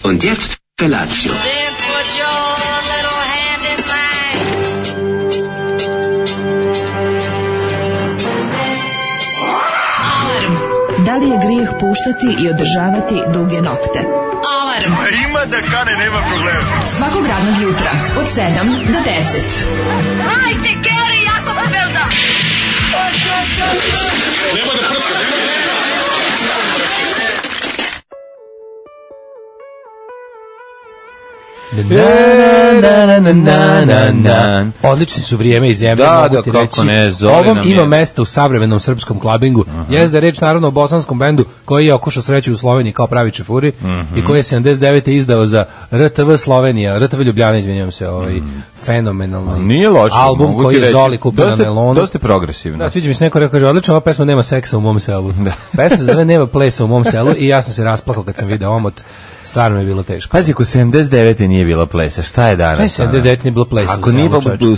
Und jetzt Felatio. Then put your little hand in mine. Da li je grijeh puštati i održavati duge nokte? Alarm! Ima da kane, nema problema. Svakog radnog jutra, od 7 do 10. Hajde, Geri, jako se velda! Nema da prska, nema da prska. Odlični su Vrijeme i zemlje, mogu ti reći. Ovom ima mesta u savremenom srpskom klabingu. Jezda je reč naravno o bosanskom bendu koji je okušao sreću u Sloveniji kao pravi čefuri i koji je 79. izdao za RTV Slovenija, RTV Ljubljana, izvinjavam se, fenomenalni album koji je Zoli kupio na Nelonu. Dosta progresivno. Da, sviđa mi se neko rekao, kaže, odlično, ova pesma nema seksa u mom selu. Pesma se zove Nema plesa u mom selu i ja sam se rasplakao kad sam video omot. Stvarno je bilo teško. Pazi, ako 79. nije bilo plesa, šta je danas? 79. nije bilo plesa ako u selu, nije, u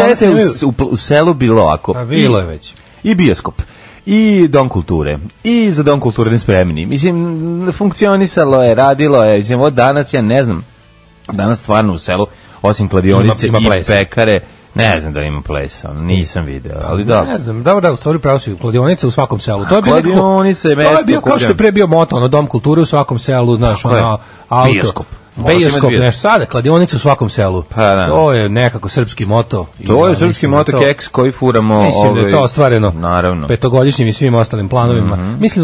79. u selu bilo ako. A bilo je već. I bioskop. I Dom kulture. I za Dom kulture nespremni. Mislim, funkcionisalo je, radilo je. Mislim, od danas, ja ne znam, danas stvarno u selu, osim kladionice ima i pekare, ne znam da ima plesa, nisam video, ali da. Ne znam, da, u stvari pravo si, kladionice u svakom selu. To je bilo kladionice, mesto. To je bio kao što je pre bio moto, Dom kulture u svakom selu, znaš, auto. Bioskop. Bioskop, nešto sada, kladionice u svakom selu. Pa, to je nekako srpski moto. To je srpski moto, keks koji furamo. Mislim da je to ostvareno. Naravno. Petogodišnjim i svim ostalim planovima. Mislim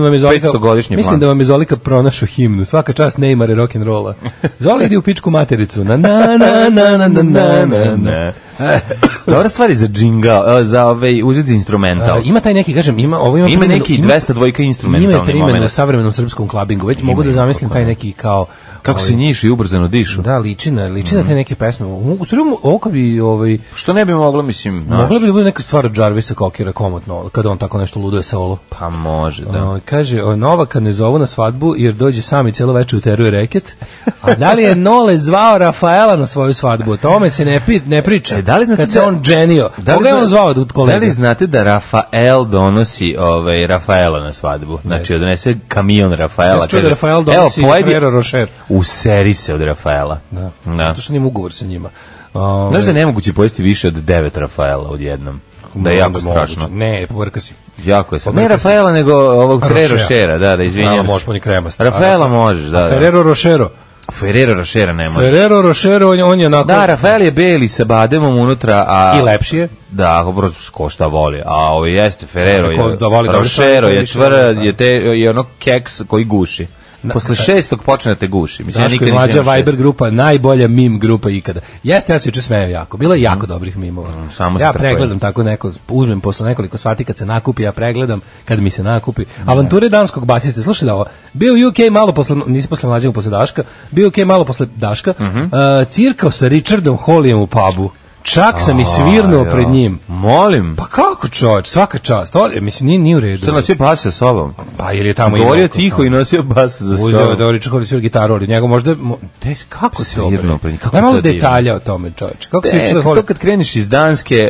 da vam je Zolika pronašao himnu. Svaka čast Neymar i rock'n'rolla. Zoli ide u pičku matericu. Na na na na na na na. Dobra stvar je za džinga, za uzeti instrumental. Ima taj neki, kažem, ima neki 202 instrumentalni moment. Ima primjenu u savremenom srpskom klabingu. Već mogu da zamislim taj neki kao kako se njišu i ubrzano dišu. Da, liči na te neke pesme. U stvari, ovo kad bi... Što ne bi moglo, mislim... Mogla bi da bude neka stvar od Jarvisa Kokira komotno, kada on tako nešto luduje solo. Pa može, da. Kaže, Novaka ne zovu na svadbu jer dođe sam i cijelo večer uteruje reket. A da li je Nole zvao Rafaela na svoju svadbu? O tome se ne priča. Da li znate kad se on dženio. Koga je on zvao od kolega? Da li znate da Rafael donosi Rafaela na svadbu? Znači, odnese kamion Rafaela. Ja da Rafael donosi Ferrero Rocher. U seri se od Rafaela. Da. Zato što nima ugovor sa njima. Znaš da je nemoguće pojesti više od 9 Rafaela odjednom? Da je jako strašno. Ne, povrka si. Jako je. Ne Rafaela, nego ovog Ferrero Rochera. Da, izvinjam se. Možeš po ni kremast. Rafaela možeš, da. Ferrero Rochero. Ferrero Rochera ne može. Ferrero Rocher, on je onako... Da, Rafael je beli sa bademom unutra, a... I lepši je. Da, ko šta voli. A ovo jeste Ferrero je... Rochero je tvrd, je ono keks koji guši. Posle 6. počnete guši. Daško i Mlađa Viber grupa, najbolja mim grupa ikada. Jeste, ja se juče smeo jako. Bilo je jako dobrih mimova. Ja pregledam tako neko, uzmem posle nekoliko sati kad se nakupi, ja pregledam kad mi se nakupi. Avanture danskog basiste, slušaj da ovo, bio u UK malo posle, nisi posle Mlađeg, posle Daška, bio u UK malo posle Daška, cirkao sa Richardom Hollijem u pubu. Čak sam i svirnuo pred njim. Molim. Pa kako čovječ, svaka čast. Mislim, nije u redu. Što nosio bas sa sobom? Pa jer je tamo imao. Govorio tiho i nosio bas za sobom. Uzeo da Richard Hollis svira gitaru, ali njega možda... Kako svirnuo pred njim? Daj malo detalja o tome, čovječ. To kad kreniš iz Danske,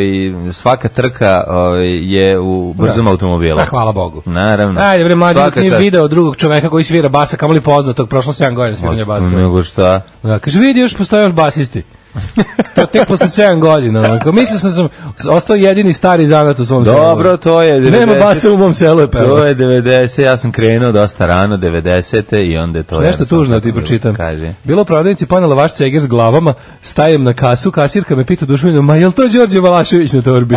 svaka trka je u brzom automobilu. Hvala Bogu. Naravno. Ajde, bre, Mlađe, dok nije video drugog čoveka koji svira basa, kamoli poznatog, prošlo 7 godina sviranja basa. Nego šta? Kaže, vidi, još postoje još basisti. To tek posle 7 godina. Mislio sam ostao jedini stari zanat u svom selu. Dobro, to je 90. Nema basa u mom selu je peva. To je 90. Ja sam krenuo dosta rano, 90. i onda je to... Nešto tužno ti pročitam. Kaže. Bilo u prodavnici ponela vaš ceger s glavama, stajem na kasu, kasirka me pita duševino, ma jel to Đorđe Balašević na torbi?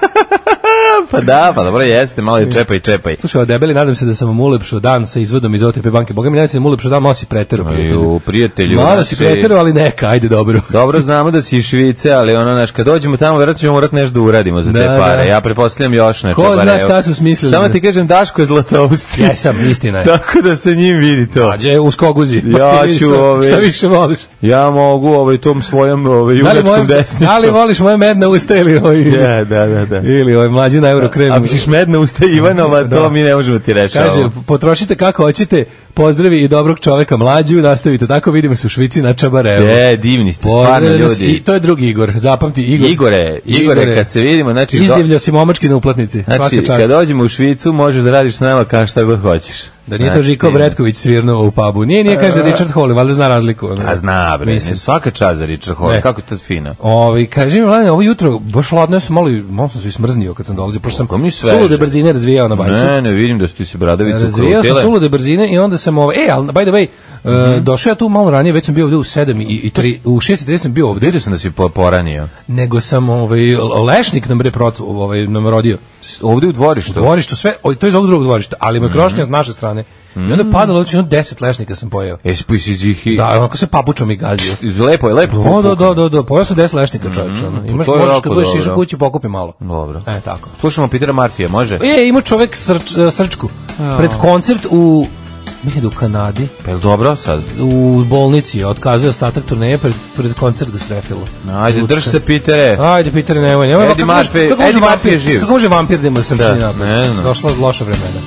Pa da, pa dobro jeste, malo je čepaj. Slušaj, debeli, nadam se da sam vam ulepšao dan sa izvodom iz OTP banke. Boga mi, nadam se da vam ulepšao dan, malo si pretero, prijatelju. Malo si pretero, ali neka, ajde dobro. Dobro, znamo da si iz Švice, ali kad dođemo tamo, vjerojatno ćemo morati nešto da uradimo za te pare. Ja pretpostavljam još nešto. Ko zna šta su smislili? Samo ti kažem, Daško je zlatousti. Jesam, istina je. Tako da se njim vidi to. Ađe, u skoguzi. Ja ću, šta više voliš? Ja mogu tom svojom junačkom desnicom. Da li voliš moje medne usta ili Da. Ili Mlađi na Eurokrem? A misliš medne usta Ivanova, to mi ne možemo ti reći. Kaže, potrošite kako hoćete, pozdravi i dobrog čoveka Mlađu, nastavite tako, vidimo se u Švici na Čabareu. Divni ste, stvarno ljudi. I to je drugi Igor, zapamti Igore, kad se vidimo, znači... Izdivljao si momački na uplatnici. Znači, kad dođemo u Švicu, možeš da radiš s nama kao šta god hoćeš. Da nije to Žiko Bretković svirnuo u pubu. Nije, kaže Richard Hawley, valjda zna razliku. A zna, bre, svaka čast za Richard Hawley, kako je to fino. Kaže mi, Mladen, ovo jutro, baš ladno, ja sam malo sam se ismrznio kad sam dolazio, pošto sam sulude brzine razvijao na bajsu. Ne, vidim da su ti se bradavice ukrutile. Razvijao sam sulude brzine i onda sam, ali, by the way, došao ja tu malo ranije, već sam bio ovde u 7 i 3, u 6:30 sam bio ovde. Vidio sam da si poranio. Nego sam lešnik nam nam rodio. Ovde u dvorištu. U dvorištu sve, to je iz ovog drugog dvorišta, ali me krošnja s naše strane. I onda padalo, znači 10 lešnika sam pojeo. Jesi ih? Da, onako se papučom i gazio. Lepo je. Da, pojeo sam 10 lešnika, čovječe. Možeš kad budeš išao kući pokupi malo. Dobro. Tako. Slušamo Petera Marfija, može? Ima čovjek srčku. Pred koncert u Kanadi. Pa je dobro sad? U bolnici je otkazao ostatak turneje pred koncert ga strefilo. Ajde, drž se Pitere. Ajde, Pitere, nemoj. Eddie Murphy je živ. Kako može vampir da ima srčani napad? Došla loša vremena.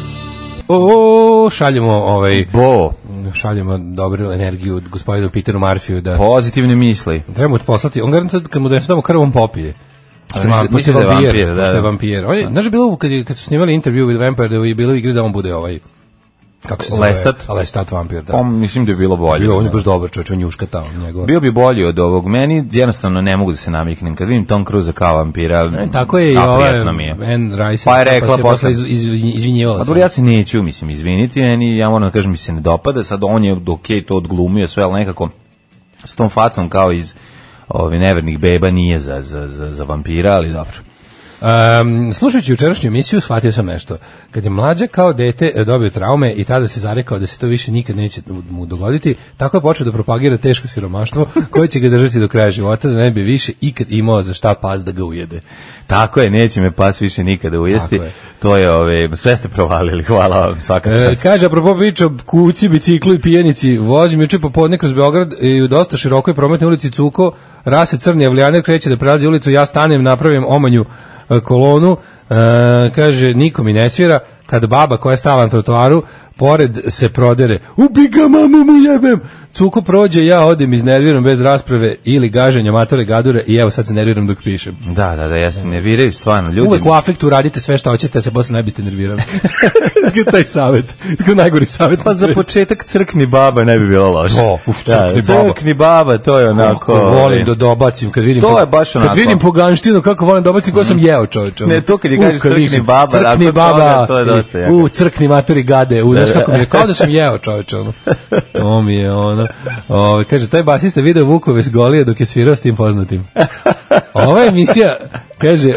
Šaljemo dobru energiju gospodinu Peteru Murphyu da pozitivne misli. Trebamo poslati. On garantira kad mu da se tamo krvom popije. Što je vampir. Znaš, bilo kad su snimali intervju with Vampire, da je bilo igre da on bude kako se zove? Lestat vampir, da. Mislim da je bilo bolje. On je baš dobar čovječ, on je uškatao njegov. Bio bi bolji od ovog. Meni jednostavno ne mogu da se namiknem. Kad vidim Tom Cruise kao vampira, tako je i Anne Rice. Pa je rekla posle izvinjivala se. Ja se neću, izviniti, ja moram da kažem, mi se ne dopada. Sad on je okej to odglumio sve, ali nekako s tom facom kao iz Nevernih beba nije za vampira, ali dobro. Slušajući jučerašnju emisiju shvatio sam nešto. Kad je mlađa kao dete dobio traume i tada se zarekao da se to više nikad neće mu dogoditi, tako je počeo da propagira teško siromaštvo koje će ga držati do kraja života, da ne bi više ikad imao za šta pas da ga ujede. Tako je, neće me pas više nikada ujesti. To je, sve ste provalili, hvala vam, svaka čast. Kaže, apropo priča o kući, biciklu i pijenici, vozim juče popodne kroz Beograd i u dosta širokoj prometnoj ulici Cuko, rase crni avljaner kreće da prelazi ulicu, ja stanem, napravim omanju kolonu, kaže, niko mi ne svira, kad baba koja je stala na trotoaru pored se prodere, ubi ga, mamu mu jebem, Cuko prođe, ja odem iznerviram bez rasprave ili gaženja matore gadure i evo sad se nerviram dok pišem. Da, jeste, nerviraju stvarno ljudi. Uvek u afektu radite sve što hoćete, a se posle ne biste nervirali. Taj savjet, tako najgori savjet. Pa za početak crkni baba ne bi bilo loše. Crkni baba, to je onako. Volim da dobacim kad vidim. To je baš onako. Kad vidim poganštinu, kako volim dobacim, ko sam jeo, čoveče. Ne, to kad kažeš crkni baba, to je dosta jako. Crkni matori gade, znaš kako mi je, kao da sam jeo, čoveče. To mi je ono. Kaže, taj basista video Vukove s Golije dok je svirao s tim poznatim. Ova emisija, kaže,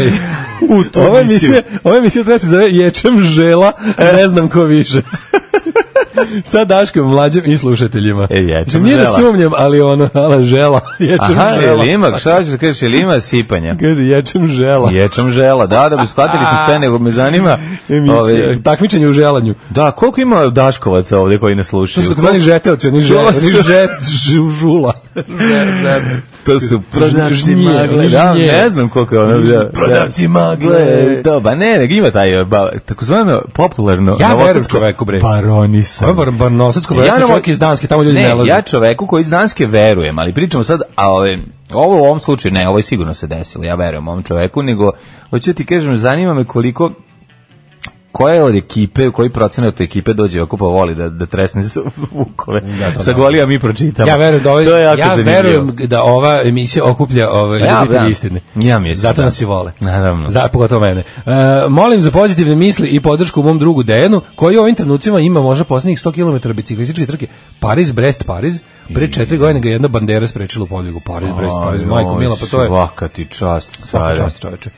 ova emisija treba se zove Ječem žela, ne znam ko više. Sa Daškom, mlađim i slušateljima. Nije da sumnjam, ali žela, ječem žela. Aha, jel ima, šta ćeš da kažeš, jel ima sipanja? Kaže, ječem žela. Ječem žela, da bi shvatili sve, nego me zanima. Takmičenje u želanju. Da, koliko ima Daškovaca ovdje koji ne slušaju? To su takozvani žetelci, oni žula. To su prodavci magle. Da, ne znam koliko je ono. Prodavci magle. Doba, ne, ima taj takozvano popularno. Ja verujem čoveku, bre. Baronisam. Bar nosadsko, ja sam čovjek iz Danske, tamo ljudi ne lažu. Ja čoveku koji iz Danske verujem, ali pričamo sad, ovo u ovom slučaju, ne, ovo je sigurno se desilo, ja verujem ovom čoveku, nego, hoću ti kažem, zanima me koliko, koja od ekipe, koji procenat od ekipe dođe oko pa voli da tresne Vukove sa Golija, mi pročitamo. Ja verujem da ova emisija okuplja ljubitelji istine. Ja mislim. Zato nas i vole. Naravno. Pogotovo mene. Molim za pozitivne misli i podršku u mom drugu Dejanu, koji u ovim trenucima ima možda posljednjih 100 km biciklističke trke. Paris-Brest-Paris. Pre 4 godine ga jedna bandera sprečila u podvigu. Paris-Brest-Paris. Majko mila, pa to je... Svaka ti čast. Svaka čast, čoveče.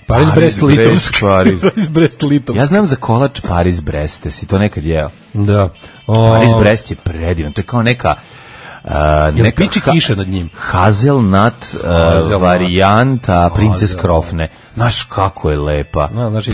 Paris-Brest-Litovsk. Ja znam za kolač Paris-Brest, si to nekad jeo? Da. Paris-Brest je predivan, to je kao neka piči kiša nad njim. Hazelnut varijanta Princes Krofne. Znaš kako je lepa.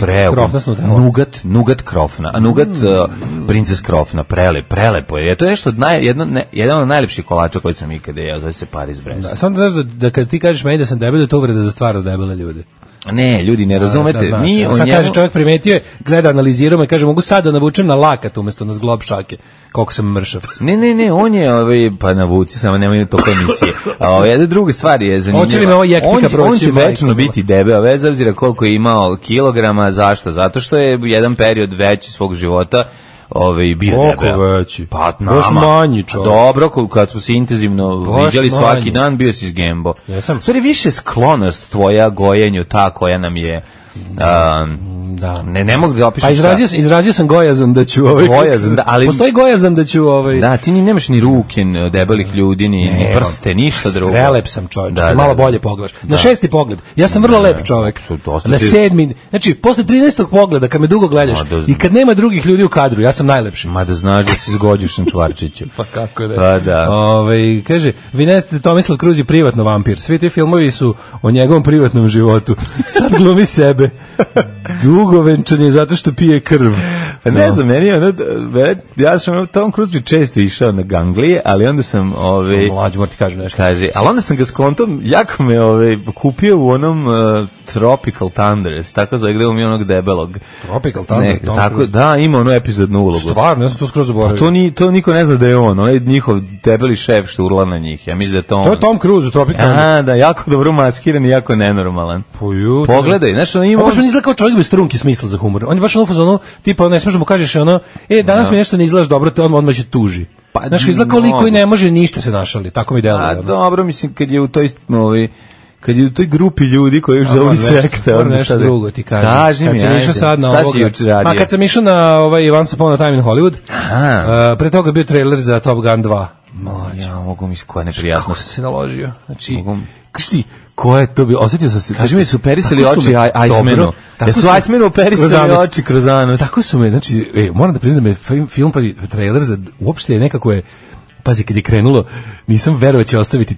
Nugat Krofna. A nugat Princes Krofna. Prelepo je. To je nešto jedan od najlepših kolača koji sam ikada jeo. Zove se Paris-Brest. Samo da znaš da kad ti kažeš meni da sam debel, da to uvreda za stvarno debele ljude. Ne, ljudi, ne razumete. Sad kaže čovjek primetio je, gleda, analizirao me, kaže, mogu sad da navučem na lakat umjesto na zglob šake. Koliko sam mršav. Ne, on je, pa navuci, samo nemoj toko emisije. Jedna druga stvar je zanimljiva. Hoće li me ovo jektika proći? On će večno biti debel, bez obzira koliko je imao kilograma. Zašto? Zato što je jedan period veći svog života bio debel. Veći. Pa nama. Baš manji čovjek. Dobro, kad smo se intenzivno viđali svaki dan, bio si zgembo. Sve je više sklonost tvoja gojenju, ta koja nam je... Da. Ne mogu da opišem. Pa izrazio sam gojazan da ću gojazan, ali postoji gojazan da ću Da, ti nemaš ni ruke debelih ljudi, ni prste, ništa drugo. Prelep sam čovjek. Malo bolje pogledaš. Na 6. pogled. Ja sam vrlo lep čovjek. Na 7. Znači posle 13. pogleda kad me dugo gledaš i kad nema drugih ljudi u kadru, ja sam najlepši. Ma da znaš da si zgođušan Čvarčiću. Pa kako da. Pa da. Kaže, vi ne znate, Tomislav Kruz je privatno vampir. Svi ti filmovi su o njegovom privatnom životu. Sad glumi sebe. Dugo venčan je zato što pije krv. Pa ne znam, ja sam Tom Cruise bi često išao na ganglije, ali onda sam mlađi mora ti kažem nešto. Kaže, ali onda sam ga s kontom jako me kupio u onom Tropical Thunder, tako zove, gde mi onog debelog. Tropical Thunder, tako, da, ima onu epizodnu ulogu. Stvarno, ja sam to skroz zaboravio. To niko ne zna da je onaj njihov debeli šef što urla na njih. Ja mislim da je to on. To je Tom Cruise u Tropical Thunder. Da, jako dobro maskiran i jako nenormalan. Pogledaj, znaš, on ima... Baš mi izgleda kao čovjek bez trunki smisla za humor. On je baš ono fazonu, tipa, ne smiješ da mu kažeš danas mi nešto ne izgledaš dobro, te odmah će tuži. Znaš, izgleda kao lik koji ne može ništa se našali, tako mi deluje. Dobro, mislim, kad je u toj grupi ljudi koji zovu sekta, onda nešto drugo ti kažem. Kaži mi, kad sam išao sad na ovoga, kad sam išao na Once Upon a Time in Hollywood, pre toga bio trailer za Top Gun 2. Ja mogu mi koja neprijatnost. Kako sam se naložio? Znači, kaži ko je to bio? Osjetio sam se... Kaži mi, su perisali oči Icemanu. Jesu Icemanu perisali oči kroz anus? Tako su me, znači, moram da priznam, film pa trailer za, uopšte je nekako je, pazi, kad je krenulo, nisam verovao će ostaviti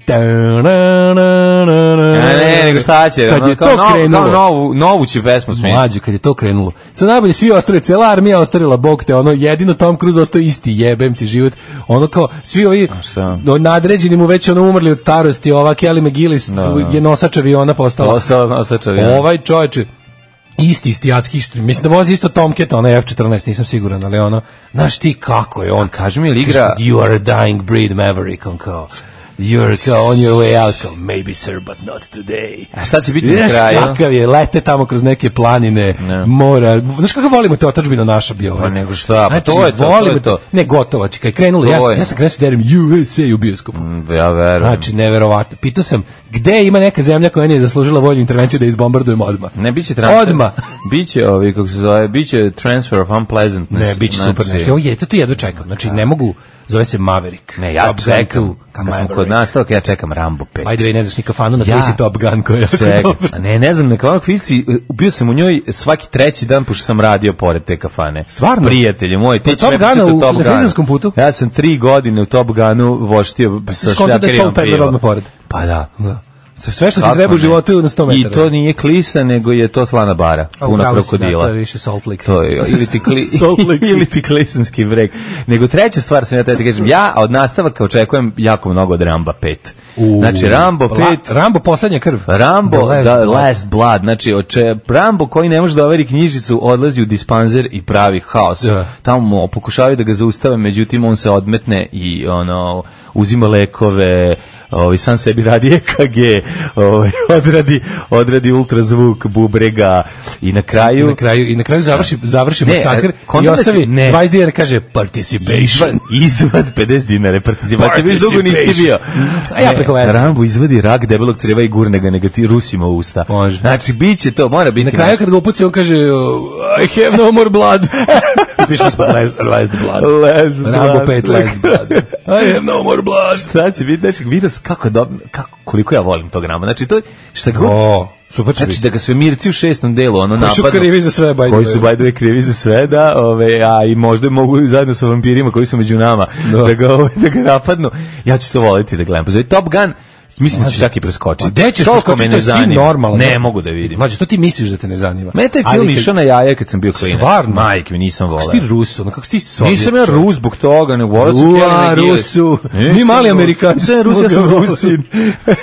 nego šta će? Kad je to krenulo, novu će pesmu smijeti. Mlađe, kad je to krenulo. Sad najbolje svi ostali, cela armija ostarila, bog te, jedino Tom Cruise ostao isti, jebem ti život. Kao, svi ovi nadređeni mu već umrli od starosti, ova Kelly McGillis je nosač aviona postala. Nosač aviona. Ovaj čovječe, isti jadski isti. Mislim da vozi isto Tomcat, ona F-14, nisam siguran, ali znaš ti kako je on. Kaži mi, ili igra... You are a dying breed, Maverick, on kao... You're on your way out, maybe sir, but not today. A šta će biti na kraju? Kakav je, lete tamo kroz neke planine, mora. Znaš kako volimo te otadžbina naša bio? Pa nego šta, pa to je to. Ne, gotovo, kad je krenulo, ja sam krenuo da derim USA u bioskopu. Ja verujem. Znači, neverovatno. Pitao sam, gde ima neka zemlja koja nije zaslužila vojnu intervenciju da izbombardujemo odmah? Ne, biće transfer. Odmah. Biće kako se zove, biće transfer of unpleasantness. Ne, biće super nešto. Ovo je, to jedva čekam. Znači, ne mogu, zove se Maverick. Ne, ja čekam. Kad sam kod nastavka, ja čekam Rambo 5. Ajde, ne znaš ni kafanu na Twisi Top Gun koja je ne znam, na kafanu Twisi, bio sam u njoj svaki treći dan, pošto sam radio pored te kafane. Stvarno? Prijatelji moji, ti Top Guna u Hrizanskom putu? Ja sam 3 godine u Top Gunu voštio sa šljakerijom piva. Pa da. Sve što ti treba u životu na 100 metara. I to nije klisa, nego je to slana bara, puna krokodila. To je više Salt Lake. To je, ili ti klisanski breg. Nego treća stvar sam ja te kažem, ja od nastavaka očekujem jako mnogo od Ramba 5. Znači Rambo 5. Rambo poslednja krv. Rambo Last Blood. Znači Rambo koji ne može da overi knjižicu odlazi u dispanzer i pravi haos. Tamo pokušavaju da ga zaustave, međutim on se odmetne i uzima lekove, sam sebi radi EKG, odradi ultrazvuk bubrega i na kraju završi masakr i ostavi 20 dinara, kaže participation. Izvad 50 dinara participation. Viš dugo nisi bio. Rambo izvadi rak debelog creva i gurne ga, nego ti rusima u usta. Može. Znači, biće to, mora biti. Na kraju kad ga upuci, on kaže I have no more blood. Piše ispod last blood. Rambo 5 last blood. I have no more blood. Šta će biti, znači, vidio koliko ja volim tog Ramba. Znači, to šta god... Super, znači da ga svemirci u 6. delu napadnu. Koji su krivi za sve, koji su by the way krivi za sve, da, a i možda mogu zajedno sa vampirima koji su među nama da ga napadnu. Ja ću to voliti da gledam. Pozove Top Gun, mislim da ću čak i preskočiti. Gde ćeš preskočiti, to je ti normalno. Ne mogu da vidim. Mlađe, to ti misliš da te ne zanima. Mene taj film išao na jaje kad sam bio klinac. Stvarno? Majke mi, nisam voleo. Kako si ti Rus, kako si ti Sovjet? Nisam ja Rus zbog toga, ne voleo sam Kelly McGillis. Rusu, mi mali Amerikanci. Ja sam Rusin.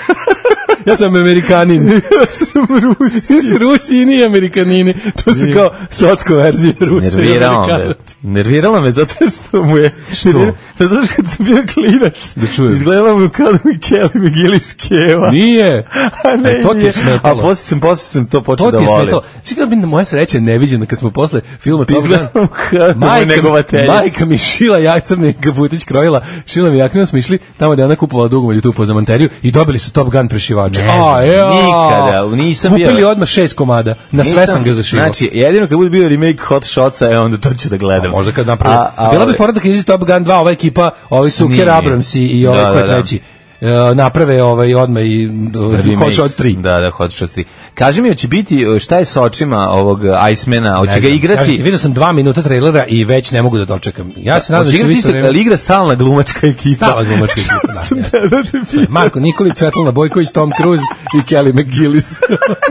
Ja sam Amerikanin. Ja sam Rusi. Rusini i Amerikanini. To su kao socko verzije Rusa i Amerikanaca. Nerviralo me zato što mu je... Što? Zato što kad sam bio klinac, izgledalo mu kao da mi Kelly McGillis keva. Nije. A ne, to ti je smetalo. A posle sam to počeo da volim. To ti je smetalo. Čekaj da bi moja sreća neviđena kad smo posle filma Top Gun. Majka mi šila jak crni kaputić krojila, šila mi jaknu, smo išli tamo da je ona kupovala dugomolju tu po zamanteriju i dobili su Top Gun prešivače. Nikada, nisam bio. Kupili odmah 6 komada, na sve sam ga zašivao. Znači, jedino kad bude bio remake Hot Shotsa, onda to ću da gledam. Možda kad napravi. Bila bi fora da kad izađe Top Gun 2, ova ekipa, ovi su Ker Abrams i ovaj koji treći. Naprave odmah i Hot Shots 3. Da, Hot Shots 3. Kaži mi, hoće biti, šta je sa očima ovog Icemana? Hoće ga igrati? Vidio sam 2 minuta trailera i već ne mogu da dočekam. Ja se nadam da će igrati, ali igra stalna glumačka ekipa. Stalna glumačka ekipa, da. Marko Nikolić, Svetlana Bojković, Tom Cruise i Kelly McGillis.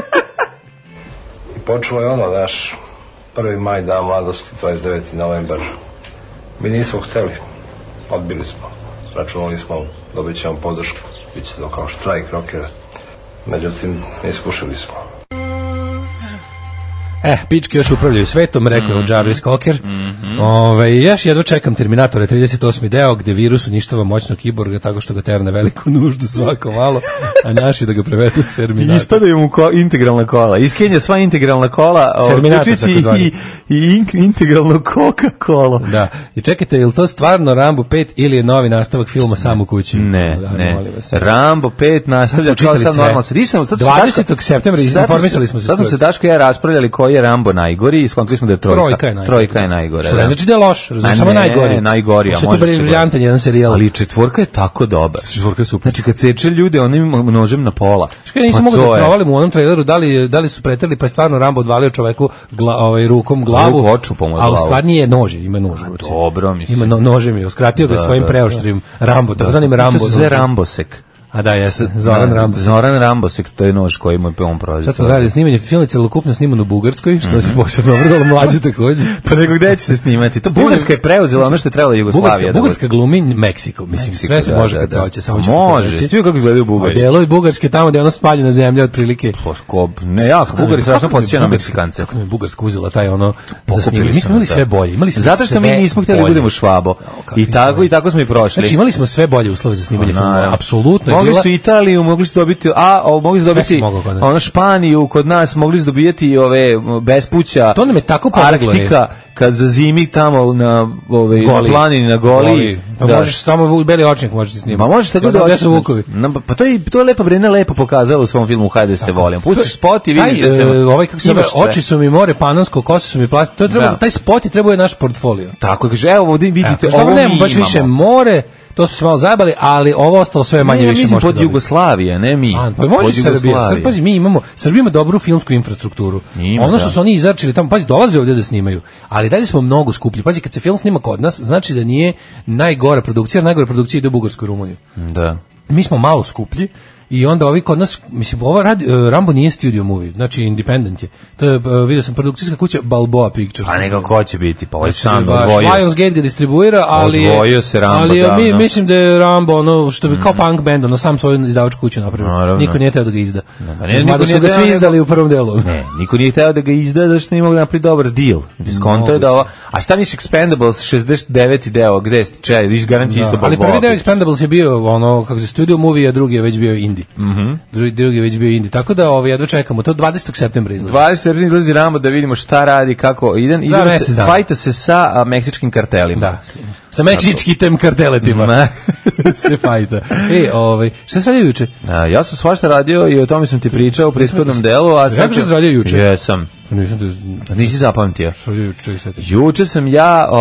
I počelo je naš 1. maj, dan mladosti, 29. novembar. Mi nismo hteli, odbili smo. Računali smo, dobit ćemo podršku, bit će to kao štrajk rokera. Međutim, iskušali smo. Pičke još upravljaju svetom, rekao je Jarvis Cocker. Još jedno čekam Terminatore 38. deo, gde virus uništava moćnog kiborga tako što ga tera na veliku nuždu svako malo, a naši da ga prevedu s Terminator. Ispadaju mu integralna kola. Iskenja sva integralna kola, uključujući i integralno Coca-Cola. Da. I čekajte, je li to stvarno Rambo 5 ili je novi nastavak filma Sam u kući? Ne. Rambo 5 nastavlja kao sad normalno. 20. septembra informisali smo se. Sad smo se Daško i ja raspravljali koji je Rambo najgori i skontili smo da je trojka je najgore. Što ne znači da je loš, samo najgori. Najgori, a može se briljantan jedan serijal. Ali 4 je tako dobar. 4 je super. Znači kad seče ljude onim nožem na pola. Što nisam mogao da provalim u onom traileru da li su preterli pa je stvarno Rambo odvalio čoveku rukom glavu. A u stvari nije nož, ima nož u ruci. Dobro, mislim. Ima nožem je, uskratio ga svojim preoštrim Rambo, tako zanima Rambo. To se zove Rambosek. A da, jeste, Zoran Rambosek. Zoran Rambosek, to je nož koji mu je on prolazio. Sad smo gledali snimanje filma celokupno snimano u Bugarskoj, što se posebno obradalo mlađu takođe. Pa nego gde će se snimati? To Bugarska je preuzela ono što je trebala Jugoslavija. Bugarska glumi Meksiko, mislim, sve se može kad se hoće, samo ću može, svi kako izgledaju Bugari. Delovi Bugarske tamo gde je ono spaljena zemlja otprilike. Ne, jako, Bugari strašno podsjećaju na Meksikance. Kako je Bugarska uzela taj ono za snimanje. Mi smo imali sve bolje, imali smo zato što mi nismo hteli da budemo Švabo. I tako smo i prošli. Znači imali smo sve bolje uslove za snimanje filmova, apsolutno je bila. Italiju, mogli su dobiti ono Španiju, kod nas mogli su dobijati ove bespuća. To nam je tako pomoglo. Arktika, kad za zimi tamo na planini, na Goli. Pa možeš samo u beli očnik možeš snimati. Ma možeš tako da očeš Vukovi. Pa to je lepo Brena lepo pokazalo u svom filmu Hajde se volim. Pustiš spot i vidiš da se kako se oči su mi more panonsko, kose su mi plastik. To je treba taj spot i trebuje naš portfolio. Tako kaže, evo ovdje vidite ovo mi imamo. Baš više more. To smo se malo zajebali, ali ovo ostalo sve manje više može pod Jugoslavije, ne mi. Pa može Srbija. Pazi, Srbija ima dobru filmsku infrastrukturu. Ono što su oni izračili tamo, pazi, dolaze ovdje da snimaju, ali dalje smo mnogo skuplji. Pazi, kad se film snima kod nas, znači da nije najgora produkcija, najgora produkcija ide u Bugarsku i Rumuniju. Da. Mi smo malo skuplji. I onda ovi kod nas, mislim, Rambo nije studio movie, znači independent je. To je, vidio sam, produkcijska kuća Balboa Pictures. A nego ko će biti, pa ovaj sam odvojio. Lionsgate ga distribuira, ali se Rambo, ali mislim da je Rambo ono što bi kao punk band, ono sam svoju izdavačku kuću napravio. Niko nije teo da ga izda. Mada su ga svi izdali u prvom delu. Ne, niko nije teo da ga izda, zašto nije mogu da napravi dobar deal. Diskonto je da ovo. A šta misliš Expendables 69. deo, gde ste? Čekaj, garancija isto Balboa. Ali prvi deo Expendables je bio ono kako se studio movie, a drugi je već bio indie. Drugi je već bio indie, tako da jedva čekamo, to 20. septembra izlazi. 20. septembra izlazi Rambo da vidimo šta radi, kako ide fajta se sa meksičkim kartelima. Da, sa meksičkim karteletima se fajta. Šta se radio juče? Ja sam svašta radio i o tome sam ti pričao u prethodnom delu, a sad što se radio juče? Jesam. Nisi zapamtio. Juče sam ja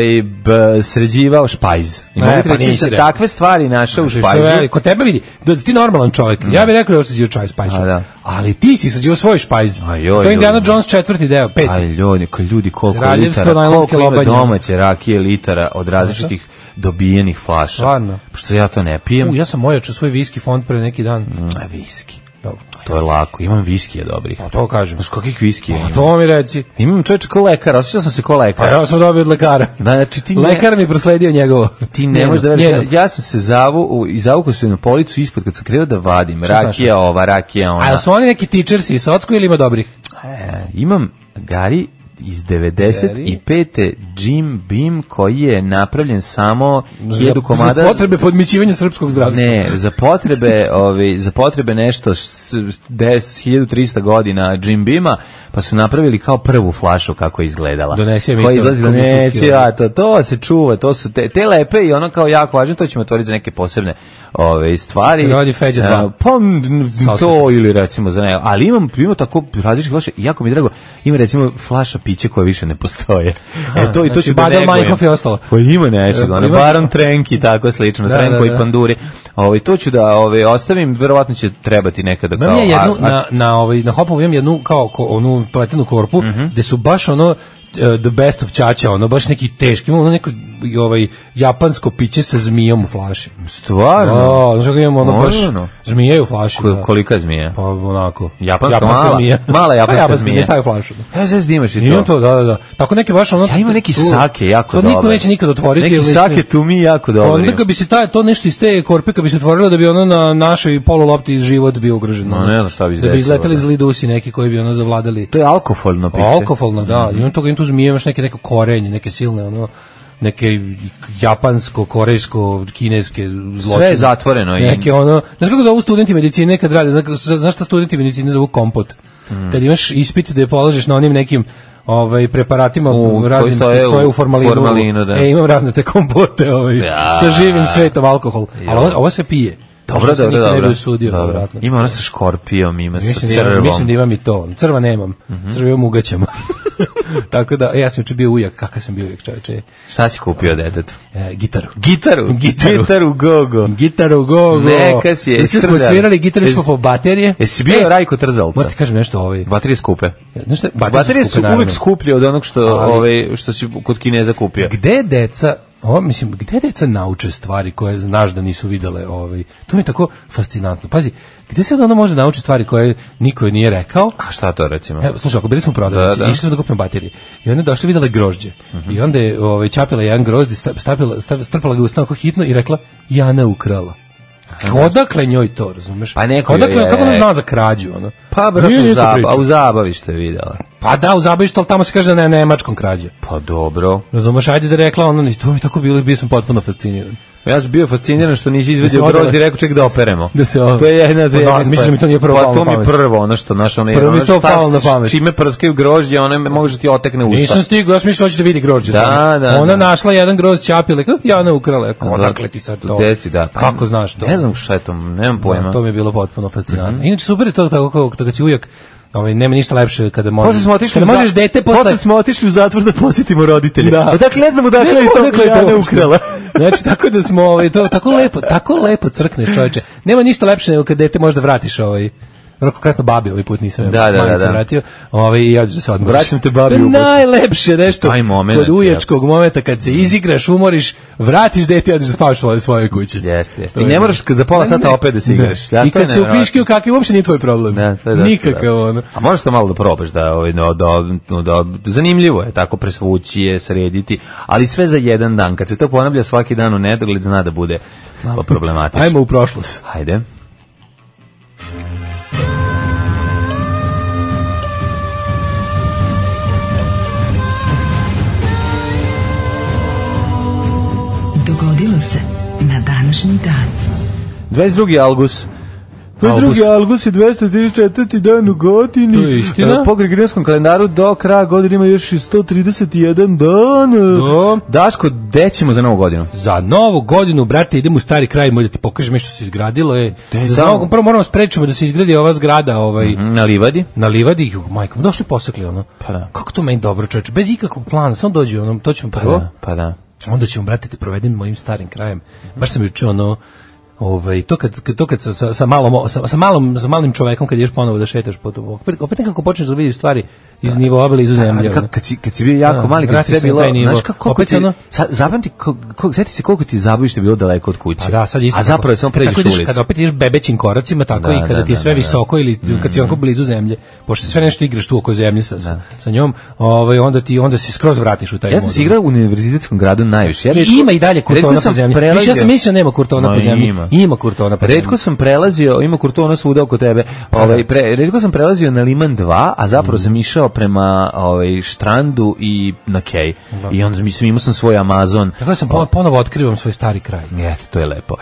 sređivao špajz. I mogu ti reći se takve stvari našao u špajzu. Kod tebe vidi, da ti normalan čovjek. Ja bih rekao da sređivao špajzu. Ali ti si sređivao svoj špajz. To je Indiana Jones 4. deo, 5. Aj ljudi, koliko ima domaće rakije litara od različitih dobijenih flaša. Stvarno. Pošto ja to ne pijem. Ja sam ojačao svoj viski fond pre neki dan. Viski. To je lako, imam viskija dobrih. A to kažem. S kakvih viskija imam? To mi reci. Imam čovječe ko lekar, osjećao sam se ko lekar. A ja sam dobio od lekara. Znači, Lekar mi prosledio njegovo. Ti ne možeš da veriš, ja sam se izavukao se na policu ispod kad sam krenuo da vadim. Rakija ova, rakija ona. A su oni neki teachersi, Socko ili ima dobrih? Imam Gari iz 95. Jim Beam koji je napravljen samo 1000 komada za potrebe podmićivanja srpskog zdravstva. Ne, za potrebe nešto 1300 godina Jim Beama, pa su napravili kao prvu flašu kako je izgledala. Koja izlazi da neće, to se čuva, to su te lepe i ono kao jako važno, to ćemo otvoriti za neke posebne stvari. Se rodi Feđa 2. Pa to ili recimo za ne, ali imam tako različitih flaša, jako mi je drago, ima recimo flaša piće koje više ne postoje. To i to će da Badel Majkov je ostalo. Pa ima nečega, ono Baron Trenki, tako slično, Trenko i Panduri. To ću da ostavim, verovatno će trebati nekada kao. Imam ja jednu na Hopovu imam jednu kao onu pletenu korpu gde su baš ono the best of čača, ono baš neki teški, ono neko japansko piće sa zmijom u flaši. Stvarno? Da, znači imamo ono baš zmije u flaši. Kolika je zmija? Pa onako. Japanska mala? Zmija. Mala japanska zmija. Ne stavi flašu. Znaš da imaš i to? Imam to, da. Tako neke baš ono. Ja imam neki sake jako dobar. To niko neće nikad otvoriti. Neki sake tu mi jako dobar. Onda kad bi se to nešto iz te korpe kad bi se otvorilo da bi ono na našoj polulopti život bio ugrožen. No ne znam šta bi da bi izleteli zli dusi neki koji bi ono zavladali. To je alkoholno piće. Alkoholno, da. Imam tu zmije, imaš neko korenje, neke silne ono neke japansko, korejsko, kineske zločine. Sve je zatvoreno. Neke ono, znaš kako zovu studenti medicine kad rade, znaš šta studenti medicine zovu kompot? Kad imaš ispit da je polažeš na onim nekim preparatima raznim što stoje u formalinu da. Imam razne te kompote sa živim svetom alkohol, ali ovo se pije. Dobro. Sudio, ima ono sa škorpijom, ima sa crvom. Mislim da imam i to. Crva nemam. Crva imam ugaćama. Tako da, ja sam juče bio ujak. Kakav sam bio ujak, čovječe? Šta si kupio detetu? Gitaru. Gitaru gogo. Gitaru gogo. Neka si je. Smo svirali gitaru po baterije. Jesi bio Rajko Trzalca? Moram ti kažem nešto Baterije skupe. Baterije su uvijek skuplje od onog što si kod Kineza kupio. Gde deca gde deca nauče stvari koje znaš da nisu videle, to mi je tako fascinantno. Pazi, gde se ona može naučiti stvari koje niko nije rekao? A šta to recimo? Slušaj, ako bili smo prodavnici, išli smo da kupimo baterije. I onda je došla videla grožđe. I onda je čapila jedan grožđe, strpala ga u oko hitno i rekla, Jana ukrala. Odakle njoj to, razumeš? Pa neko odakle, kako ona zna za krađu, ono? Pa u zabavi što je videla. Pa da, u zabavi što, ali tamo se kaže da ne nemačkom krađe. Pa dobro. Razumeš, ajde da rekla ono, to mi tako bio sam potpuno fasciniran. Ja sam bio fasciniran što nisi izvedio grozdi i rekao ček da operemo. To je jedna mislim da mi to nije prvo palo na pamet. Pa to mi prvo, ono što naš ono čime prskaju grožđe, ono može da ti otekne usta. Nisam stigao, ja sam mislio hoće da vidi grožđe. Ona našla jedan grozd čapile, ja ne ukrala. Odakle ti sad to? Kako znaš to? Ne znam šta je to, nemam pojma. To mi je bilo potpuno fascinantno. Inače super je to tako kad si ujak. Nema ništa lepše kada možeš dete posle smo otišli u zatvor da posjetimo roditelje. Dakle ne znamo dakle i to ja ne ukrala. Znači tako da smo to tako lepo crkneš, čoveče. Nema ništa lepše nego kad dete možda vratiš konkretno babi ovaj put nisam vratio. I ja se odmoriš. Vraćam te babi u najlepše nešto kod ujačkog momenta kad se izigraš, umoriš, vratiš dete i odeš da spavaš u svojoj kući. Jeste. I ne moraš za pola sata opet da se igraš. I kad se upiški u kakvi uopšte nije tvoj problem. Nikakav ono. A možeš to malo da probaš da zanimljivo je tako presvući je, srediti, ali sve za jedan dan. Kad se to ponavlja svaki dan u nedogled zna da bude malo problematično. Ajmo u prošlost. Hajde. Dogodilo se na današnji dan. 22. august. 22. august je 234. dan u godini. To je istina. Po gregorijanskom kalendaru do kraja godine ima još 131 dan. Daško, gde ćemo za novu godinu? Za novu godinu, brate, idemo u stari kraj, da ti pokažem što se izgradilo. Prvo moramo sprečiti da se izgradi ova zgrada. Na livadi? Na livadi, majko, došli posekli ono. Pa da. Kako to meni dobro, čoveče, bez ikakvog plana, samo dođe to ćemo prvo. Pa da. Onda ćemo, brate, te provedem mojim starim krajem. Baš sam juče to kad sa malim čovekom kad ideš ponovo da šetaš po tom, opet nekako počneš da vidiš stvari iz nivoa blizu zemlje. Kad si bio jako mali, kad sve bilo, znaš kako ti, zapamti, sjeti se koliko ti zabavište bilo daleko od kuće. Da, sad isto. A zapravo je samo pređeš ulicu. Kada opet ideš bebećim koracima, tako i kada ti je sve visoko ili kad si onako blizu zemlje, pošto sve nešto igraš tu oko zemlje sa njom, onda se skroz vratiš u taj mod. Ja sam igrao u univerzitetskom gradu najviše. Ima i dalje kurtona po zemlji. Ja sam mislio nema kurtona po zemlji. Ima kurtona po zemlji. Retko sam prelazio, ima kurtona svuda oko tebe. Retko sam prelazio na Liman 2, a zapravo sam išao prema Štrandu i na Kej. I onda imao sam svoj Amazon. Tako da sam ponovo otkrivam svoj stari kraj. Jeste, to je lepo.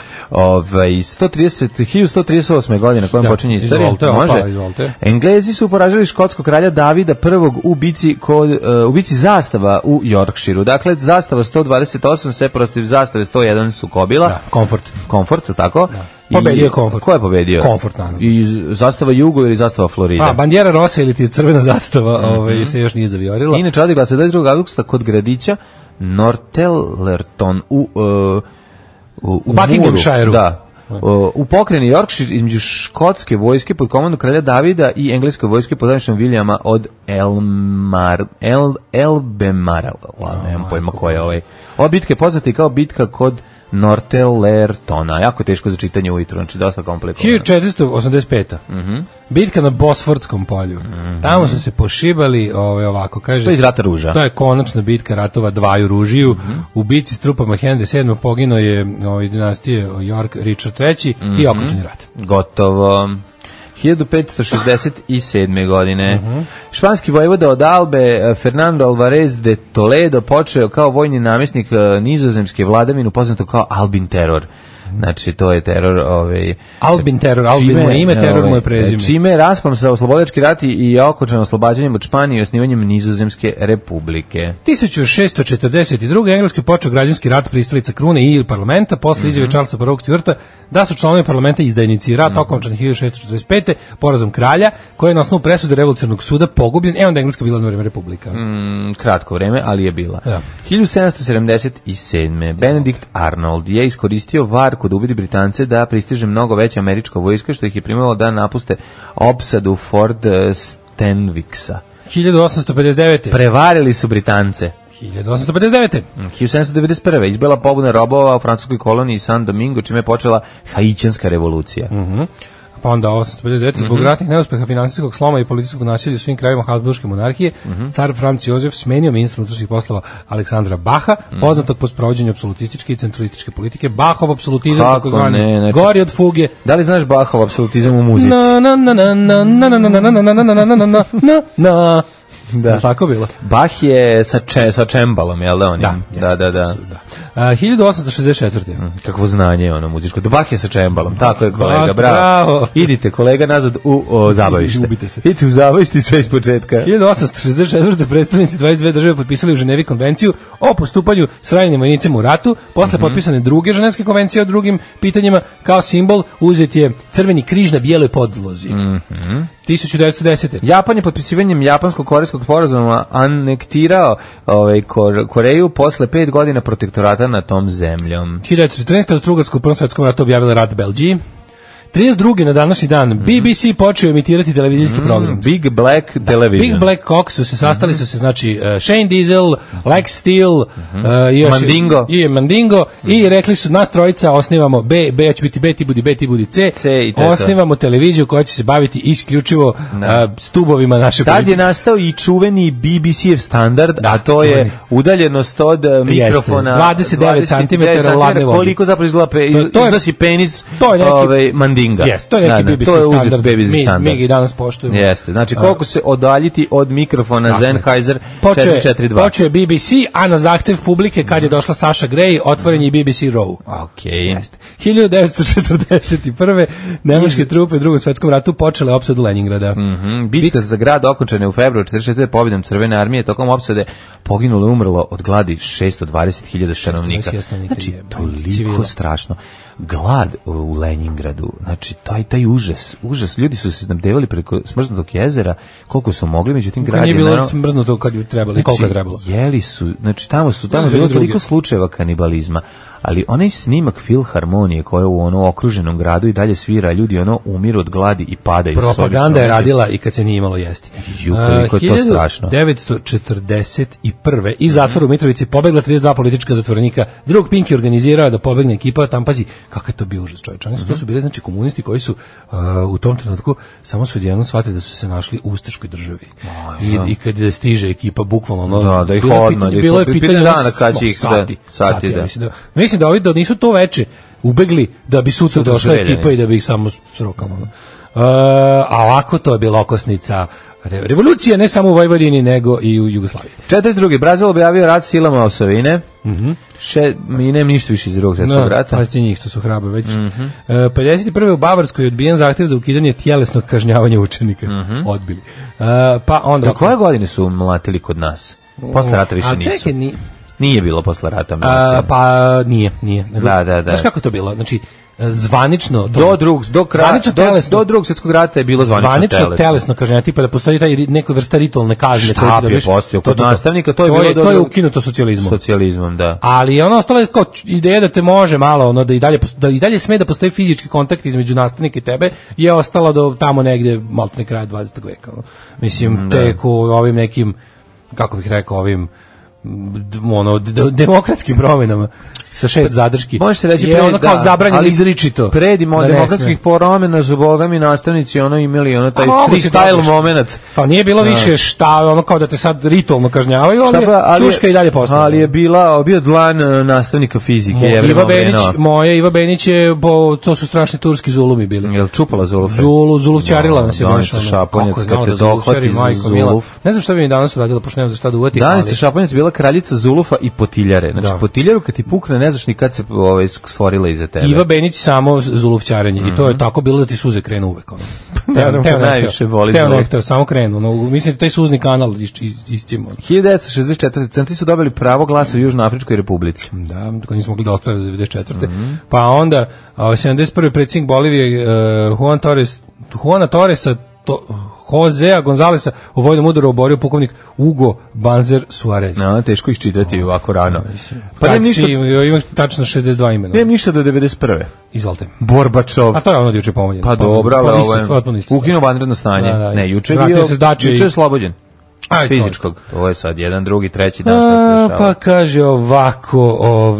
1138. godina kojom počinje istorija. Može. Englezi su poražili škotskog kralja Davida prvog u bici zastava u Yorkshireu. Dakle, zastava 128 se protiv zastave 101 sukobila. Da, Comfort, tako? Da. Pobedio je Comfort. Ko je pobedio? Comfort, naravno. I zastava Jugo ili zastava Florida? Bandjera Rosa ili ti crvena zastava se još nije zavijorila. Inače, odigla se 22. augusta kod gradića Northallerton u Buckinghamshireu. Da. U pokrajini Yorkshire između škotske vojske pod komandom kralja Davida i engleske vojske pod zajedničnom Vilijama od Elbemara. Nemam pojma koja je ovaj. Ova bitka je poznata i kao bitka kod Northallertona. Jako je teško za čitanje ujutru, znači dosta komplikovano. 1485. Bitka na Bosforskom polju. Tamo su se pošibali, ovako kaže. To je iz rata ruža. To je konačna bitka ratova dvaju ružiju. U bitci s trupama Henry VII poginuo je iz dinastije York Richard III i okončan je rat. Gotovo. 1567. godine. Španski vojvoda od Albe, Fernando Alvarez de Toledo, počeo kao vojni namjesnik nizozemske vladavine, poznato kao Albin teror. Znači, to je teror... Albin teror, Albin moje ime, teror moje prezime. Čime je raspam sa oslobodilački rat i okončan oslobađanjem od Španije i osnivanjem Nizozemske republike. 1642. Engleski počeo građanski rat pristalica krune i parlamenta, posle izjave Charlesa I. Stuarta da su članovi parlamenta izdajnici. Rat okončan 1645. porazom kralja, koji je na osnovu presude revolucionarnog suda pogubljen. Onda Engleska bila na vreme republika. Kratko vreme, ali je bila. Ja. 1777. Benedict Arnold je iskoristio varku da ubedi Britance da pristiže mnogo veća američka vojska, što ih je primalo da napuste opsadu Fort Stanwixa. 1859. Prevarili su Britance. 1859. 1791. izbila pobuna robova u francuskoj koloniji San Domingo, čime je počela Haićanska revolucija. Pa onda 1859. Zbog ratnih neuspeha, finansijskog sloma i političkog nasilja u svim krajevima Habsburške monarhije, car Franc Jozef smenio ministra unutrašnjih poslova Aleksandra Baha, poznatog po sprovođenju apsolutističke i centralističke politike. Bahov apsolutizam, takozvani, gori od fuge. Da li znaš Bahov apsolutizam u muzici? Da. Tako bilo. Bach je sa čembalom, jel da on? Da. 1864. Kakvo znanje je ono muzičko. Bach je sa čembalom, tako je kolega, bravo. Idite kolega nazad u zabavište. Idite u zabavište sve iz početka. 1864. predstavnici 22 države potpisali u Ženevi konvenciju o postupanju s ranjenim vojnicima u ratu. Posle potpisane druge ženevske konvencije o drugim pitanjima, kao simbol uzet je crveni križ na bijeloj podlozi. 1910. Japan je potpisivanjem japansko-korejskog sporazuma anektirao Koreju posle 5 godina protektorata na tom zemljom. 1914. Austro-Ugarska u Prvom svetskom ratu objavila rat Belgiji. 32. na današnji dan BBC počeo emitirati televizijski program. Big Black Television. Big Black Cock su se sastali su se, znači Shane Diesel, Lex Steele, Mandingo i rekli su nas trojica osnivamo B će biti B, ti budi C, osnivamo televiziju koja će se baviti isključivo stubovima naše politike. Tad je nastao i čuveni BBC-ev standard, a to je udaljenost od mikrofona 29 cm ladne vode. Koliko zapravo iznosi penis Mandingo. Jeste, to je neki BBC standard. Mi ga i danas poštujemo. Jeste, znači koliko se odaljiti od mikrofona Sennheiser 442. Počeo je BBC, a na zahtev publike kad je došla Sasha Grey, otvoren je BBC Row. Jeste. 1941. nemačke trupe u Drugom svetskom ratu počele opsadu Leningrada. Bitka za grad okončana je u februaru 1944. pobjedom Crvene armije. Tokom opsade poginulo i umrlo od gladi 620.000 stanovnika. Znači, toliko strašno. Glad u Leningradu, znači taj užas, ljudi su se snabdevali preko smrznutog jezera koliko su mogli, međutim grad nije bilo smrznuto kad bi trebalo, znači, koliko je trebalo. Jeli su, znači tamo je bilo toliko slučajeva kanibalizma, ali onaj snimak Filharmonije koja je u ono okruženom gradu i dalje svira, ljudi ono umiru od gladi i padaju. Propaganda je radila i kad se nije imalo jesti. Koliko je to strašno. 1941. iz zatvora u Mitrovici pobegla 32 politička zatvorenika. Drug Pink je organizirao da pobegne ekipa, tam pazi, kakav je to bio užas, čovječ. Oni su to su bili znači komunisti koji su u tom trenutku samo su odjednom shvatili da su se našli u ustaškoj državi. I kad stiže ekipa bukvalno da ih odmah, bilo je pitanje dana kad će ih sati da. Mislim da ovi da nisu to veče ubegli da bi sutra došla ekipa i da bi ih samo srokalo. A ovako to je bila okosnica revolucija ne samo u Vojvodini nego i u Jugoslaviji. 42. Brazil objavio rat silama Osovine. Mi nema ništa više iz Drugog svjetskog rata. Pa ti njih što su hrabro već. 51. u Bavarskoj odbijen zahtjev za ukidanje tjelesnog kažnjavanja učenika. Odbili. Pa onda... Do koje godine su mlatili kod nas? Posle rata više nisu. Čekaj, nije bilo posle rata. Pa nije. Da. Znaš kako to bilo? Znači, zvanično do Drugog svjetskog rata je bilo zvanično telesno kažnjavanje, tipa da postoji taj neka vrsta ritualne kazne. Štab je postojao kod nastavnika, to je bilo to je ukinuto socijalizmom. Da. Ali ono ostalo je kao ideja da te može malo ono da i dalje sme da postoji fizički kontakt između nastavnika i tebe je ostala do tamo negde maltene kraja 20. veka. Mislim tek u ovim nekim, kako bih rekao, ovim demokratskim promjenama sa 6 zadrški. Možete reći je ono kao zabranjeno izričito. Predimo demokratskih promjena su bogami nastavnici ono imali ono taj freestyle moment. Pa nije bilo više šta ono kao da te sad ritualno kažnjavaju, ali čuška i dalje postoji. Ali je bio dlan nastavnika fizike. Iva Benić je, to su strašni turski zulumi bili. Jel čupala zuluf? Zulufćarila nas je baš. Danica Šaponjac kad te dohvati zuluf. Ne znam šta bi mi danas uradila, pošto nemam za šta da uvati. Danica Šaponjac bila kraljica zulufa i potiljare. Znači potiljaru kad ti pukne ne znaš ni kad se stvorila iza tebe. Iva Benić samo zulufćarenje i to je tako bilo da ti suze krenu uvek. Teo najviše voli zuluf. Teo samo krenu. Mislim da taj suzni kanal iscimo. 1964. Crnci su dobili pravo glasa u Južnoafričkoj republici. Da, koji nismo mogli da ostvari 94. Pa onda 71. predsjednik Bolivije Juana Torresa Josea Gonzalesa u vojnom udaru oborio pukovnik Hugo Banzer Suarez. Teško ih čitati ovako rano. Pa ima tačno 62 imena. Nema ništa do 91. Izvolite. Borbačov. A to je ono juče pomenjeno. Pa dobro, ali ovo je ukinuo vanredno stanje. Ne, juče je slobođen. Fizičkog. To je sad jedan, drugi, treći dan. Pa kaže ovako,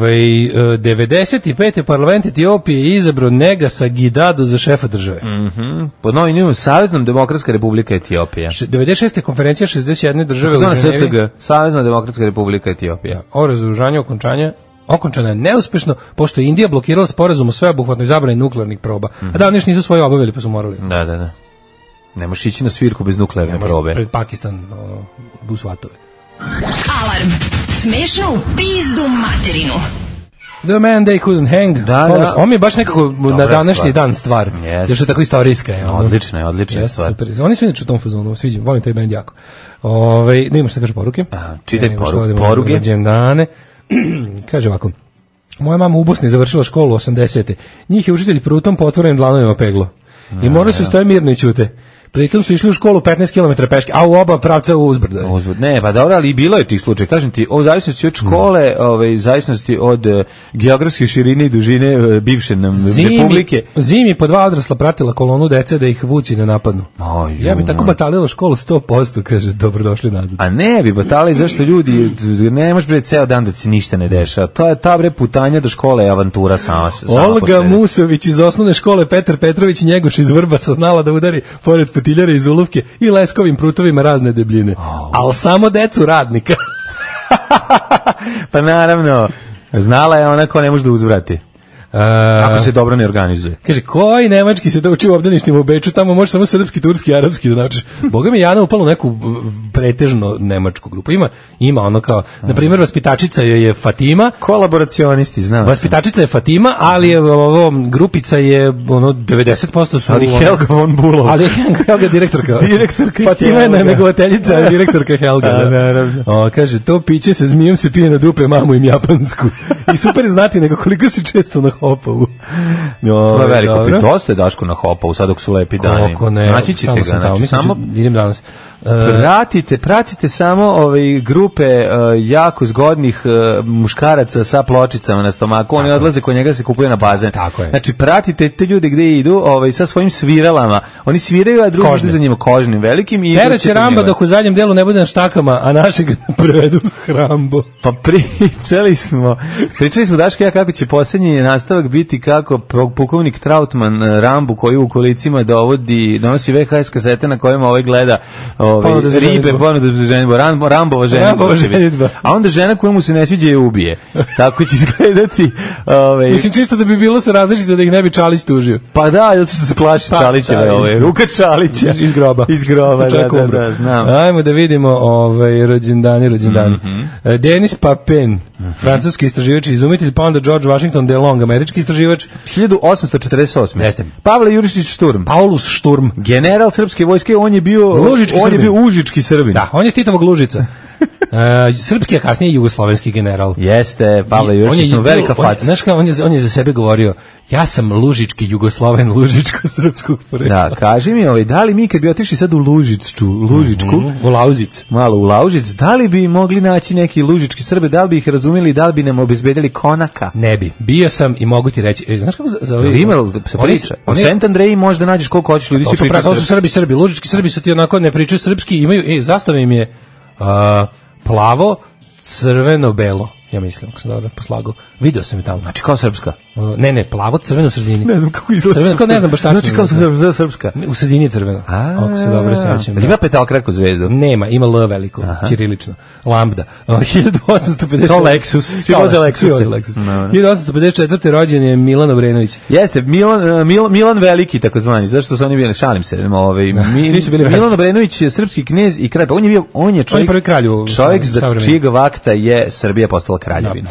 95. parlament Etiopije izabrao Negasa Gidado za šefa države. Pod novim imenom Savezna demokratska republika Etiopija. 96. konferencija 61 države u Ženevi. SCG, Savezna demokratska republika Etiopija. O razoružanju okončana je neuspešno, pošto je Indija blokirala sporazum o sveobuhvatnoj zabrani nuklearnih proba. A da, oni još nisu svoje obavili, pa su morali. Da. Ne možeš ići na svirku bez nuklearne probe. Pred Pakistan, u svatove. Alarm. Smešno u pizdu materinu. The man they couldn't hang. Da. On mi je baš nekako na današnji dan stvar. Jer što je tako istorijska. Odlična stvar. Super. Oni su inače u tom fazonu, sviđam, volim taj band jako. Da imaš šta kaže poruke. Čitaj poruke. Kaže ovako. Moja mama u Bosni završila školu 80. Njih je učitelj prutom po otvorenim dlanovima peglo. I morali su stoje mirno i ćute. Pritom su išli u školu 15 km peške, a u oba pravca uzbrdo. Ne, pa dobro, ali i bilo je tih slučaja. Kažem ti, o zavisnosti od škole, zavisnosti od geografske širine i dužine bivše nam republike. Zimi po 2 odrasla pratila kolonu dece da ih vuci ne napadnu. Ja bi tako batalila školu 100%, kaže, dobrodošli nazad. A ne bi batalili, zašto ljudi, ne možeš bre ceo dan da se ništa ne dešava. To je ta bre putanja do škole, avantura sama Olga Musović iz osnovne škole Petar Petrović Njegoš iz Vrbasa znala da udari pored potiljare iz Uluvke i leskovim prutovima razne debljine. Ali samo decu radnika. Pa naravno, znala je ona ko ne može da uzvrati. Ako se dobro ne organizuje. Kaže, koji nemački se da uči u obdaništima u Beču, tamo može samo srpski, turski, arapski da naučiš. Boga mi Jana upala u neku pretežno nemačku grupu. Ima ono kao, na primjer, vaspitačica je Fatima. Kolaboracionisti, znam. Vaspitačica je Fatima, ali je grupica je ono 90% su. Ali Helga von Bulov. Ali Helga direktorka. Fatima je negovateljica, a direktorka Helga. Naravno. Kaže, to piće sa zmijom se pije na dupe, mamu im japansku. I super je znati nego koliko se često na Hopovu. To je veliko, dosta je Daško na Hopovu, sad dok su lepi dani. Koliko ne. Naći ćete ga, idem danas. Pratite samo grupe jako zgodnih muškaraca sa pločicama na stomaku, oni odlaze kod njega, se kupuje na bazen. Znači, pratite te ljude gde idu sa svojim sviralama. Oni sviraju, a drugi idu za njima kožnim, velikim. Teraće Ramba dok u zadnjem delu ne bude na štakama, a našeg prevedu Hrambo. Pa pričali smo Daško ja kako će posljednji nastavak biti kako pukovnik Trautman Rambu koji u kolicima donosi VHS kasete na kojima gleda ribe, ponuda za ženitbu, Rambova ženitba. A onda žena koja mu se ne sviđa je ubije. Tako će izgledati. Mislim čisto da bi bilo se različito da ih ne bi Čalić tužio. Pa da, zato što se plaši Čalićeve, ruka Čalića. Iz groba. Da, znam. Ajmo da vidimo rođendani. Denis Papin, francuski istraživač i izumitelj, pa onda George Washington DeLong, američki istraživač. 1848. Pavle Jurišić Šturm. Paulus Šturm. General srpske vojske, on je bio užički Srbin. Da, on je Titovog Lužica. Srpski, a kasnije jugoslovenski general. Jeste, Pavle Jurišić, velika faca. Znaš kao, on je za sebe govorio, ja sam lužički Jugosloven, lužičko-srpskog porekla. Da, kaži mi, da li mi kad bi otišli sad u Lužičku, u Lauzic, malo u Laužic, da li bi mogli naći neki lužički Srbe, da li bi ih razumeli, da li bi nam obezbedili konaka? Ne bi. Bio sam i mogu ti reći, znaš kako za ovi... Ima se priča. U St. Andreji možda nađeš koliko hoćeš ljudi, svi pričaju srpski. To su Srbi. Lužički Srbi su ti onako ne pričaju srpski, imaju, zastava im je plavo, crveno, belo. Ja mislim, ako sam dobro poslagao. Video sam je tamo. Znači kao srpska? Ne, plavo, crveno u sredini. Ne znam kako izgleda. Crveno, ne znam baš tačno. Znači kao srpska? U sredini je crveno. Ako se dobro sećam. Ima petalkraku zvezdu? Nema, ima L veliko, ćirilično. Lambda. 1854. Kao Lexus. Svi voze Lexus. 1854. rođen je Milan Obrenović. Jeste, Milan Veliki, takozvani. Zašto su oni bili? Šalim se. Svi su bili veliki. Milan Obrenović je srpski knez i kralj. On je čovjek za čijeg vakta je Srbija postala kraljevina.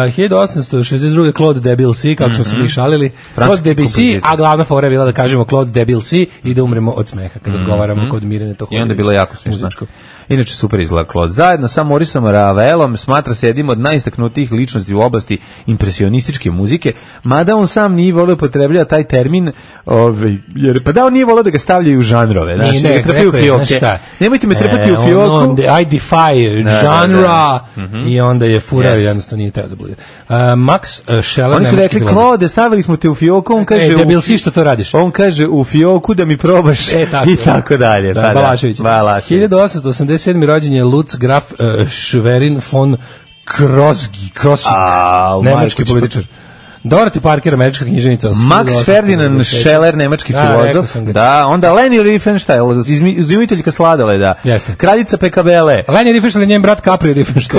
1862. Claude Debussy, kako smo se mi šalili. Claude Debussy, a glavna fora je bila da kažemo Claude Debussy i da umremo od smeha kad odgovaramo kod Mirjane Toholović. I onda je bilo jako smiješno. Inače super izgleda Claude. Zajedno sa Mauriceom Ravelom smatra se jednim od najistaknutijih ličnosti u oblasti impresionističke muzike, mada on sam nije volio upotrebljava taj termin, jer pa da on nije volio da ga stavljaju u žanrove, znači da ga trpaju u fioke. Nemojte me trpati u fioku. I defy genre i onda je furao, jednostavno nije teo da bude. Max Scheler, oni su rekli, Claude, stavili smo te u fioku, on kaže, Debussy, što to radiš? On kaže u fioku da mi probaš i tako dalje. Balašević. 1887. rođen je Lutz Graf Schwerin von Krosigk, nemački političar. Dorothy Parker, američka književnica. Max Ferdinand Scheler, nemački filozof. Da, onda Leni Riefenstahl, izumiteljka sladoleda. Kraljica Pekabele. Leni Riefenstahl je njen brat Capri Riefenstahl.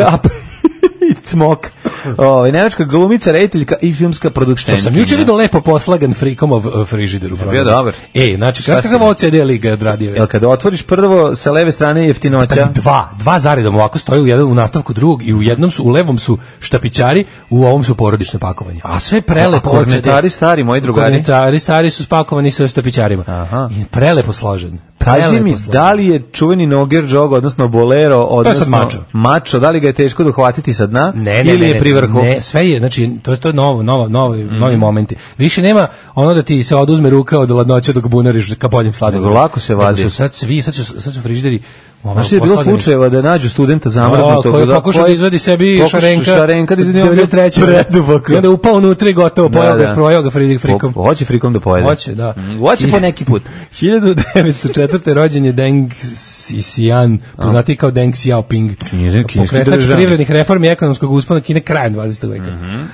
Cmok. Nemačka glumica, rediteljka i filmska producentkinja. Što sam jučer vidio lepo poslagan Frikomov frižider u prodavnici. Bio dobar. Znači, kakav ovo CD liga odradio? Jel kada otvoriš prvo sa leve strane jeftinoća? Dva zaredom ovako stoje u nastavku drugog i u levom su štapićari, u ovom su porodično pakovanje. A sve prelepo. Kornetari stari, moji drugari. Kornetari stari su spakovani sa štapićarima. I prelepo složen. Kaži mi, da li je čuveni Noger Jog, odnosno Bolero, odnosno mačo, da li ga je teško dohvatiti sa dna ili je pri vrhu? Ne, sve je, znači, to je novi momenti. Više nema ono da ti se oduzme ruka od ladnoće dok bunariš ka boljem sladovodu. Lako se vadi. Sad su frižideri. Znaš je bilo slučajeva da nađu studenta zamrznutog koji pokušao da izvadi sebi šarenka da izvadi 93. I onda upao unutra i gotovo, pojao ga frikom. Hoće frikom da pojede. Hoće, da. Hoće po neki put. 1904. rođen je Deng Xiaoping, poznati kao Deng Xiaoping. Pokretač privrednih reformi i ekonomskog uspona Kine krajem 20. veka.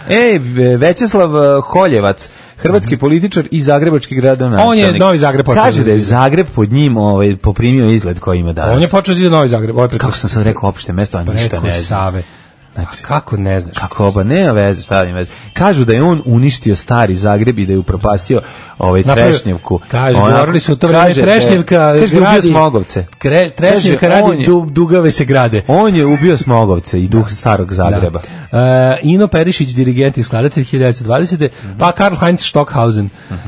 Večeslav Holjevac, hrvatski političar i zagrebački gradonačelnik. On je Novi Zagreb počeo. Kaže da je Zagreb pod njim poprimio izgled koji ima danas. On je počeo zida Novi Zagreb. Kako sam sad rekao opšte mesto, a ništa ne znam. Znači, kako ne znaš? Kako oba, nema veze, šta ima veze. Kažu da je on uništio stari Zagreb i da je upropastio Trešnjevku. Kažu, govorili su u to vreme Trešnjevka gradi Smogovce. Trešnjevka radi, dugave se grade. On je ubio Smogovce i duh starog Zagreba. Ino Perišić, dirigent i skladatelj 1920. Pa Karl Heinz Stockhausen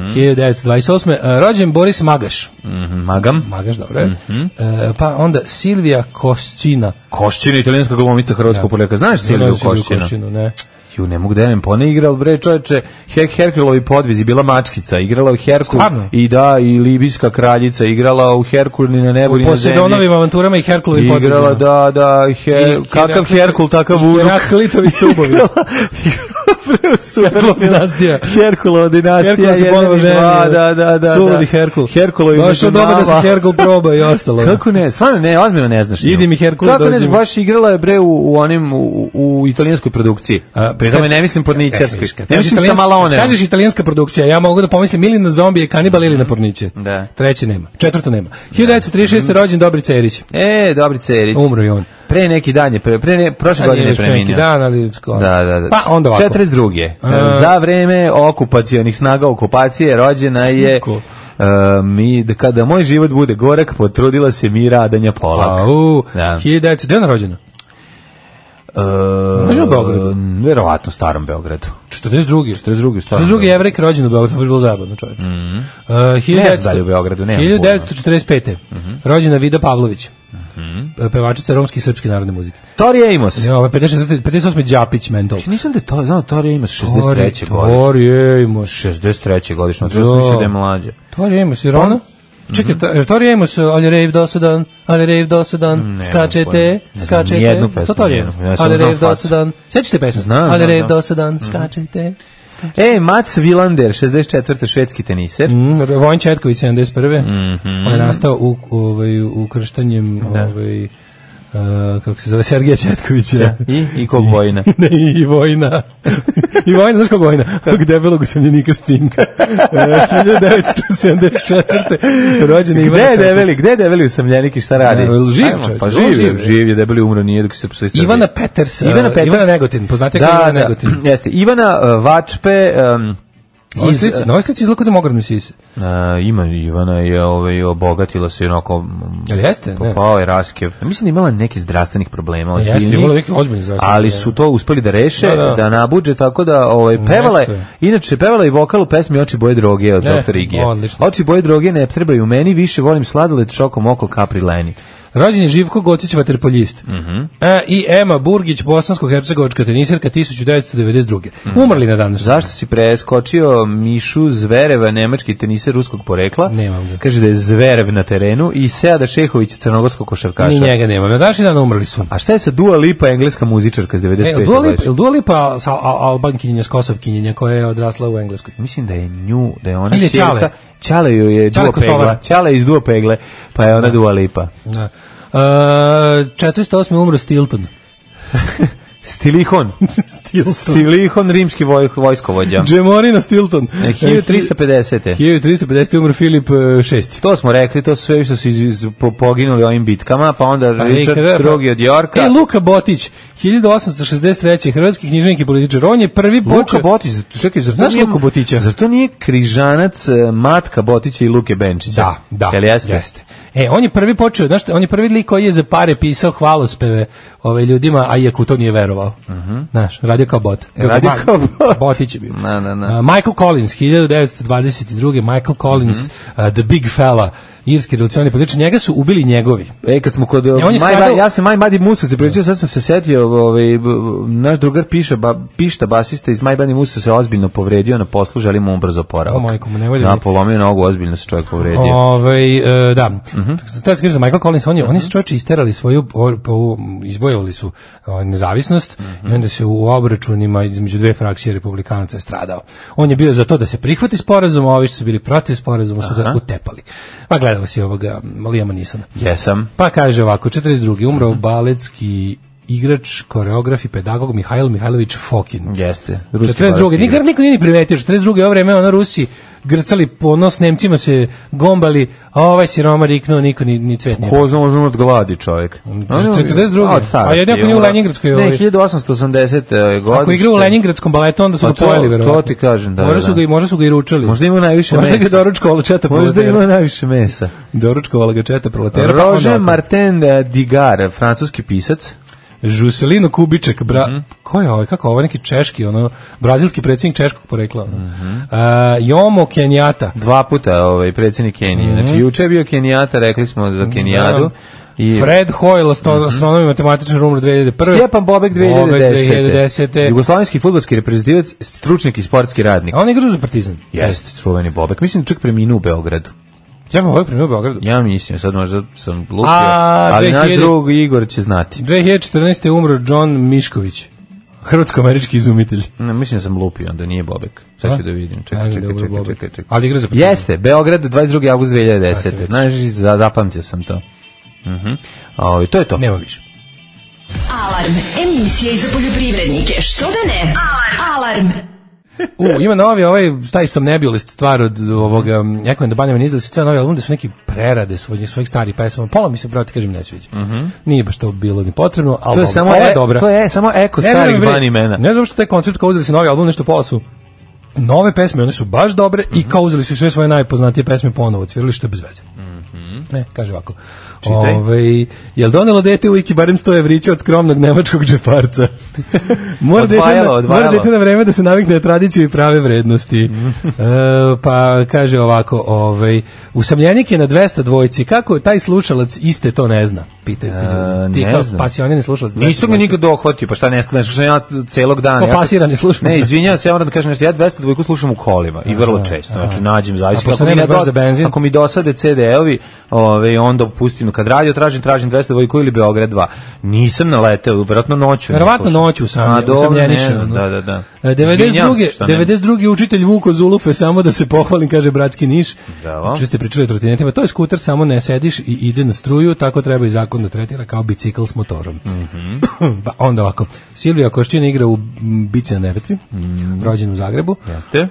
1928. Rođen Boris Magaš. Magaš, dobro. Pa onda Silvija Košćina. Košćina, italijanska glumica hrvatskog porekla. Znaš Silviju Košćinu? Ne. Ju, ne mogu da nemam, pa ne igrao, bre, čoveče, Herkulovi podvizi, bila mačkica, igrala u Herkul, i Libijska kraljica, igrala u Herkul ni na nebu, ni na zemlji. U Posedonovim avanturama i Herkulovi podvizi. Igrala, kakav Herkul, takav Vunuk. Heraklitovi stubovi. Herkulova dinastija. Herkulova dinastija. Herkul se ponovo ženio. Da. Suvodi Herkul. Herkulovi došao doba da se Herkul proba i ostalo. Kako ne, stvarno ne, ozbiljno ne znaš. Idi mi Herkul. Kako ne, baš igrala je bre u italijanskoj produkciji. Pri tome ne mislim porničarskoj. Ne mislim sa Malone. Kažeš italijanska produkcija, ja mogu da pomislim ili na zombije, kanibal ili na porniče. Da. Treće nema, četvrto nema. 1936. rođen Dobrica Erić. Dobrica Erić. Umro i on. Pre neki dan je, prošle godine je preminuo. Neki dan, ali... Da. Pa onda ovako. 42. Za vreme okupacionih snaga okupacije rođena je... kada moj život bude gorak, potrudila se Mira Adanja Polak. 1900. Gde je ona rođena? Možda u Beogradu? Verovatno starom Beogradu. 42. Jevrejka rođena u Beogradu, to je bilo zabavno, čovječ. Ne znam da li u Beogradu, nema. 1945. Rođena Vida Pavlović. Pevačica romske i srpske narodne muzike. Tori Amos. 58. Đapić, Mentol. Nisam da je to, znao Tori Amos 63. godišnje. Tori Amos. 63. godišnje, to sam više da je mlađe. Tori Amos, jer ona? Čekaj, Tori Amos, ali rejv dosadan, skačete. Nijednu pesmu. Ali rejv dosadan. Sećate pesmu? Znam. Ali rejv dosadan, skačete. Mats Wilander, 64. švedski teniser. Vojin Četković, 71. On je nastao ukrštanjem kako se zove, Sergeja Četkovića. I kog Vojina? Ne, i Vojina. I Vojina, znaš kog Vojina? Kog debelog usamljenika Spinka. 1974. Rođena Ivana Peters. Gde je debeli usamljenik i šta radi? Živ čovječ. Pa živ je, debeli umro, nije dok se postoji Srbije. Ivana Peters. Ivana Negotin, poznate kao Ivana Negotin. Jeste, Ivana Vačpe... Na ovoj slici izgleda demografni sise. Ima, Ivana je obogatila se onako... Ali jeste? Popao je raskev. Mislim da imala neke zdravstvenih problema. Jeste, imala neki ozbiljni zdravstveni ali su to uspeli da reše, da nabuđe, tako da pevala je. Inače, pevala i vokal u pesmi Oči boje droge od Dr. Igije. Oči boje droge ne trebaju meni, više volim sladoled šokom oko Capri Leni. Rođen je Živko Gocić, vaterpoljist. I Ema Burgić, bosansko-hercegovačka teniserka, 1992. Umrli na danas. Zašto si preskočio Mišu Zvereva, nemački teniser ruskog porekla? Nemam ga. Kaže da je Zverev na terenu i Seada Šehović, crnogorskog košarkaša. Ni njega nemam. Na današnji dan umrli su. A šta je sa Dua Lipa, engleska muzičarka s 95. godine? Dua Lipa Albankinjenja s Kosovkinjenja koja je odrasla u Engleskoj? Mislim da je ona čerka. Ćale joj je Dua Pegla. Ćale iz Dua Pegle, pa je ona Dua Lipa. Da. 408. umro Stilton. Stilihon, rimski vojskovođa. Džemorino Stilton. 1350. 1350. umro Filip VI. To smo rekli, to sve što su poginuli ovim bitkama, pa onda Richard II od Yorka. Luka Botić, 1863. hrvatski književnik i političar. On je prvi počeo... Luka Botić, čekaj, znaš Luka Botića? Zar to nije križanac matka Botića i Luke Benčića? Da, jeste. On je prvi počeo, znaš, on je prvi lik koji je za pare pisao hvalospeve ljudima, a iako to nije verovao. Znaš, radio kao bot. Botić je bio. Michael Collins, 1922. Michael Collins, The Big Fella, irski revolucionarni političar, njega su ubili njegovi. Kad smo kod ja sam My Buddy Musa se pričao, sad sam se setio, naš drugar Pišta, basista iz My Buddy Musa se ozbiljno povredio na poslu, želimo mu brzo oporavak. Polomio nogu, ozbiljno se čovjek povredio. Da. Sada se kaže za Michael Collins, oni su čovječi isterali svoju, izbojevali su nezavisnost i onda se u obračunima između dve frakcije republikanaca je stradao. On je bio za to da se prihvati sporazum, a ovi što su bili protiv sporazuma su ga utepali. Pa gledao si ovoga Lijama Nisona. Jesam. Pa kaže ovako, 42. umro baletski igrač, koreograf i pedagog Mihajlo Mihajlović Fokin. Jeste. 42. Niko nije ni primetio. 42. ovo vreme Rusi grcali po nos, Nemcima se gombali, a ovaj siroma riknuo, niko ni cvet nije. Ko zna, možemo od gladi čovjek. 42. A jednako nije u Leningradskoj. Ne, 1880. godište. Ako igra u Leningradskom baletu, onda su ga pojeli, verovatno. To ti kažem, da. Možda su ga i ručali. Možda ima najviše mesa. Možda ga doručkovala četa proletera. Možda ima najviše mesa. Doručkovala ga četa proletera. Roger Martin Digar, francuski pisac. Juscelino Kubitschek, ko je ovaj, kako ovo, neki češki, brazilski predsjednik češkog porekla. Jomo Kenyatta. 2 puta predsjednik Kenije. Znači, juče je bio Kenyatta, rekli smo za Kenijadu. Fred Hoyle, astronom i matematičar, umro 2001. Stjepan Bobek 2010. Jugoslovenski fudbalski reprezentativac, stručnjak i sportski radnik. A on igra za Partizan. Jeste, čuveni Bobek. Mislim da čak preminuo u Beogradu. Stjepan Bobek preminuo u Beogradu? Ja mislim, sad možda sam lupio, ali naš drug Igor će znati. 2014. umro John Mišković. Hrvatsko-američki izumitelj. Ne, mislim da sam lupio, onda nije Bobek. Sad ću da vidim. Čekaj. Ali igra za Partizan. Jeste, Beograd 22. avgust 2010. Znaš, zapamtio sam to. To je to. Nema više. Alarm, emisija i za poljoprivrednike. Što da ne? Alarm. Ima novi taj Somnebulist stvar od ovoga Ekon da Banjaman izdali su cijel novi album da su neki prerade svojih starih pesama. Pola mi se brate kažem ne sviđa. Nije baš to bilo ni potrebno, ali to je samo eko starih Banjamana. Ne znam što taj koncept kao uzeli su novi album, nešto pola su nove pesme, one su baš dobre i kao uzeli su sve svoje najpoznatije pesme ponovo otvirali što je bez veze. Ne, kaže ovako. Jel donelo dete u Iki barem 100 evrića od skromnog nemačkog džeparca? Mora dete na vreme da se navikne na tradiciju i prave vrednosti. Pa kaže ovako, usamljenik je na 200 dvojci, kako taj slušalac iste to ne zna? Pitaju ti kao pasionirani slušalac. Nisu ga nikad dohvatio, pa šta ne slušam ja celog dana. Kao pasirani slušalac. Ne, izvinjavam se, ja moram da kažem nešto, ja 200 dvojku slušam u kolima i vrlo često, znači nađem zavisi. Ako mi dosade CD-ovi, onda pustim kad radio tražim 200 dvojku ili Beograd 2. Nisam naleteo, verovatno noću. Verovatno noću usamljeniše. Da. 92. učitelj Vuko Zulufe, samo da se pohvalim, kaže bratski Niš. Što ste pričali o trotinetima, to je skuter, samo ne sediš i ide na struju, tako treba i zakon da tretira kao bicikl s motorom. Pa onda ovako, Silvija Košćina igra u Bici na Neretvi, rođen u Zagrebu. Jeste.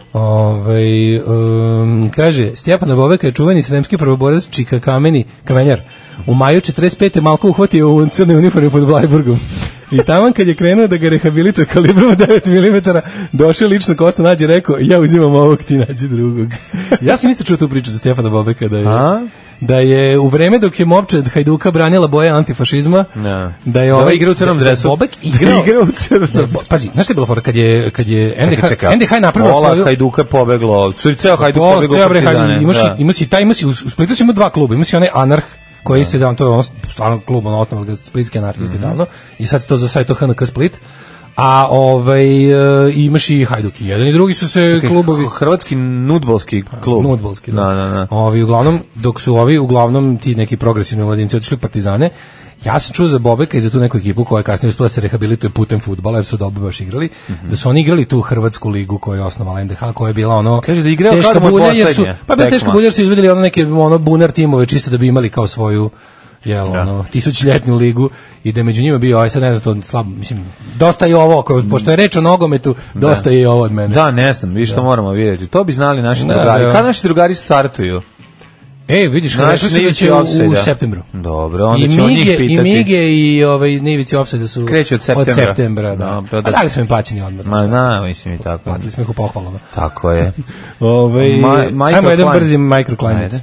Kaže, Stjepana Bobeka je čuveni sremski prvoborac Čika Kamenjar. U maju 45. Malko uhvatio u crnoj uniformi pod Blajburgom. I taman kad je krenuo da ga rehabilituje kalibrom 9 mm, došao lično Kosta nađe, rekao, ja uzimam ovog, ti nađi drugog. Ja sam isto čuo tu priču za Stjepana Bobeka da je u vreme dok je momčad Hajduka branila boje antifašizma, da je igra u crnom dresu. Bobek igra u crnom. Pazi, znaš što je bilo fora kad je NDH napravila svoju Hajduka pobeglo, ceo Hajduk pobeglo Partizane. Imaš u Splitu ima dva kluba, imaš i onaj Anarh koji se to je stvarno klub osnovali ga splitski anarhisti davno i sad se to HNK Split. A imaš i Hajduk, jedan i drugi su se klubovi hrvatski nudbalski klub. Nudbalski, da. Uglavnom dok su uglavnom ti neki progresivni mladinci otišli u Partizane. Ja sam čuo za Bobeka i za tu neku ekipu koja je kasnije uspela se rehabilituje putem fudbala jer su dobro baš igrali, da su oni igrali tu hrvatsku ligu koju je osnovala NDH, koja je bila kaže da igrao teška bulja, teška bulja, su izvedeli neke bunar timove čisto da bi imali kao svoju tisućljetnu ligu i da među njima bio, sad ne znam, to slabo, mislim, dosta je ovo, pošto je reč o nogometu, dosta je ovo od mene. Da, ne znam, vi što moramo vidjeti, to bi znali naši drugari. Kada naši drugari startuju? Vidiš, rekli su da će u septembru. Dobro, onda ćemo njih pitati. I Mige i Nivici Ofsajda su kreću od septembra. Da. A dali smo im plaćeni odmah. Mislim i tako. Platili smo ih u pohvalama. Tako je. Ajmo jedan brzi microclimate.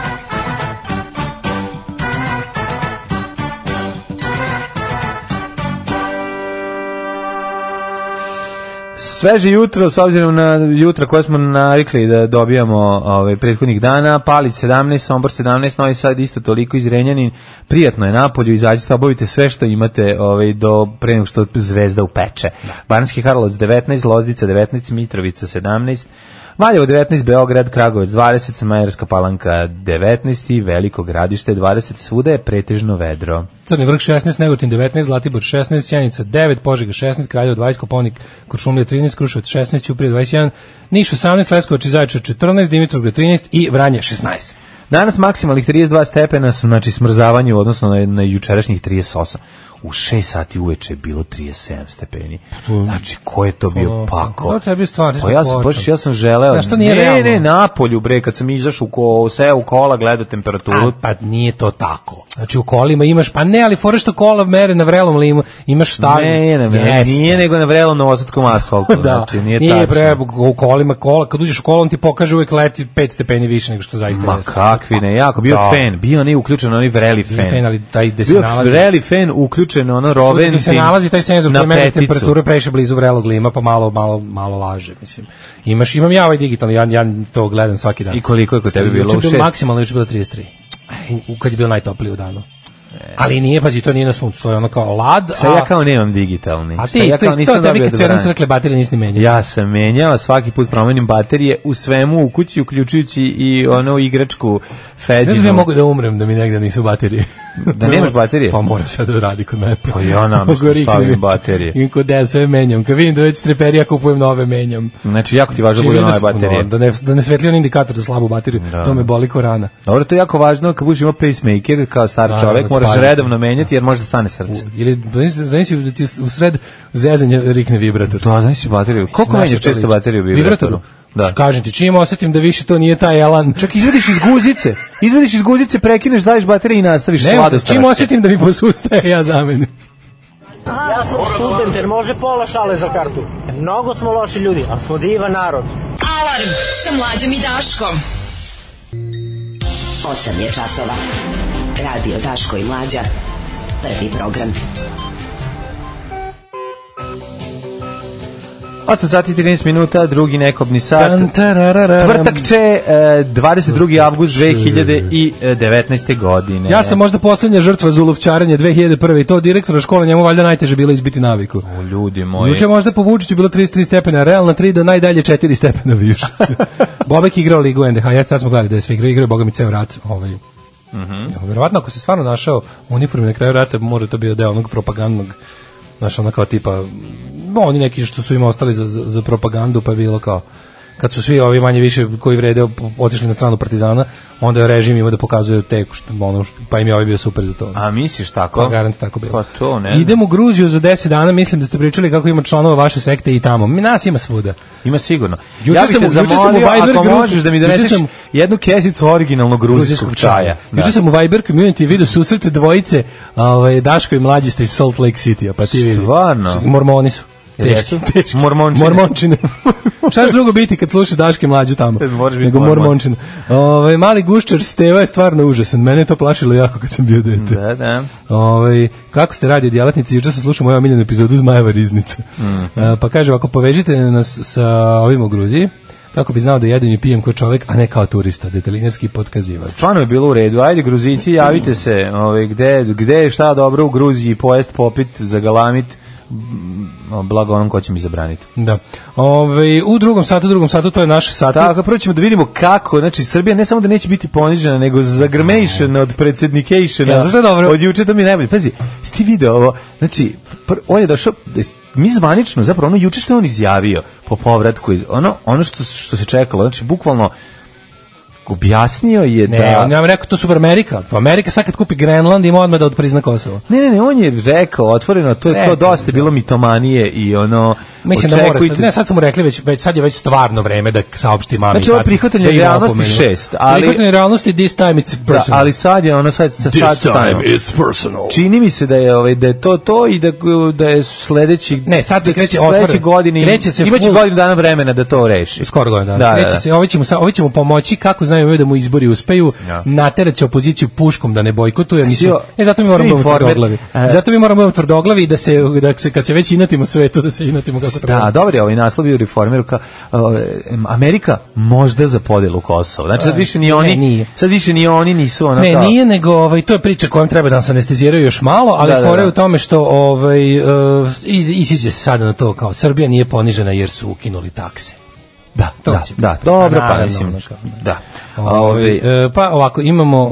Sveže jutro, s obzirom na jutra koje smo navikli da dobijamo prethodnih dana, Palić 17, Sombor 17, Novi Sad isto toliko, iz Renjanin, prijatno je napolju, izađite, obavite sve što imate do pre nego što zvezda upeče. Banatski Karlovac 19, Loznica 19, Mitrovica 17, Valjevo 19, Beograd, Kragujevac 20, Smederevska Palanka 19 i Veliko Gradište 20, svuda je pretežno vedro. Crni Vrh 16, Negotin 19, Zlatibor 16, Sjenica 9, Požega 16, Kraljevo 20, Kopaonik, Kuršumlija 13, Kruševac 16, Ćuprija 21, Niš 18, Leskovac i Zaječar 14, Dimitrovgrad 13 i Vranje 16. Danas maksimalnih 32 stepena, znači smrzavanje u odnosu na jučerašnjih 38. U 6 sati uveče je bilo 37 stepeni. Znači, ko je to bio pako? To tebi stvarno. Ja sam želeo. Ne, napolju, bre, kad sam izašao u kola, gledao temperaturu. Pa nije to tako. Znači, u kolima imaš, pa ne, ali fore što kola mere na vrelom limu, imaš stavljen. Nije nego na vrelom novosadskom asfaltu. Da, znači, nije bre, u kolima, kad uđeš u kola, on ti pokaže uvek leti 5 stepeni više nego što zaista jeste. Ma kakvi ne, jako, bio ne uključen, onaj vreli fen. Ali taj gde se nalazi. Bio vreli fen uključen, ono roventim. Gde se nalazi taj senzor koji meri temperaturu previše blizu vrelog lima, pa malo laže, mislim. Imam ja ovaj digitalni, ja to gledam svaki dan. I koliko je kod tebe bilo u 6? Maksimalno je bilo 33. Kad je bilo najtoplije u danu. Ali nije, pazi, to nije na suncu, to je ono kao lad. Šta ja kao nemam digitalni? A ti, ja to je tebi kad sve crkle baterije nisi menjao. Ja sam menjao, svaki put promenim baterije u svemu u kući, uključujući i ono igračku Feđinu. Znaš da ja mogu da umrem da mi negde nisu baterije? Da nemaš baterije? Pa mora sve da radi kod mene. Pa ja namešno stavim baterije. I kod ja sve menjam. Kad vidim da već streperija kupujem nove, menjam. Znači, jako ti važno bude nove baterije. Da ne svetli on indikator za slabu bateriju, to me boli ko rana. Dobro, to je jako važno, kad budeš imao pacemaker, kao star čovek, moraš redovno menjati, jer može da stane srce. Ili, znači da ti u sred zezanja rikne vibrator. Da, znači bateriju. Koliko menjaš često bateriju vibratoru? Da. Kažem ti, čim osetim da više to nije taj elan. Čak izvadiš iz guzice, prekineš, daš baterije i nastaviš sladostrašće. Čim osetim da mi posustaje, ja zamenim. Ja sam student, jer može pola šale za kartu. Mnogo smo loši ljudi, ali smo divan narod. Alarm sa Mlađom i Daškom. 8 je časova. Radio Daško i Mlađa. Prvi program. 8 sati 13 minuta, drugi nekobni sat. Tvrtakče, 22. avgust 2019. godine. Ja sam možda poslednja žrtva zulovčarenja 2001. i to direktora škole, njemu valjda najteže bilo izbiti naviku. O, ljudi moji. Juče možda po Vučiću bilo 33 stepena, realno 3 do najdalje 4 stepena više. Bobek igrao Ligu NDH, ja sad smo gledali da je sve igrao boga mi ceo rat. Verovatno ako se stvarno našao uniformi na kraju rata, možda to bio deo onog propagandnog, znaš, ono kao tipa, oni neki što su im ostali za propagandu, pa je bilo kao, kad su svi ovi manje više koji vrede otišli na stranu partizana, onda je režim imao da pokazuje tek, pa im je ovaj bio super za to. A misliš tako? Pa garant tako bilo. Pa to ne. Idem u Gruziju za 10 dana, mislim da ste pričali kako ima članova vaše sekte i tamo. Nas ima svuda. Ima sigurno. Ja bih te zamolio, ako možeš da mi doneseš jednu kesicu originalnog gruzijskog čaja. Juče sam u Viber community vidio susrete dvojice, Daško i Mlađi ste iz Salt Lake City, pa ti vidi. Stvarno? Mormoni su. Teški. Mormončine. Šta će drugo biti kad slušaš Daške Mlađu tamo? Nego Mormončine. Mali guščar Steva je stvarno užasan. Mene je to plašilo jako kad sam bio dete. Da. Kako ste radio djelatnici? Juče sam slušao moju omiljenu epizodu Zmajeva riznica. Pa kaže, ako povežite nas sa ovim u Gruziji, kako bi znao da jedem i pijem kao čovek, a ne kao turista, detaljinerski podkazivač. Stvarno je bilo u redu. Ajde, Gruzici, javite se. Gde je šta dobro u Gruziji, pojest, popit, zagalamit, blago onom ko će mi zabraniti. Da. U drugom satu, to je naš sat. Tako, prvo ćemo da vidimo kako, znači Srbija ne samo da neće biti ponižena, nego zagrmejšena od predsjednikejšena. Od juče, to mi je najbolje. Pazi, sti video ovo, znači, on je došao, mi zvanično, zapravo ono juče što je on izjavio po povratku, ono što se čekalo, znači bukvalno objasnio je da... Ne, on je vam rekao, to su Amerika. Amerika sad kad kupi Grenland ima odmah da odprizna Kosovo. Ne, on je rekao otvoreno, to je kao dosta bilo mitomanije i ono... Mislim da mora sad, sad su mu rekli, sad je već stvarno vreme da saopšti mami. Znači ovo je prihvatanje realnosti 6, ali... Prihvatanje realnosti, this time it's personal. Da, ali sad je ono, sad this time it's personal. Čini mi se da je to i da je sledeći... Ne, sad se kreće sledeće godine, imaće godinu dana vremena da to reši. Skoro godinu dana. Kreće se, ovi ćemo pomoći kako znaju da mu izbori uspeju, nateraće opoziciju puškom da ne bojkotuje. Zato mi moramo biti tvrdoglavi. Zato mi moramo biti tvrdoglavi da se kad se već inatimo svetu, da se inatimo kako treba. Da, dobro je ovaj naslov u Reformeru, Amerika možda za podelu Kosova. Znači sad više ni oni nisu ono. Ne, nije, nego to je priča kojom treba da nas anesteziraju još malo, ali fora je u tome što isiđe se sada na to kao Srbija nije ponižena jer su ukinuli takse. Da, dobro, pa mislim. Da. Pa ovako, imamo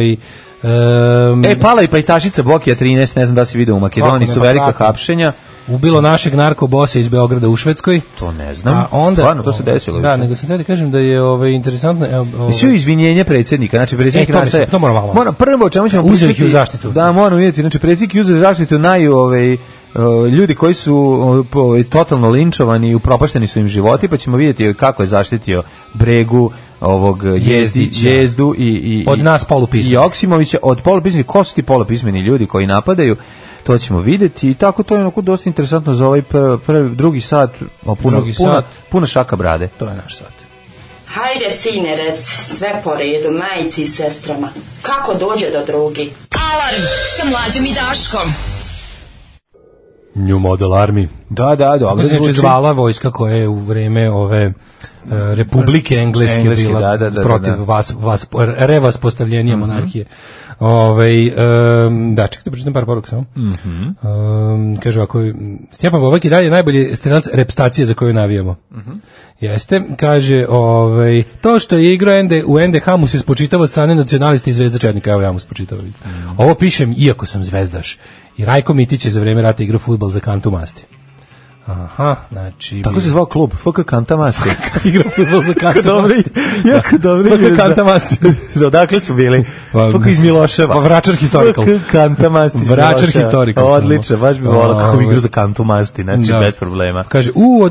pala i pajtašica Bokija 13, ne znam da si vidio u Makedoniji, su velika hapšenja. Ubilo našeg narkobose iz Beograda u Švedskoj. To ne znam. Stvarno, to se desilo. Da, nego sam da kažem da je interesantno. Sve izvinjenje predsjednika, znači predsjednik nastaje. To moramo malo. Prvo o čemu ćemo uzeti u zaštitu. Da, moramo vidjeti, znači predsjednik uzeo zaštitu ljudi koji su totalno linčovani i upropašteni su im životi, pa ćemo vidjeti kako je zaštitio Bregu, ovog Jezdu i od nas polupismeni. I Joksimovića, od polupismeni. Ko su ti polupismeni ljudi koji napadaju? To ćemo vidjeti i tako to je onako dosta interesantno za ovaj drugi sat, puno šaka brade. To je naš sat. Hajde, sine, rec, sve po redu, majici i sestrama. Kako dođe do drugi? Alarm sa Mlađom i Daškom. New Model Army. Da, dobro. Znači zvala vojska koja je u vreme ove Republike Engleske bila protiv revaspostavljenja monarhije. Da, čekajte, pročitam par poruka samo. Kaže ovako, Stjepan Bobak i dalje najbolji strelac repstacije za koju navijamo. Jeste, kaže, to što je igrao u NDH mu se spočitava od strane nacionalista i Zvezda Četnika, evo ja mu spočitavam. Ovo pišem iako sam zvezdaš. I Rajko Mitić je za vreme rata igrao fudbal za Kantu Masti. Aha, znači... Tako se zvao klub, FK Kanta Masti. Igrao fudbal za Kantu Masti. Jako dobri. FK Kanta Masti. Odakle su bili? FK iz Miloševa. Vračar Historical. FK Kanta Masti. Vračar Historical. Odlično, baš bi volao kako igrao za Kantu Masti, znači bez problema. Kaže,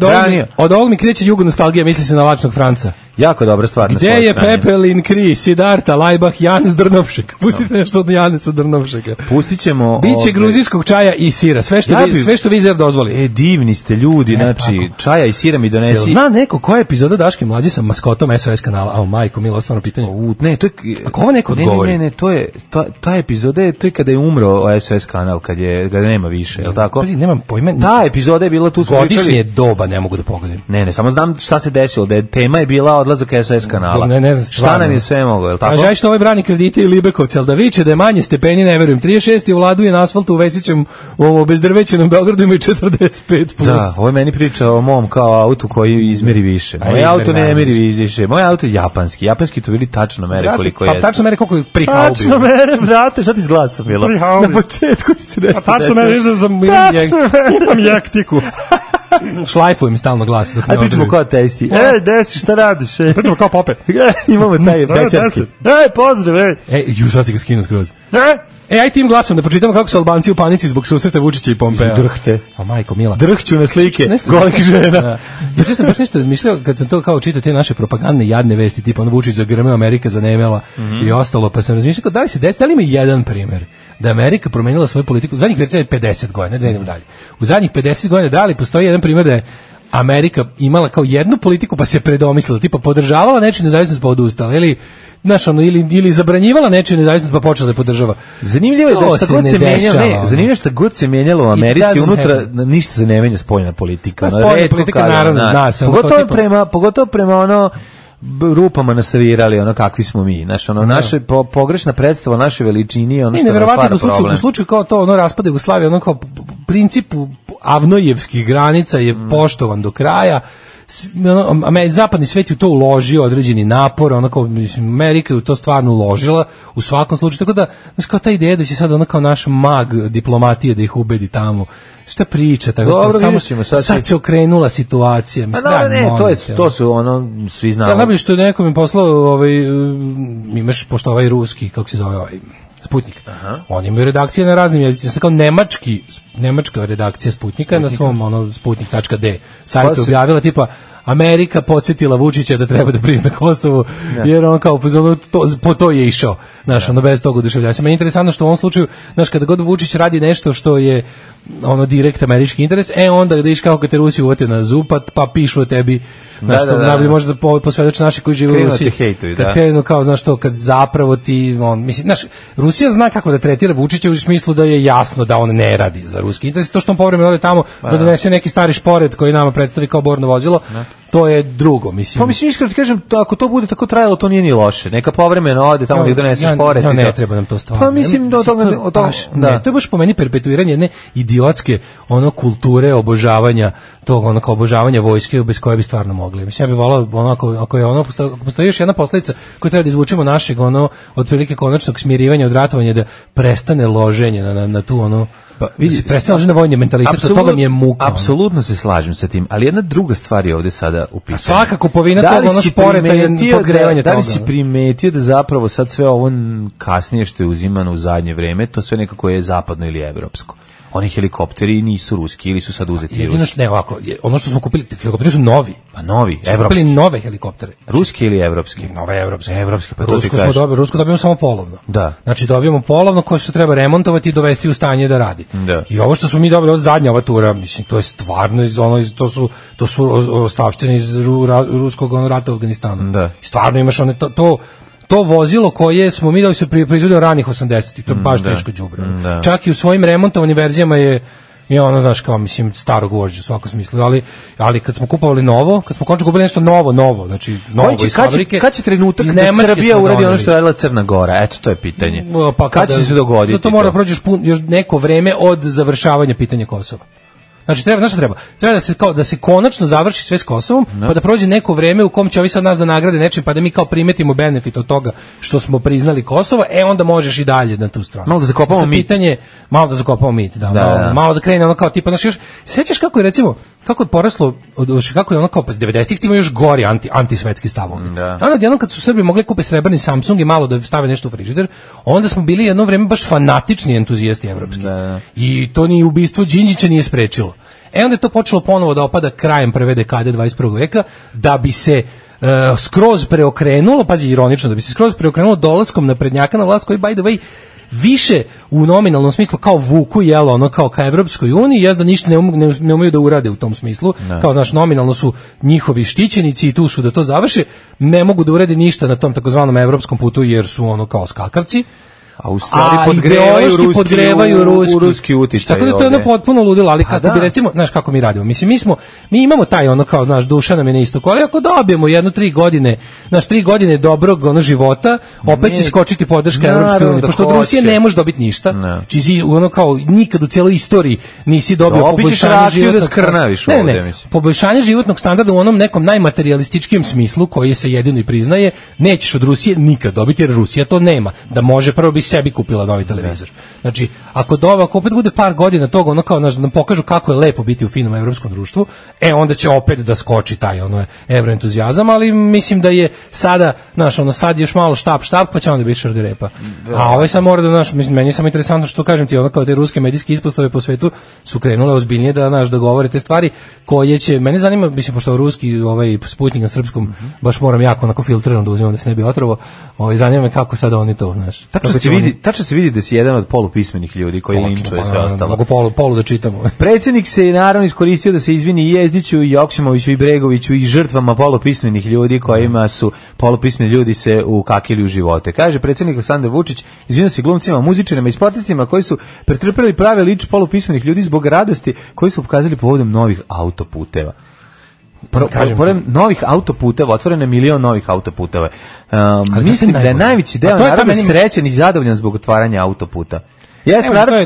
od ovog mi kreće jugo nostalgija, misli se na Lačnog Franca. Jako dobra stvar na svoj strani. Gde je Pepelin, Kri, Sidarta, Lajbah, Janez Drnovšek? Pustite nešto od Janesa Drnovšeka. Pustit ćemo... Biće gruzijskog čaja i sira, sve što vi Zer dozvoli. Divni ste ljudi, znači, čaja i sira mi donesi. Zna neko koja je epizoda Daške mlađe sa maskotom SOS kanala? Ao, majko, milo, stvarno pitanje. Ne, to je... Ako ovo neko odgovori? Ne, to je... Ta epizoda je, to je kada je umro SOS kanal, kada nema više, je li tako? Pazi, nemam pojma. Ta epizoda je bila tu... Godišnje doba, ne mogu da pogodim. Ne, samo znam šta se desilo, da je tema je bila odlazak SOS kanala. Ne znam, šta nam je sve moglo, je li tako? Kaže, što ovaj brani kredite i Libekovci, ali da viče da je manje stepeni, ne verujem. 36 je u Ladu na asfaltu u Vesićem, u ovom bezdrvećenom Beogradu ima i 45+. Da, ovo je meni priča o mom kao autu koji izmeri više. Moj auto ne meri više. Moj auto je japanski. Japanski to bili tačno mere koliko je. Tačno mere koliko je prihao. Tačno mere, brate, šta ti s glasom bilo? Na početku se nešto desilo. Tačno mere, imam jektiku. Šlajfujem stalno glas. Ajde pričamo kao testi. Desi, šta radiš? Pričamo kao Pope. Imamo taj večerski. Pozdrav, sad si ga skinu skroz. Aj tim glasom da pročitamo kako su Albanci u panici zbog susreta Vučića i Pompea. Drhte. A majko mila. Drhću na slike golih žena. Juče sam baš nešto razmišljao kad sam to kao čitao te naše propagandne jadne vesti, tipa Vučić zagrmeo, Amerika zanemela i ostalo, pa sam razmišljao da li se desi, da li ima jedan primer da Amerika promenila svoju politiku u zadnjih 50 godina, ne idemo dalje. U zadnjih 50 godina da li postoji jedan primer da je Amerika imala kao jednu politiku pa se predomislila, tipa podržavala nečiju nezavisnost pa odustala, ili zabranjivala nečiju nezavisnost pa počela da podržava. Zanimljivo je da šta god se menjalo u Americi unutra ništa se ne menja spoljna politika. Spoljna politika naravno zna se. Pogotovo prema rupama nasavirali kakvi smo mi, naše pogrešna predstava naše veličini, ono što nam stvara problem. U slučaju kao to raspada Jugoslavije, kao princip Avnojevskih granica je poštovan do kraja. Zapadni svet je u to uložio određeni napor, Amerika je u to stvarno uložila u svakom slučaju, tako da kao ta ideja da će sad kao naš mag diplomatije da ih ubedi tamo, šta priča, tako dobro, samo sad se okrenula situacija. To su svi znamo. Najbolje što je neko mi poslao, imaš, pošto ovaj ruski, kako se zove Sputnik. Oni imaju redakcije na raznim jezicima, kao nemačka redakcija Sputnika na svom sputnik.d sajtu objavila tipa Amerika podsjetila Vučića da treba da prizna Kosovo, jer on kao po to je išao, bez toga oduševljava se. Meni je interesantno što u ovom slučaju, kada god Vučić radi nešto što je direkt američki interes, onda da iš kao kad te Rusi uvate na zub, pa pišu o tebi, najbolje može da posvedoči naši koji žive u Rusiji. Kad krenu kao, kad zapravo ti, Rusija zna kako da tretira Vučića u smislu da je jasno da on ne radi za ruski interes, to što on povremeno ode tamo da donese neki stari šporet koji nama predstavi kao borno vozilo, to je drugo, mislim. Pa mislim, iskreno ti kažem, ako to bude tako trajalo, to nije ni loše. Neka povremeno ode tamo gdje donese šporet. Ne treba nam to stvarno. Pa mislim, to je baš po meni perpetuiranje jedne idiotske kulture obožavanja tog obožavanja vojske bez koje bi stvarno mogli. Mislim, ja bih volao ako postoji još jedna posljedica koju treba da izvučemo našeg otprilike konačnog smirivanja od ratovanja, da prestane loženje na tu prestane loženje na vojni mentalitet, od toga mi je muka. Apsolutno se slažem sa tim, ali jedna druga stvar je ovdje sada u pitanju. A svaka kupovina tog šporeta je podgrevanje toga. Da li si primetio da zapravo sad sve ovo kasnije što je uzimano u zadnje vreme, to sve nekako je zapadno ili evropsko? Oni helikopteri nisu ruski ili su sad uzeti ruski. Ne, ovako, ono što smo kupili, helikopteri su novi. Pa novi, evropski. Smo kupili nove helikoptere. Ruski ili evropski? Nove evropski. Evropski, pa to ti kažeš. Rusku dobijemo samo polovno. Da. Znači dobijemo polovno koje što treba remontovati i dovesti u stanje da radi. Da. I ovo što smo mi dobili, ovo zadnja ova tura, mislim, to je stvarno to su ostavštine iz ruskog rata u Afganistanu. Da. I stvarno imaš to vozilo koje smo mi da su proizvodili ranih 80-ih, to je baš teško đubre. Čak i u svojim remontovanim verzijama je I ono, znaš, kao, mislim, starog gvožđa u svakom smislu, ali kad smo kupovali novo, kad smo končno kupili nešto novo, znači, novo iz fabrike. Kad će trenutak da Srbija uradi ono što je radila Crna Gora? Eto, to je pitanje. Pa kad će se dogoditi? Zato mora prođeš još neko vreme od završavanja pitanja Kosova. Znači treba da se konačno završi sve s Kosovom, pa da prođe neko vreme u kom će ovi sad nas da nagrade nečim, pa da mi kao primetimo benefit od toga što smo priznali Kosovo, onda možeš i dalje na tu stranu. Malo da zakopamo mit. Malo da zakopamo mit, malo da krene ono kao tipa, znači još, sećaš kako je recimo, kako je poraslo, kako je ono kao 90-ih ima još gori antisvetski stavovi. Onda jednom kad su Srbi mogli kupiti srebrni Samsung i malo da stave nešto u frižider, onda smo bili jedno vreme baš fanatični entuzijasti evropski. I to ni ubistvo Đinđića nije sprečilo. Onda je to počelo ponovo da opada krajem prve dekade 21. veka, da bi se skroz preokrenulo, pazi ironično, da bi se skroz preokrenulo dolaskom naprednjaka na vlast koji, by the way, više u nominalnom smislu kao vuku jelo ono kao ka Evropskoj uniji, da ništa ne umeju da urade u tom smislu, kao znaš, nominalno su njihovi štićenici i tu su da to završe, ne mogu da urade ništa na tom takozvanom evropskom putu jer su ono kao skakavci. A u stvari podgrevaju ruski uticaj. Tako da to je ono potpuno ludilo, ali kako bi recimo, znaš kako mi radimo, mislim mi imamo taj ono kao, znaš, duša nam je na istoku, ali ako dobijemo 3 godine, znaš, 3 godine dobrog ono života, opet će skočiti podrška Evropskoj uniji, pošto od Rusije ne možeš dobiti ništa, čiji ono kao nikad u cijeloj istoriji nisi dobio poboljšanje životnog standarda. Poboljšanje životnog standarda u onom nekom najmaterijalističkijem smislu koji se jedino i priznaje, nećeš od Rusije nikad dobiti jer Rusija to nema, da može prvo bi sebi kupila novi televizor. Znači, ako opet bude par godina toga, ono kao da nam pokažu kako je lepo biti u finom evropskom društvu, onda će opet da skoči taj evroentuzijazam, ali mislim da je sada, znaš, sad još malo štap, pa će onda biti šargarepa. A ovaj sad mora da, znaš, meni je samo interesantno što kažem ti, ono kao te ruske medijske ispostave po svetu su krenule ozbiljnije da govore te stvari koje će, mene zanima, mislim, pošto ruski Sputnik na srpskom, baš moram jako onako filtrirano da uzimam da se ne bi otrovo, zanima me kako sad oni to, znaš. Tačno se vidi da si jedan od polupismenih ljudi koji linčuje sve ostalo. Mogu polu da čitamo. Predsjednik se naravno iskoristio da se izvini i Jezdiću, i Joksimoviću, i Bregoviću, i žrtvama polupismenih ljudi kojima su polupismeni ljudi se ukakili u živote. Kaže predsjednik Aleksandar Vučić, izvinio se glumcima, muzičarima i sportistima koji su pretrpeli prave linč polupismenih ljudi zbog radosti koji su pokazali povodom novih autoputeva. Pored novih autoputeva, otvoreno je 1 milion novih autoputeva. Mislim da je najveći deo naroda srećan i zadovoljan zbog otvaranja autoputa. Jeste,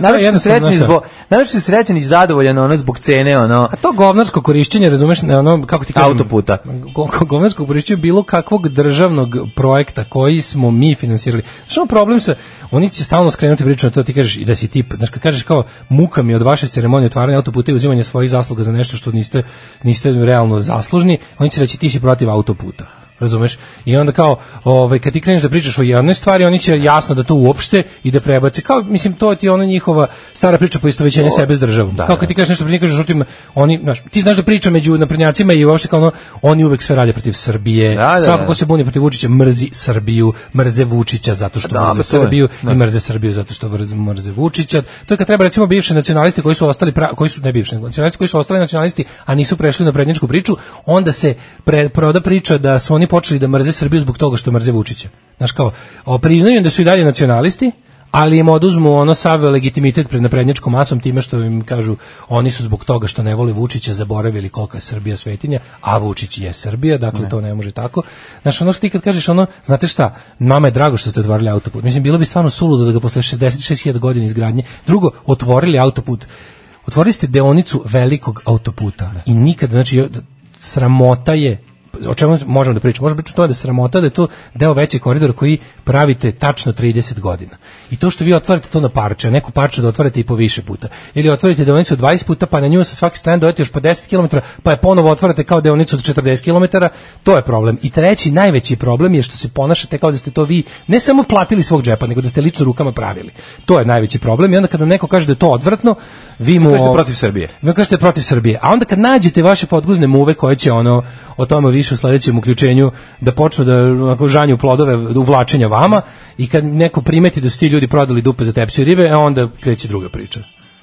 naravno što je srećan i zadovoljan zbog cene. A to govnarsko korišćenje, razumeš, kako ti kažem? Autoputa. Govnarsko korišćenje bilo kakvog državnog projekta koji smo mi finansirali. Znači, problem se, oni će stalno skrenuti priču na to, ti kažeš i da si tip, znači kad kažeš kao muka mi od vaše ceremonije otvaranja autoputa i uzimanja svojih zasluga za nešto što niste realno zaslužni, oni će reći ti si protiv autoputa. Razumeš? I onda kao, kad ti kreneš da pričaš o jednoj stvari, oni će jasno da to uopšte i da prebace. Kao, mislim, to ti je ona njihova stara priča poistovećenja sebe s državom. Kao kad ti kažeš nešto, pa ti kažeš žutim, oni, znaš, ti znaš da priča među naprednjacima i uopšte kao oni uvek sve rade protiv Srbije. Svako ko se buni protiv Vučića mrzi Srbiju, mrze Vučića zato što mrze Srbiju i mrze Srbiju zato što mrze Vučića. To je kad treba recimo bivši nacionalisti koji su ostali nacionalisti koji su ostali nacionalisti, a nisu prešli na naprednjačku priču, onda se proda priča da su oni počeli da mrze Srbiju zbog toga što mrze Vučića. Znaš kao, priznaju da su i dalje nacionalisti, ali im oduzmu sav legitimitet pred naprednjačkom masom time što im kažu oni su zbog toga što ne vole Vučića zaboravili kolika je Srbija svetinja, a Vučić je Srbija, dakle to ne može tako. Znaš, što ti kad kažeš znate šta, nama je drago što ste otvorili autoput. Mislim, bilo bi stvarno suludo da ga posle 66.000 godina izgradnje, drugo, otvorili autoput. Otvorili ste deonicu velikog autoputa i nikada, znači, sramota je, o čemu možemo da pričamo? Možemo pričati to da je sramota da je to deo većeg koridora koji pravite tačno 30 godina. I to što vi otvarate to na parče, neku parču da otvarate i po više puta. Ili otvarate deonicu 20 puta, pa na nju sa svake strane dodajete još po 10 km, pa je ponovo otvarate kao deonicu od 40 km, to je problem. I treći, najveći problem je što se ponašate kao da ste to vi ne samo platili svog džepa, nego da ste lično rukama pravili. To je najveći problem. I onda kada neko kaže da je to odvratno, vi mu kažete protiv Srbije. Vi kažete protiv Srbije. A onda kad nađete vaše podguzne muve koje će o tome više u sledećem uključenju da počnu da žanju plodove uvlačenja vama i kad neko primeti da su ti ljudi prodali dupe za tepsiju ribe, onda kreće druga priča.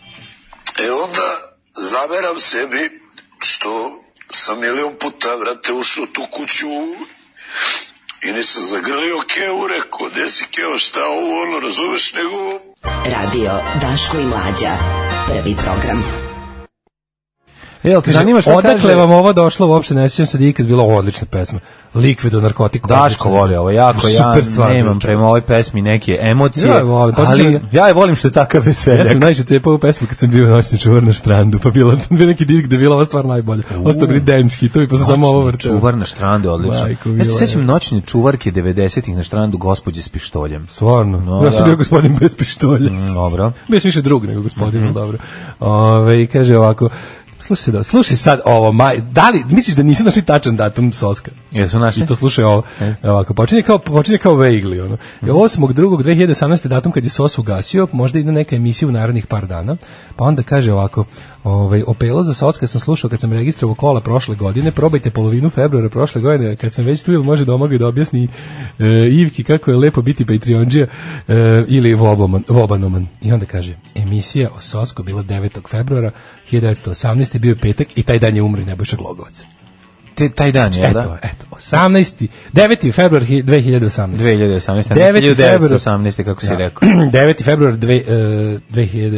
Onda zameram sebi što sam 1.000.000 puta, vrate, ušao tu kuću i nisam zagrlio Keo, rekao, gde si Keo, šta ovo, razumeš, nego... Radio Daško i Mlađa, prvi program. Jel ti zanima šta kaže? Odakle vam ovo došlo, uopšte ne sjećam se da ikad bila odlična pesma. Likvido narkotiku. Daško voli ovo jako, ja nemam prema ovoj pesmi neke emocije, ali ja je volim što je takav veseljak. Ja sam najviše cepao pesmu kad sam bio noćni čuvar na štrandu, pa bio neki disk gde je bila ova stvar najbolja. Ostao bili dance hitovi, pa sam samo ovo vrteo. Čuvar na štrandu, odlično. Ja se sećam noćne čuvarke 90-ih na štrandu Gospođe s pištoljem. Stvarno, ja sam bio gospodin bez pištolja. Dobro. Bio sam više drug nego gospodin, dobro. I kaže ovako, slušaj sad ovo, da li misliš da nisu našli tačan datum Soska? Jesu našli? I to slušaj ovo. Ovako, počinje kao Vejgli, ono. 8.2.2018. datum kad je SOS ugasio, možda ide neka emisija u narednih par dana. Pa onda kaže ovako, opelo za Soska sam slušao kad sam registrovao kola prošle godine, probajte polovinu februara prošle godine, kad sam već tu, ili može Domagoj da objasni Ivki kako je lepo biti Patreondžija ili Vobanoman. I onda kaže, emisija o Sosku bila 9. februara 1918. bio je petak i taj dan je umro Nebojša Glogovac. Taj dan, je, da? Eto, 9. februar 2018. 1918, kako si rekao. 9. februar 2018.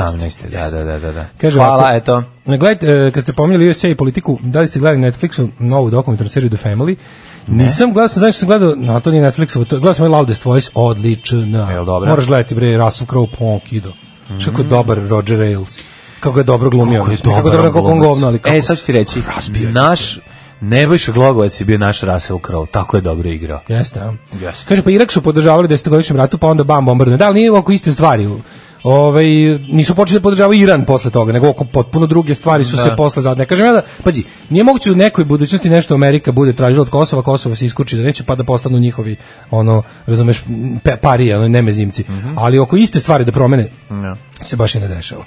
Da. Kaže, hvala, eto. Gledajte, kad ste pominjali USA i politiku, da li ste gledali Netflixu novu dokumentarnu seriju The Family? Nisam gledao, znaš što sam gledao, no to nije Netflixovo, gledao sam Loudest Voice, odlična. Moraš gledati, bre, Russell Crowe, Ponkido. Što je dobar Roger Ailes. Kako je dobro glumio. Kako je dobro govno, ali kako... sad ću ti reći, naš Nebojša Glogovac je bio naš Russell Crowe, tako je dobro igrao. Jeste, a? Jeste. Kaže, pa Irak su podržavali 10-godišnjem ratu, pa onda bombardovanje. Da li nije oko iste stvari? Nisu počeli da podržavaju Iran posle toga, nego oko potpuno druge stvari su se posle zadne. Ne kažem ja da, pazi, nije moguće u nekoj budućnosti nešto Amerika bude tražila od Kosova, Kosovo se iskuči da neće, pa da postanu njihovi, razumeš, parije, nemezimci. Ali oko iste stvari da promene se baš i ne dešava.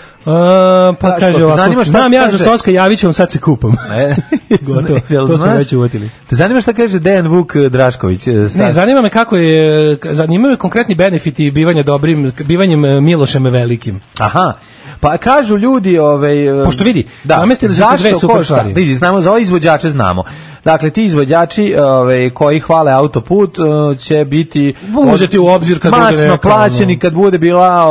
Pa kaže ovako, znam ja za Soska, javit ću vam, sad se kupam. Gotovo, to smo već uvatili. Te zanima šta kaže Dejan Vuk Drašković? Ne, zanima me kako je, zanima me konkretni benefiti bivanjem Milošem Velikim. Aha. Pa kažu ljudi, pošto vidi, namestili su se dve super stvari. Vidi, znamo, za ove izvođače znamo. Dakle, ti izvođači koji hvale autoput će biti uzeti u obzir kad bude masno plaćeni, kad bude bila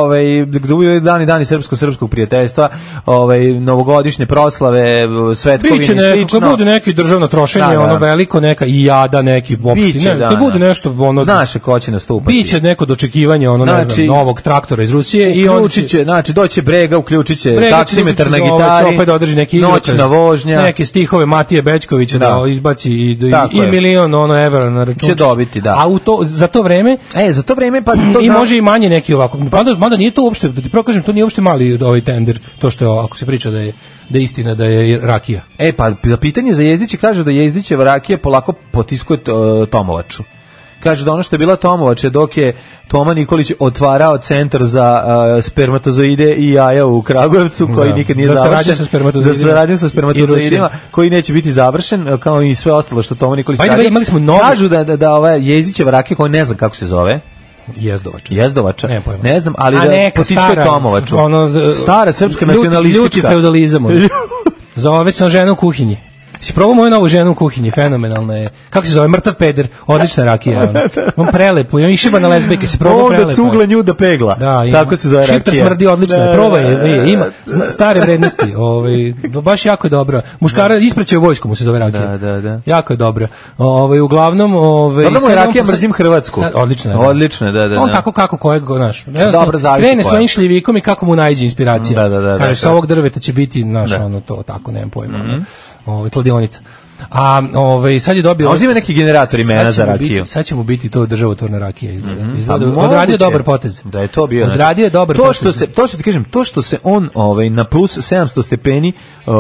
dani srpsko-srpskog prijateljstva, novogodišnje proslave, svetkovine i slično. Kad bude neki državno trošenje, veliko, neka i jada, neki opštine, kad bude nešto, znaš ko će nastupati. Biće neko dočekivanje, ne znam, novog traktora iz Rusije i on će, znači, doće Brega, uključit će taksimetar na gitari, opet da održi neki noćna vožnja, neke stihove Matije Bećkovića da izbaci i milion evra na račun. Će dobiti, da. A za to vreme pa i može i manje neki ovako. Mada nije to uopšte, da ti prokažem, to nije uopšte mali ovaj tender, to što je, ako se priča da je istina da je rakija. Pa za pitanje za Jezdiće kaže da Jezdićeva rakija polako potiskuje Tomovaču. Kaže da ono što je bila Tomovače dok je Toma Nikolić otvarao centar za spermatozoide i jaja u Kragujevcu, koji nikad nije završen. Za saradnju sa spermatozoidima, koji neće biti završen, kao i sve ostalo što Toma Nikolić radi. Imali smo kažu da ova Jezdićeva rakija, koja ne znam kako se zove, Jezdovača. Ne znam, ali da potiskuje Tomovaču. Stara srpska nacionalistička. Ljuti feudalizam. Zove se žena u kuhinji. Si probao moju novu ženu u kuhinji, fenomenalna je. Kako se zove, mrtav peder, odlična rakija. On prelepo, on išeba na lezbejke, si probao prelepo. Onda cugla nju da pegla, tako se zove rakija. Šiptar smrdi odlično, probaj je, ima stare vrednosti, baš jako je dobra. Muškara ispraćaju vojsku mu se zove rakija. Da. Jako je dobra. Uglavnom, dobra mu je rakija, mrzim Hrvatsku. Odlično, da. On tako kako kojeg, znaš, krene svojim šljivikom i kako mu najđe inspiracija. Kaže, sa ovog drveta će biti, znaš, ono to, tako, nemam pojma. Kladionica. A sad je dobio... Možda ima neki generator imena za rakiju. Sad će mu biti to državotvorna rakija izgleda. Odradio dobar potez. Da je to bio. Odradio je dobar potez. To što ti kažem, to što se on na plus 700 stepeni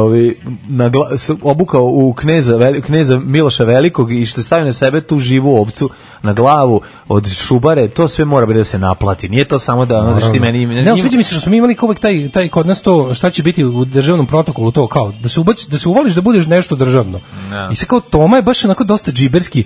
obukao u kneza Miloša Velikog i što stavio na sebe tu živu ovcu na glavu od šubare, to sve mora biti da se naplati. Nije to samo da ti meni... Ne, sviđa mi se što smo imali uvek taj kod nas to, šta će biti u državnom protokolu, to kao, da se uvališ da budeš nešto državno. I sad kao Toma je baš onako dosta džiberski,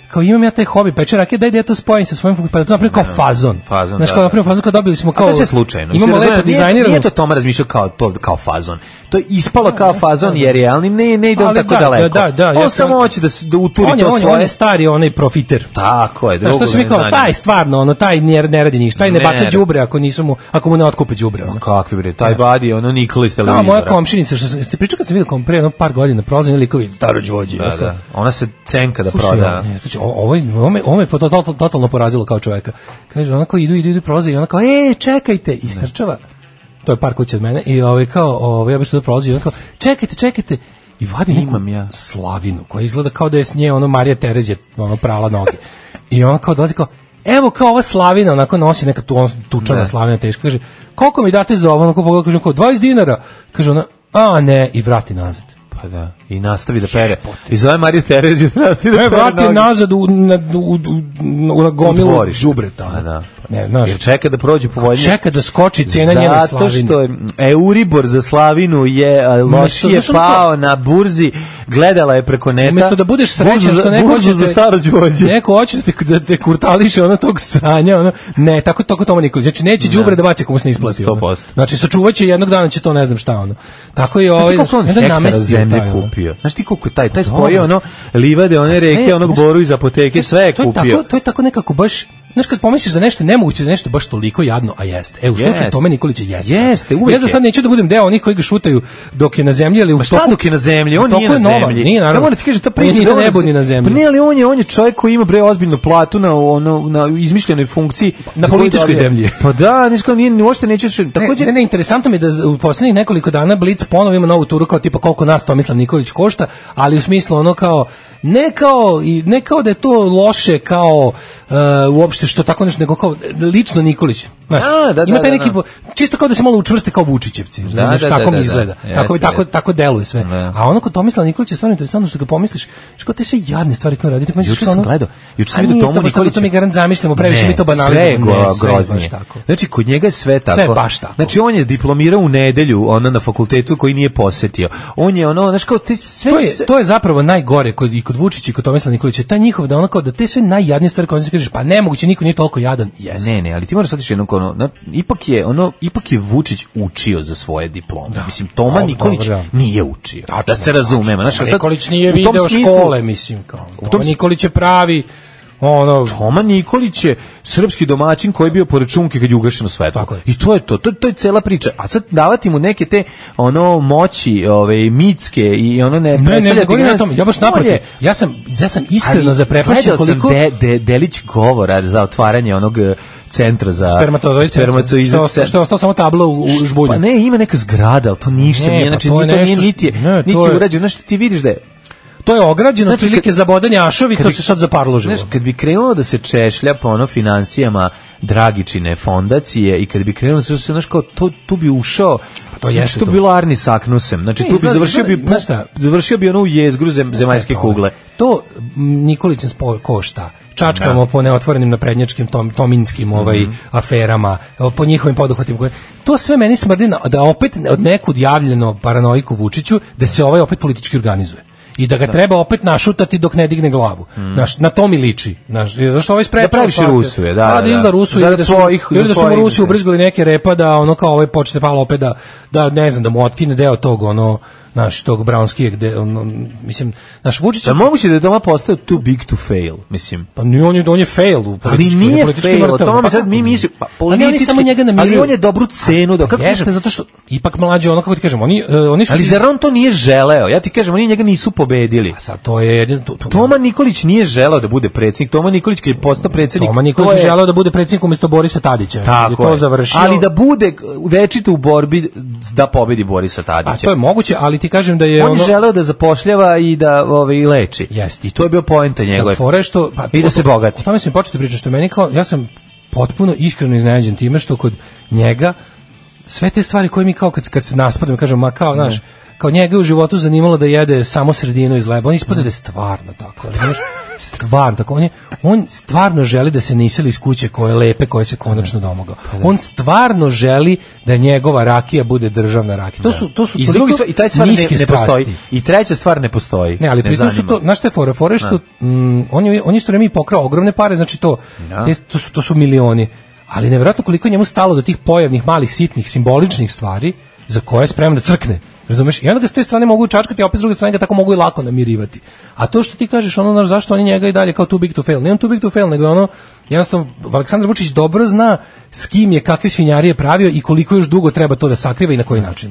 kao imam ja taj hobi peče rakije, daj da ja to spojim sa svojim, pa da to napravim kao fazon. Znaš, kao napravim fazon, kao dobili smo kao... A to je sve slučajno. Imamo lepo dizajnirano. Nije to Toma razmišljao kao fazon. To je ispalo kao fazon, jer je, ali ne ide on tako daleko. On samo hoće da uturi to svoje. On je stari, onaj profiter. Tako je, drugo. Znaš, to se mi kao, taj stvarno, taj ne radi ništa, taj ne baca đubre ako mu ne otkupe đubre. Kakvi bre, taj badi, Nikola iz televizora. Moja komšinica, što ste pričali kad sam vidio pre par godina, prolazim likovi, staro đvođe. Ona se cenka da proda. Ovo me totalno porazilo kao čoveka. Kaže, ona kao idu, prolaze i ona kao, čekajte, istrčava. To je par kuća od mene i ja bih što da prolazi i ona kao, čekajte. I vadi neku slavinu koja izgleda kao da je s nje Marija Terezija prala noge. I ona kao dolazi kao, evo kao ova slavina, onako nosi neka tučana slavina teška, kaže, koliko mi date za ovo? Onako pogleda, kaže, kao 20 dinara. Kaže ona, ne, i vrati nazad. Pa da, i nastavi da pere. I zove Mariju Tereziju da nastavi da pere. Vrati nazad u gomilu đubreta. Da. Jer čeka da prođe povoljnije. Čeka da skoči cena njene slavine. Zato što Euribor za slavinu je lošije pao na burzi, gledala je preko neta. Umjesto da budeš srećan što neko hoće za staro đvođe. Neko hoće da te kurtališe tog sranja. Ne, tako Toma Nikolić. Znači neće đubre da baci komu se ne isplati. 100%. Znači sačuvaće jednog dana će to ne znam šta Tako je kupio. Znaš ti koliko taj spojio livade, one reke, onog boru iz apoteke, sve je kupio. To je tako nekako baš. Znaš, kad pomisliš za nešto nemoguće, da nešto baš toliko jadno, a jeste. U slučaju Tome Nikolića jeste. Jeste, uvijek. Ja da sad neću da budem deo onih koji ga šutaju dok je na zemlji, ali u toku... Šta dok je na zemlji? On nije na zemlji. Nije, naravno. Ja moram ti kažem, ta priča nije nebo ni na zemlji. Pa nije, ali on je čovjek koji ima ozbiljnu platu na izmišljenoj funkciji. Na političkoj zemlji. Pa da, uopšte nećeš... Ne, interesantno mi je da u poslednjih nekoliko dana Blic ponovo ima novu turu kao tipa koliko nas Tomislav Nikolić košta, ali u smislu ne kao da je to loše kao uopšte što tako nešto, nego kao lično Nikolić. Ima taj neki, čisto kao da se malo učvrste kao Vučićevci. Tako mi izgleda. Tako deluje sve. A kod Tomislava Nikolića je stvarno interesantno što ga pomisliš, što te sve jadne stvari koje radite. Juče sam gledao Tomu Nikolića. To mi garant zamišljamo, previše mi to banalizujemo. Sve groznije. Znači, kod njega je sve tako. Sve baš tako. Znači, on je diplomirao u nedelju na fakultetu koji nije posetio. On je znaš kao te sve... To je zapravo najgore kod Vučića i kod Tomislava Nikolića. Taj njihov da te sve najjadnije stvari koje se kažeš, pa nemoguće, niko nije toliko jadan. Ne, ali ti moraš shvatiti ipak je Vučić učio za svoje diplome. Mislim, Toma Nikolić nije učio. Da se razumemo. Nikolić nije video škole, mislim. Toma Nikolić je pravi... Toma Nikolić je srpski domaćin koji je bio po računki kad je ugašeno svetlo. I to je to je cela priča. A sad davati mu neke te moći, mitske i ne ja baš naprotiv. Ja sam iskreno zaprepašten koliko Delić govora za otvaranje onog centra za spermatozoid. Što je ostao samo tablo u žbulju. Pa ne, ima neka zgrada, ali to ništa nije. Znači, to nije niti urađeno. Znači, ti vidiš da je to je ograđeno, znači, prilike za bodanje ašovi, to se sad zaparložilo. Kad bi krenulo da se češlja po financijama Dragičine fondacije i kad bi krenulo da se, tu bi ušao, to jeste to bi bilo Arni Saknusem, znači tu bi završio bi u jezgru zemaljske kugle. To Nikolić nas košta. Čačkamo po neotvorenim naprednjačkim tominskim aferama, po njihovim poduhvatima. To sve meni smrdi da opet od nekud javljeno paranoiku Vučiću da se opet politički organizuje. I da ga treba opet našutati dok ne digne glavu. Na to mi liči. Zašto ovaj sprečava? Da praviš Rusuje, da Rusu, ili da su mu Rusi ubrizgali neke repa, da kao ovaj počne palo opet da ne znam, da mu otkine deo tog tog Brownskijeg, mislim, naš Vučić... Da moguće da je doma postao too big to fail, mislim. Pa on je fail u politički. Ali nije fail, o tome sad mi mislim, politički, ali on je dobru cenu. Jeste, zato što ipak mlađe, kako ti kažem, oni su... Ali zar on to nije želeo? Ja ti kažem, oni njega nisu pobedili. A sad to je jedino... Toma Nikolić nije želeo da bude predsjednik. Toma Nikolić kad je postao predsjednik... Toma Nikolić je želeo da bude predsjednik umjesto Borisa Tadića. Tako je. Ali da bude večito u borbi da pobedi Borisa Tadića. A to je moguće, ali ti kažem da je on želeo da zapošljava i da leči. Jeste. I to je bio poenta njegove. I da se bogati. O tome sam počeo pričati, što meni kao, ja sam potpuno iskreno iznenađen time što kod njega sve te stvari koje mi kao kad se naspadamo, kažemo, kao njega u životu zanimalo da jede samo sredinu iz leba, on ispada da je stvarno tako, znaš. stvarno, tako, on stvarno želi da se ne iseli iz kuće koje lepe, koje se konačno domogao. On stvarno želi da njegova rakija bude državna rakija. To su toliko i taj stvar ne postoji. I treća stvar ne postoji. Ne, ali pritom su to, znaš šta je fora? Fora je što on isto vreme pokrao ogromne pare, znači to su milioni. Ali nevjerojatno koliko je njemu stalo do tih pojavnih, malih, sitnih, simboličnih stvari za koje je spreman da crkne. Razumeš? I onda ga s te strane mogu čačkati, a opet s druge strane ga tako mogu i lako namirivati. A to što ti kažeš, ono, zašto oni njega i dalje kao too big to fail? Ne on too big to fail, nego ono, jednostavno, Aleksandar Vučić dobro zna s kim je, kakve svinjarije pravio i koliko još dugo treba to da sakriva i na koji način.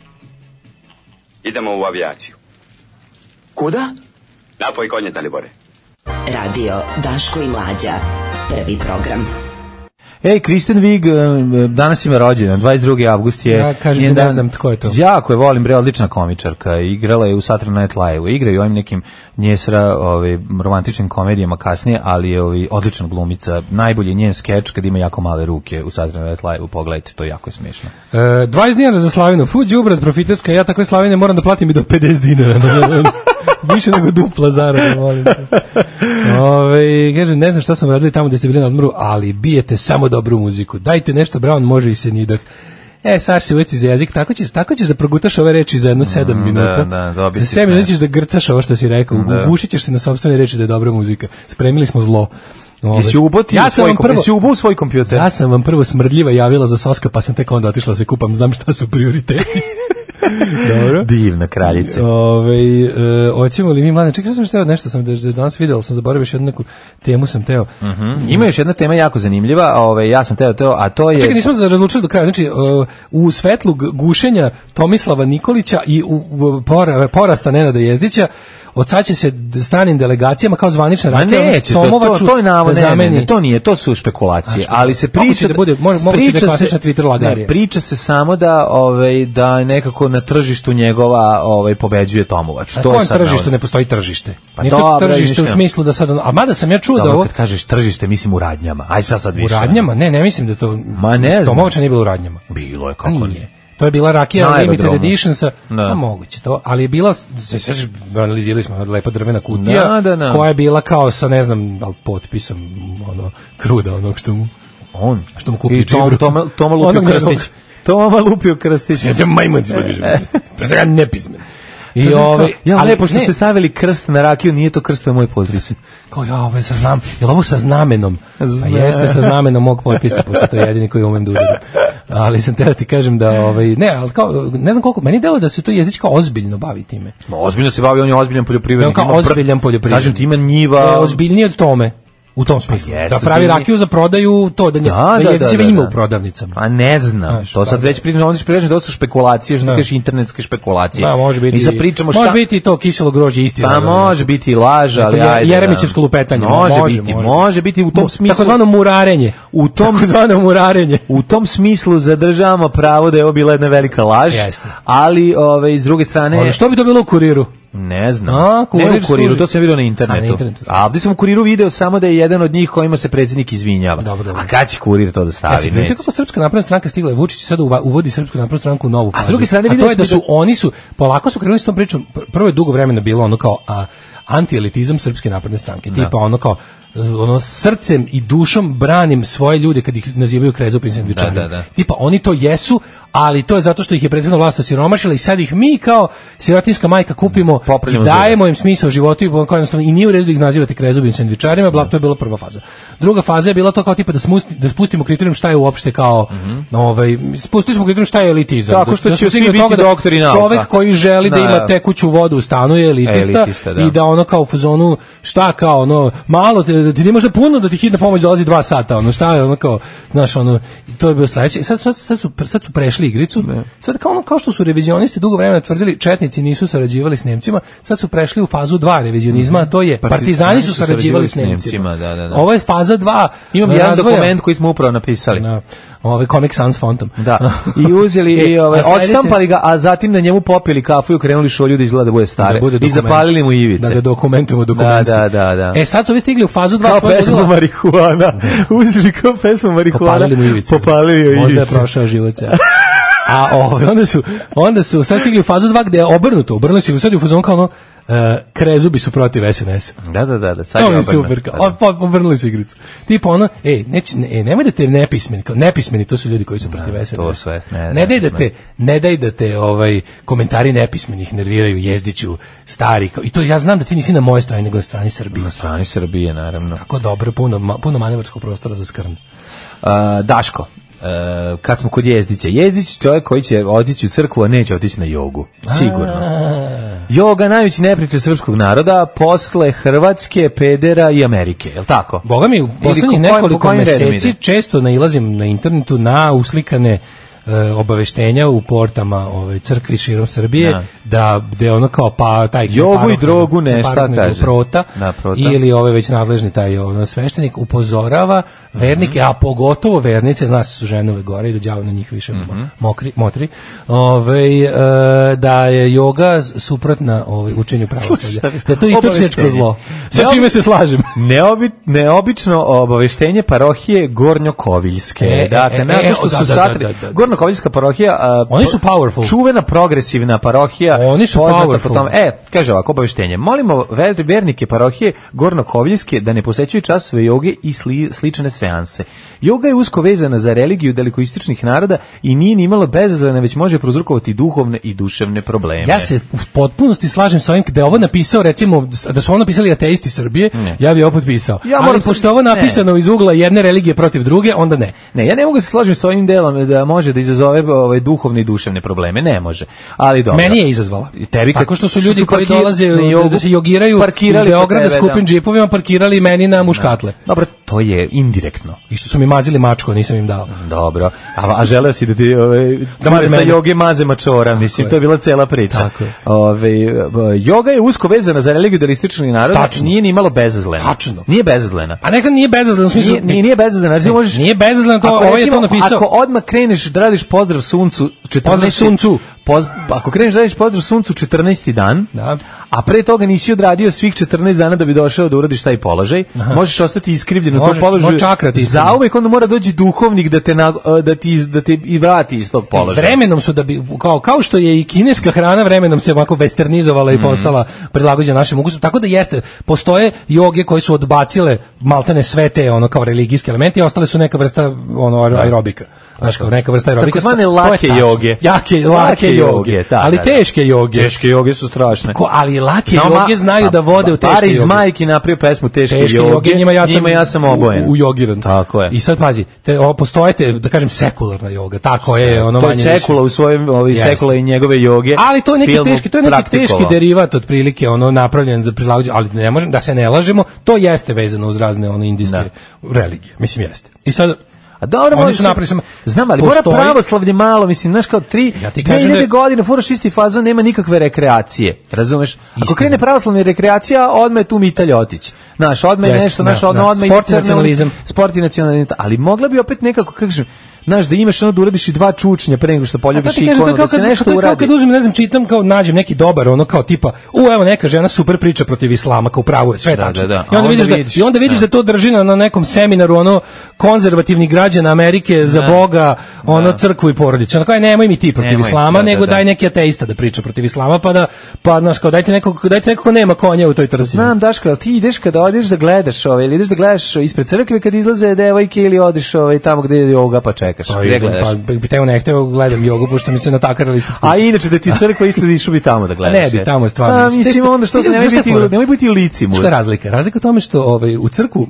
Idemo u avijaciju. Kuda? Napoj konje, Dalibore. Radio Daško i Mlađa. Prvi program. Ej, Kristen Wiig danas ima rođendan, 22. avgust je. Ja kažem ti, ne znam tko je to. Jako je, volim, bre, odlična komičarka. Igrala je u Saturday Night Live. Igra i ovim nekim njesra romantičnim komedijama kasnije, ali je odlična glumica. Najbolji je njen skeč kad ima jako male ruke u Saturday Night Live. Pogledajte, to je jako smiješno. 20 dinara za slavinu. Đubrad profiterska, ja takve slavine moram da platim i do 50 dinara. Više nego dupla zarada, molim te. Kaže, ne znam šta sam radili tamo gde ste bili na odmoru, ali bijete samo dobru muziku. Dajte nešto, Brown, može i Senidah. Saš se uveci za jezik, tako ćeš da progutaš ove reči za jedno 7 minuta. Za 7 minuta ćeš da grcaš ovo što si rekao. Ugušit ćeš se na sopstvene reči da je dobra muzika. Spremili smo zlo. Jesi ubao svoj kompjuter? Ja sam vam prvo smrdljiva javila za soska, pa sam tek onda otišla se kupam, znam šta su prioriteti. Dobro. Divna kraljica. Hoćemo li mi, mlade, čekaj, nešto sam danas video, sam zaboravio još jednu neku temu sam teo. Ima još jedna tema jako zanimljiva, ja sam teo, a to je... Čekaj, nismo razlučili do kraja, znači u svetlu gušenja Tomislava Nikolića i u porasta Nenada Jezdića, od sad će se stranim delegacijama kao zvanična rakija to je navod, ne, to nije, to su špekulacije, ali se priča da bude moguće da klasična Twitter lagarija. Priča se samo da nekako na tržištu njegova pobeđuje Tomovač. Na kojem tržištu ne postoji tržište? Nije to tržište u smislu da sad, a mada sam ja čuo da ovo... Kad kažeš tržište, mislim u radnjama, aj sad više. U radnjama? Ne mislim da to... Tomovača nije bilo u radnjama. Bilo je, kako nije. To je bila rakija limited edition sa, moguće to, ali je bila, sve analizirali smo, lepa drvena kutija, koja je bila kao sa, ne znam, potpisom, kruda, onog što mu kupi džibru. Toma lupio Krstić. Ja majmun si podvižem. Ja nepismen. Lepo što ste stavili krst na rakiju, nije to krst, to je moj potpis. Kao ovo je je li ovo sa znamenom? Pa jeste sa znamenom mog potpisa, pošto to je jedini koji umem da udarim. Ali sam teo ti kažem da, ne znam koliko, meni delo da se to Jezdić kao ozbiljno bavi time. Ozbiljno se bavi, on je ozbiljan poljoprivrednik. Kao ozbiljan poljoprivrednik. Kažem ti, ima njiva. Ozbiljnije od tome. U tom smislu. Da pravi rakiju za prodaju, to da Jezdićeva ima u prodavnicama. A ne znam. To sad već pričamo, onda ćeš pričati da su špekulacije, što kažeš internetske špekulacije. Može biti to kiselo grožđe istina. Pa može biti laž, ali ajde. Jeremićevsko lupetanje. Može biti u tom smislu. Takozvano murarenje. U tom smislu zadržavamo pravo da je ovo bila jedna velika laž, ali s druge strane... Što bi to bilo u Kuriru? Ne znam. Ne u Kuriru, to sam vidio na internetu. A ovdje sam u Kuriru video samo da je jedan od njih kojima se predsjednik izvinjava. Dobro. A kad će Kurir to da stavi? Vidite kako Srpska napredna stranka stigla, Vučić sad uvodi Srpsku naprednu stranku u novu fazu. A s druge strane to je da oni su polako su krenuli s tom pričom. Prvo je dugo vremena bilo ono kao antielitizam Srpske napredne stranke. Tipa ono kao srcem i dušom branim svoje ljude kad ih nazivaju krezupim sendvičarima. Tipa oni to jesu, ali to je zato što ih je prethodna vlast osiromašila i sad ih mi kao sirotinska majka kupimo i dajemo im smisao životu i nije u redu da ih nazivate krezupim sendvičarima. To je bila prva faza. Druga faza je bila to kao tipa da spustimo kriterijum šta je uopšte kao spustili smo kriterijum šta je elitizam. Tako što će svi biti doktori nauka. Čovek koji želi da ima tekuću vodu u stanu je elitista i da ono kao u fazonu šta kao malo ti ne može puno da ti hitna pomoć dolazi 2 sata, šta je kao, znaš, to je bilo sledeće. Sad su prešli igricu. Sad kao što su revizionisti dugo vremena tvrdili, četnici nisu sarađivali s Nemcima, sad su prešli u fazu 2 revizionizma, a to je partizani su sarađivali s Nemcima. Ovo je faza 2. Imam jedan dokument koji smo upravo napisali. Comic Sans fontom. Da. I uzeli i odštampali ga, a zatim na njemu popili kafu i okrenuli šolju da izgleda da bude stare. I zapalili mu ivice. Da ga dokumentujemo dokumentski. Da. Sad su vi stigli u fazu 2 kao pesmu marihuana. Uzeli kao pesmu marihuana. Popalili mu ivice. Popalili joj ivice. Možda je prošao život. A onda su sad stigli u fazu 2 gde je obrnuto. Obrnuli su sad u fazonu kao ono krezubi su protiv SNS. Da. Sad to je super. Obrnuli su igricu. Tipo ono, nemoj da te nepismeni, to su ljudi koji su protiv SNS. To sve. Ne daj da te komentari nepismenih nerviraju, Jezdiću, stari. I to ja znam da ti nisi na mojoj strani, nego na strani Srbije. Na strani Srbije, naravno. Tako dobro, puno manevarskog prostora za skrn. Daško, kad smo kod Jezdića, Jezdić čovjek koji će otići u crkvu, a neće otići na jogu. Sigurno. Joga najveći neprijatelj srpskog naroda posle Hrvatske, pedera i Amerike, je li tako? Boga mi, u poslednjih nekoliko meseci često nailazim na internetu na uslikane obaveštenja u portama crkvi širom Srbije da ono kao pa taj jogu i drogu nešto kaže prota ili već nadležni taj sveštenik upozorava vernike, a pogotovo vernice, zna se su žene ove gore i da đavo na njih više motri, da je joga suprotna učenju pravoslavlja, da je to istočničko zlo, sa čime se slažem. Neobično obaveštenje parohije Gornjokoviljske, dakle nakon što su satri Gornjokoviljska parohija, oni su powerful, čuvena progresivna parohija, oni su powerful. Kaže ovako obaveštenje: molimo vernike parohije Gornjokoviljske da ne posećuju časove joge i slične seanse. Joga je usko vezana za religiju dalekоistočnih naroda i nije ni malo bezazlena, već može prouzrokovati duhovne i duševne probleme. Ja se u potpunosti slažem sa ovim, da je ovo napisao, recimo, da su ovo napisali ateisti Srbije, ja bih ovo potpisao. Ali pošto je ovo napisano iz ugla jedne religije protiv druge, onda ne. Ne, ja ne mogu se složiti sa ovim delom da može da izazove duhovne i duševne probleme, ne može. Ali dobro. Meni je izazvala. Tako što su ljudi koji dolaze da se jogiraju iz Beograda skupim džipovima parkirali meni na muškatle. Dobro, to je indirektno. I što su mi mazili mačko, nisam im dao. Dobro. A želeo si da ti da sa joge maze mačora, mislim, to je bila cela priča. Joga je usko vezana za religiju dalekоistočnih naroda, nije ni malo bezazlena. Tačno. Nije bezazlena. A nekad nije bezazlena u smislu nije bezazlena, znači možeš. Nije bezazlena, to ovaj je to napisao. Ako odmah kreneš da radiš pozdrav suncu, ako kreneš da radiš pozdrav suncu 14. dan, a pre toga nisi odradio svih 14 dana da bi došao da uradiš taj položaj, možeš ostati iskrivljen u tom položaju. Zauvek onda mora doći duhovnik da te i vrati iz tog položaja. Vremenom su da bi kao što je i kineska hrana vremenom se ovako westernizovala i postala prilagođena našem ukusu, tako da jeste, postoje joge koje su odbacile maltene sve te kao religijski elementi, i ostale su neka vrsta aerobika. Znaš, kao neka vrsta aerobika. Takozvane lake joge. Lake joge. Ali teške joge. Teške joge su strašne. Ali lake joge znaju da vode u teške joge. Pari iz Majki napravio pesmu teške joge. Njima ja sam obojen. Ujogiran. Tako je. I sad pazi, postoje, da kažem, sekularna joga. Tako je. To je sekula u svojim sekula i njegove joge. Ali to je neki teški derivat otprilike, napravljen za prilagođenje, ali ne možemo da se ne lažemo, to jeste vezano uz razne indijske religije. Mislim, jeste. I sad a dobro, oni su napravili znam, ali mora pravoslavlje malo, mislim, znaš, kao 2000 godine furaš isti fazon, nema nikakve rekreacije, razumeš? Ako krene pravoslavna rekreacija, odmah je tu Mita Ljotić, znaš, odmah je nešto, odmah sport i nacionalizam. Sport i nacionalizam, ali mogla bi opet nekako, kažem, znaš, da imaš da uradiš i 2 čučnja pre nego što poljubiš ikonu, da se nešto uradi. Kao kad uzmem, ne znam, čitam, kao nađem neki dobar, kao tipa, evo neka žena super priča protiv islama, kao pravo je, sve tačno. I onda vidiš da to drži na nekom seminaru, konzervativnih građana Amerike za Boga, crkvu i porodicu. Kao, nemoj mi ti protiv islama, nego daj neki ateista da priča protiv islama, pa znaš, kao dajte neko ko nema konja u toj trci. Znam, Daško, ali ti ideš kada odeš da gledaš, ili ideš da gledaš ispred crkve kad izlaze devojke, ili odeš tamo gde je joga, pa čekaš. Pa teo ne hteo gledam jogu, pošto mi se natakarali isto. A inače da ti crkva isto išao bi tamo da gledaš. Ne bi tamo stvarno. Mislim onda što se nemoj biti lici mu. Što je razlika? Razlika u tome što u crkvu,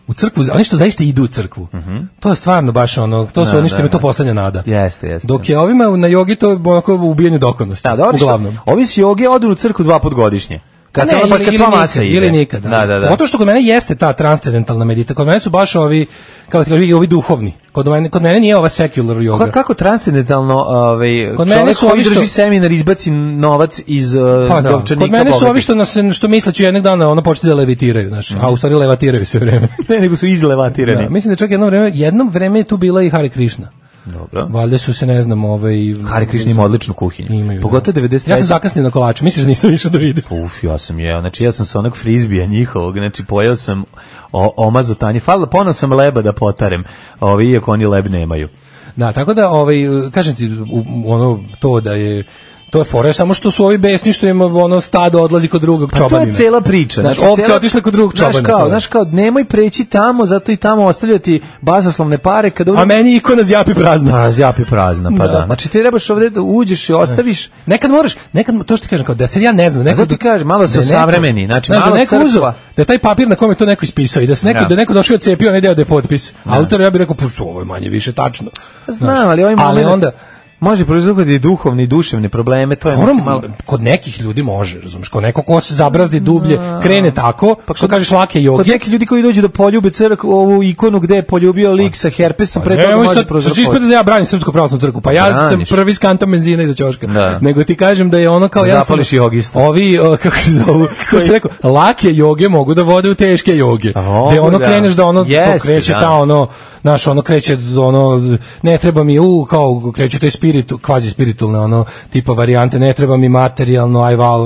oni što zaista idu u crkvu. To je stvarno baš to su oni što im je to poslednja nada. Jeste. Dok je ovima na jogi to onako ubijanje dokonosti. Uglavnom. Ovi s joge odu u crkvu 2 puta godišnje. Kad sva masa ide. Ili nikada. Zato što kod mene jeste ta transcendentalna meditacija. Kod mene su baš ovi, kako ti kažu, ovi duhovni. Kod mene nije ova secular yoga. Kako transcendentalno čovjek koji drži seminar izbaci novac iz novčanika? Kod mene su ovi što misleću jednog dana početi da levitiraju, a u stvari levatiraju sve vreme. Ne, nego su izlevatirani. Mislim da čak jedno vreme je tu bila i Hare Krishna. Dobro. Valjda su se, ne znam, Hare Krishna ima odličnu kuhinju. Imaju. Pogotovo 93. Ja sam zakasnio na kolače, misliš da nisam išao da vidim? Ja sam jeo, znači ja sam sa onog frizbija njihovog, znači pojeo sam omazo tanje, ponovno sam leba da potarem, iako oni leb nemaju. Da, tako da, kažem ti, ono, to da je... To je fora, samo što su ovi besni što im ono stado odlazi kod drugog čobanina. To je cela priča. Znači, ovce otišle kod drugog čobanina. Znaš kao, nemoj preći tamo, zato i tamo ostavljati basoslovne pare. A meni ikona zjapi prazna. Zjapi prazna, pa da. Znači ti trebaš ovdje da uđeš i ostaviš. Nekad to što ti kažem, kao da se ja ne znam. Zato ti kažem, malo se savremeni. Znači, malo crkva. Da je taj papir na kome to neko ispisao i da neko došao i odcepio onaj deo da je potpis. Autor, ja bih rekao, ovo je manje više tačno. Znam, ali onda može proizvoditi duhovne i duševne probleme, to je malo... Kod nekih ljudi može, razumiješ, kod nekog ko se zabrazdi dublje, krene tako, pa što kažeš lake joge. Kod nekih ljudi koji dođu da poljube ovu ikonu gde je poljubio lik sa herpesom, pre toga može proizvoditi. Ispada da ja branim Srpsku pravoslavnu crkvu, pa ja sam prvi skantam benzina iza ćoška. Nego ti kažem da je ono kao ja zapališ jogistu. Ovi, kako se zovu, ko se rekao, lake joge mogu da vode u teške joge. Gde ono kreneš da ono kreće ta ono, znaš, ono kreće ono, ne treba mi, kao kreće taj kvazi spiritualne ono tipa varijante, ne treba mi materijalno,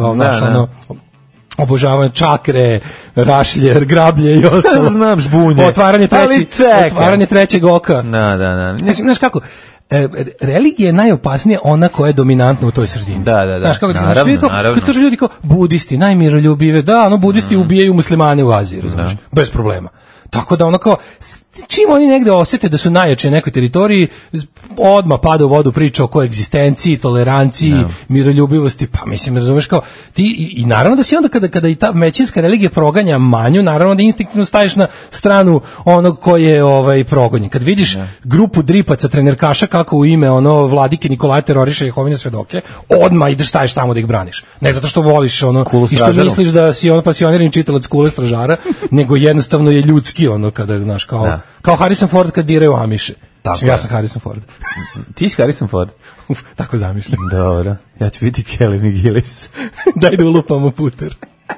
obožavanje čakre, rašljer, grablje i ostalo. Znam, žbunje. Otvaranje trećeg oka. Da. Znaš kako, religija je najopasnija ona koja je dominantna u toj sredini. Da. Znaš kako, naravno. Kad kažu ljudi kao budisti, najmiroljubive, budisti ubijaju muslimane u Aziji, razumiješ, bez problema. Tako da ono kao, čim oni negde osjete da su najjači na nekoj teritoriji, odmah pada u vodu priča o koegzistenciji, toleranciji, miroljubivosti, pa mislim, razumeš kao, ti, i naravno da si onda kada i ta većinska religija proganja manju, naravno da instinktivno staješ na stranu onog ko je progonjen. Kad vidiš grupu dripaca, trenerkaša kako u ime vladike Nikolaja teroriše Jehovine svedoke, odmah ideš staješ tamo da ih braniš. Ne zato što voliš i što misliš da si pasionirani čitalac Kule stražara, nego jednostavno je ljudski kada, znaš, kao Harrison Ford kad diraju Amiše. Ja sam Harrison Ford. Ti si Harrison Ford? Tako zamišljam. Dobro, ja ću biti Kelly McGillis. Daj da ulupamo puter.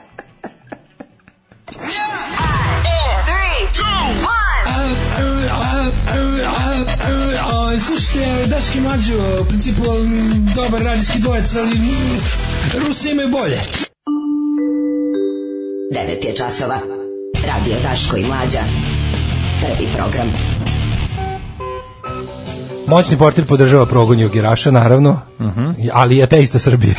Slušajte, Daški Mlađo, u principu dobar radijski dvojec, ali Rusi imaju bolje. 9 je časova. Radio Daško i Mlađa. Prvi program. Moćni portir podržava progon jogiraša, naravno, ali i ateista Srbije.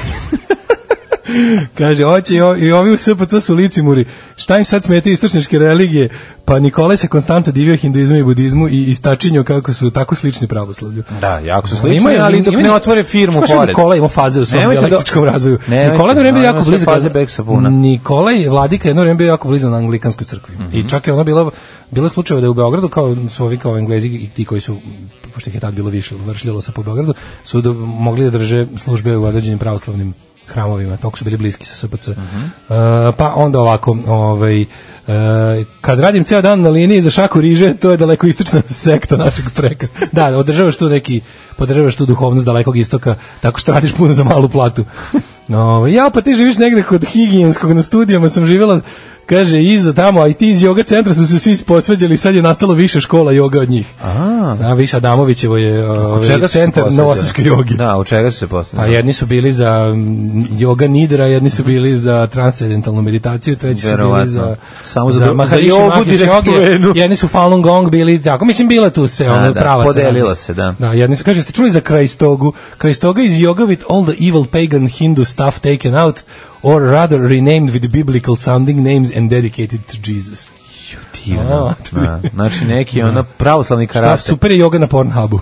Kaže, hoće i ovi u SPC su licimuri. Šta im sad smete istočničke religije? Pa Nikolaj se konstantno divio hinduizmu i budizmu i istačinio kako su tako slični pravoslavlju. Da, jako su slični, ali dok ne otvore firmu pored. Nikolaj ima faze u svom dijalektičkom razvoju. Nikolaj jedno vreme bio jako blizak. Nikolaj vladika jedno vreme bio jako blizak na anglikanskoj crkvi. I čak je ono bilo slučajeva da je u Beogradu, kao su ovi kao Englezi i ti koji su, pošto ih je tad bilo više, vršljalo se po Beogradu, su mogli da drže službe u određenim pravoslavnim hramovima, toko su bili bliski sa SPC. Pa onda ovako, kad radim ceo dan na liniji za šaku riže, to je daleko istočna sekta našeg preka. Da, podržavaš tu duhovnost dalekog istoka, tako što radiš puno za malu platu. Pa ti živiš negde kod higijenskog, na studijama sam živjela, kaže, iza tamo, a i ti iz joga centra su se svi posveđali, sad je nastalo više škola joga od njih. Više Adamovićevo je centar novosadske jogi. Da, od čega su se posveđali? Pa jedni su bili za yoga nidra, jedni su bili za transcendentalnu meditaciju, treći su bili za Maharishi Mahesh jogi, jedni su Falun Gong bili, tako, mislim, bila tu se pravac. Podelilo se, da. Da, jedni su, kaže, ste čuli za Krajstogu? Krajstoga is yoga with all the evil pagan Hindu stuff taken out, or rather renamed with biblical sounding names and dedicated to Jesus. Divno. Znači neki pravoslavni karate. Super je yoga na Pornhubu.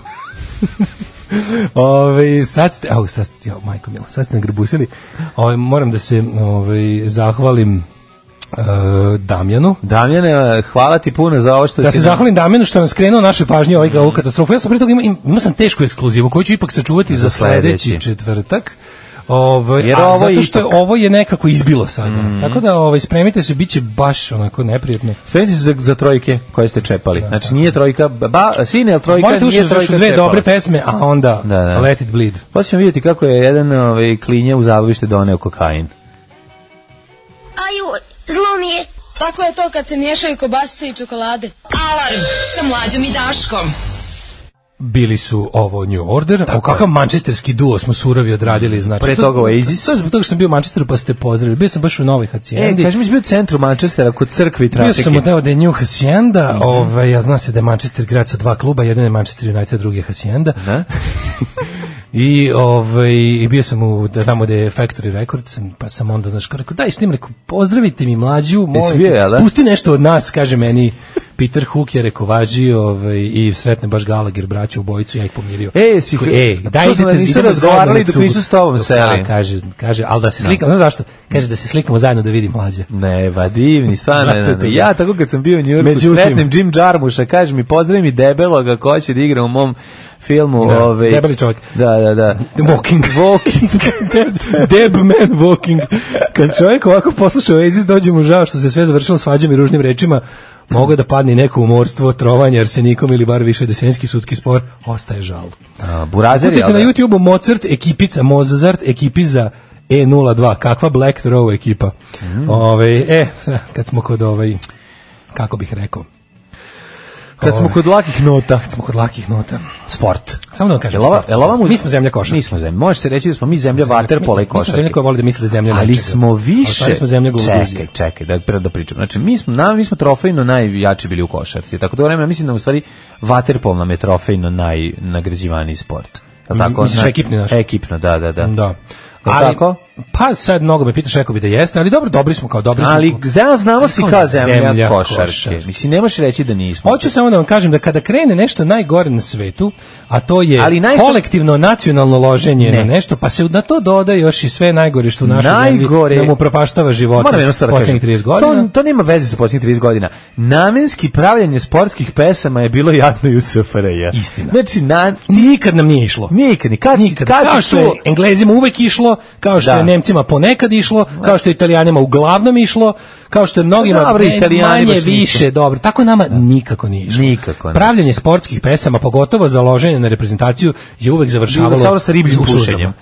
Sad ste majko mila, sad ste nagrbusili. Moram da se zahvalim Damjanu. Damjane, hvala ti puno za ovo što da se zahvalim Damjanu što nam skrenuo naše pažnje ovu katastrofu. Ja sam pre toga imao sam tešku ekskluzivu koju ću ipak sačuvati za sledeći četvrtak. Zato što ovo je nekako izbilo sada. Tako da spremite se, bit će baš onako neprijatno. Spremite se za trojke koje ste čepali. Znači nije trojka, sine, ali trojka nije trojka. Možete dve dobre pesme, a onda Let it bleed. Pa ćemo vidjeti kako je jedan klinja u zabavište doneo kokain. Aju, zlo mi je. Tako je to kad se miješaju kobasice i čokolade. Alarm sa Mlađom i Daškom. bili su ovo New Order, o kakav mančesterski duo smo surovi odradili, znači. Pre toga Oasis. To je zbog toga što sam bio u Manchesteru pa ste pozdravili. Bio sam baš u Novoj Hacijendi. Kaži mi si bio u centru Manchestera kod crkve i trafike. Bio sam u deo da je New Hacienda, ja znam se da je Manchester grad sa 2 kluba, jedan je Manchester United, drugi je Hacienda. Da? I bio sam tamo gde je Factory Records, pa sam onda, znaš, rekao, daj što im rekao, pozdravite mi mlađu, molim, pusti nešto od nas, kaže meni Peter Hook je rekao, važi i sretne baš Gallagher, braću, obojicu, ja ih pomirio. Daj, idete, nisu razgovarali dok nisu s tobom seli. Kaže, ali da se slikamo, znaš zašto? Kaže da se slikamo zajedno da vidim mlađe. Ne, ba divni, stvarno. Ja tako kad sam bio u New Yorku, sretnem Jim Jarmusha, kaže mi, pozdravi mi debeloga ko će da igra u mom filmu. Debeli čovjek. Da. Walking. Deb man walking. Kad čovjek ovako posluša Oasis, dođe mu žao što se sve završilo svađom i ružnim rečima, mogu da padne neko umorstvo, trovanje arsenikom ili bar više decenijski sudski spor, ostaje žal. Burazer je. Na YouTubeu Mozart, ekipi za E02, kakva Black Throw ekipa. Kad smo kod kako bih rekao, Kad smo kod lakih nota. Sport. Samo da vam kažem sport. Mi smo zemlja košarke. Nismo zemlja. Može se reći da smo mi zemlja vaterpola i košarke. Mi smo zemlja koja voli da misli da je zemlja nečega. Ali smo više... smo zemlja gologuzije. Čekaj, da pričam. Znači, mi smo trofejno najjači bili u košarci. Tako da vremena mislim da u stvari vaterpol nam je trofejno najnagrađivaniji sport. Misliš ekipni naš? Ekipno, da. Ali, tako? Pa sad mnogo me pitaš, rekao bi da jeste, ali dobri smo. Ali znamo si kao zemlja košarke. Mislim, nemaš reći da nismo. Hoću samo da vam kažem da kada krene nešto najgore na svetu, a to je kolektivno nacionalno loženje na nešto, pa se na to doda još i sve najgore što u našoj zemlji nam upropaštava života posljednjih 30 godina. To nema veze sa posljednjih 30 godina. Namenski pravljanje sportskih pesama je bilo jadno i u SFRJ. Istina. Znači, nikad nam nije išlo. Nikad. Kao što je Englezima uvek išlo, kao što je Nemcima ponekad išlo, kao što je Italijanima uglavnom išlo, kao što je mnogima manje više dobro. Tako nama nikako nije išlo. Pravljanje sportskih pesama, pogotovo za loženje na reprezentaciju, je uvek završavalo sa ribljim pušenjem.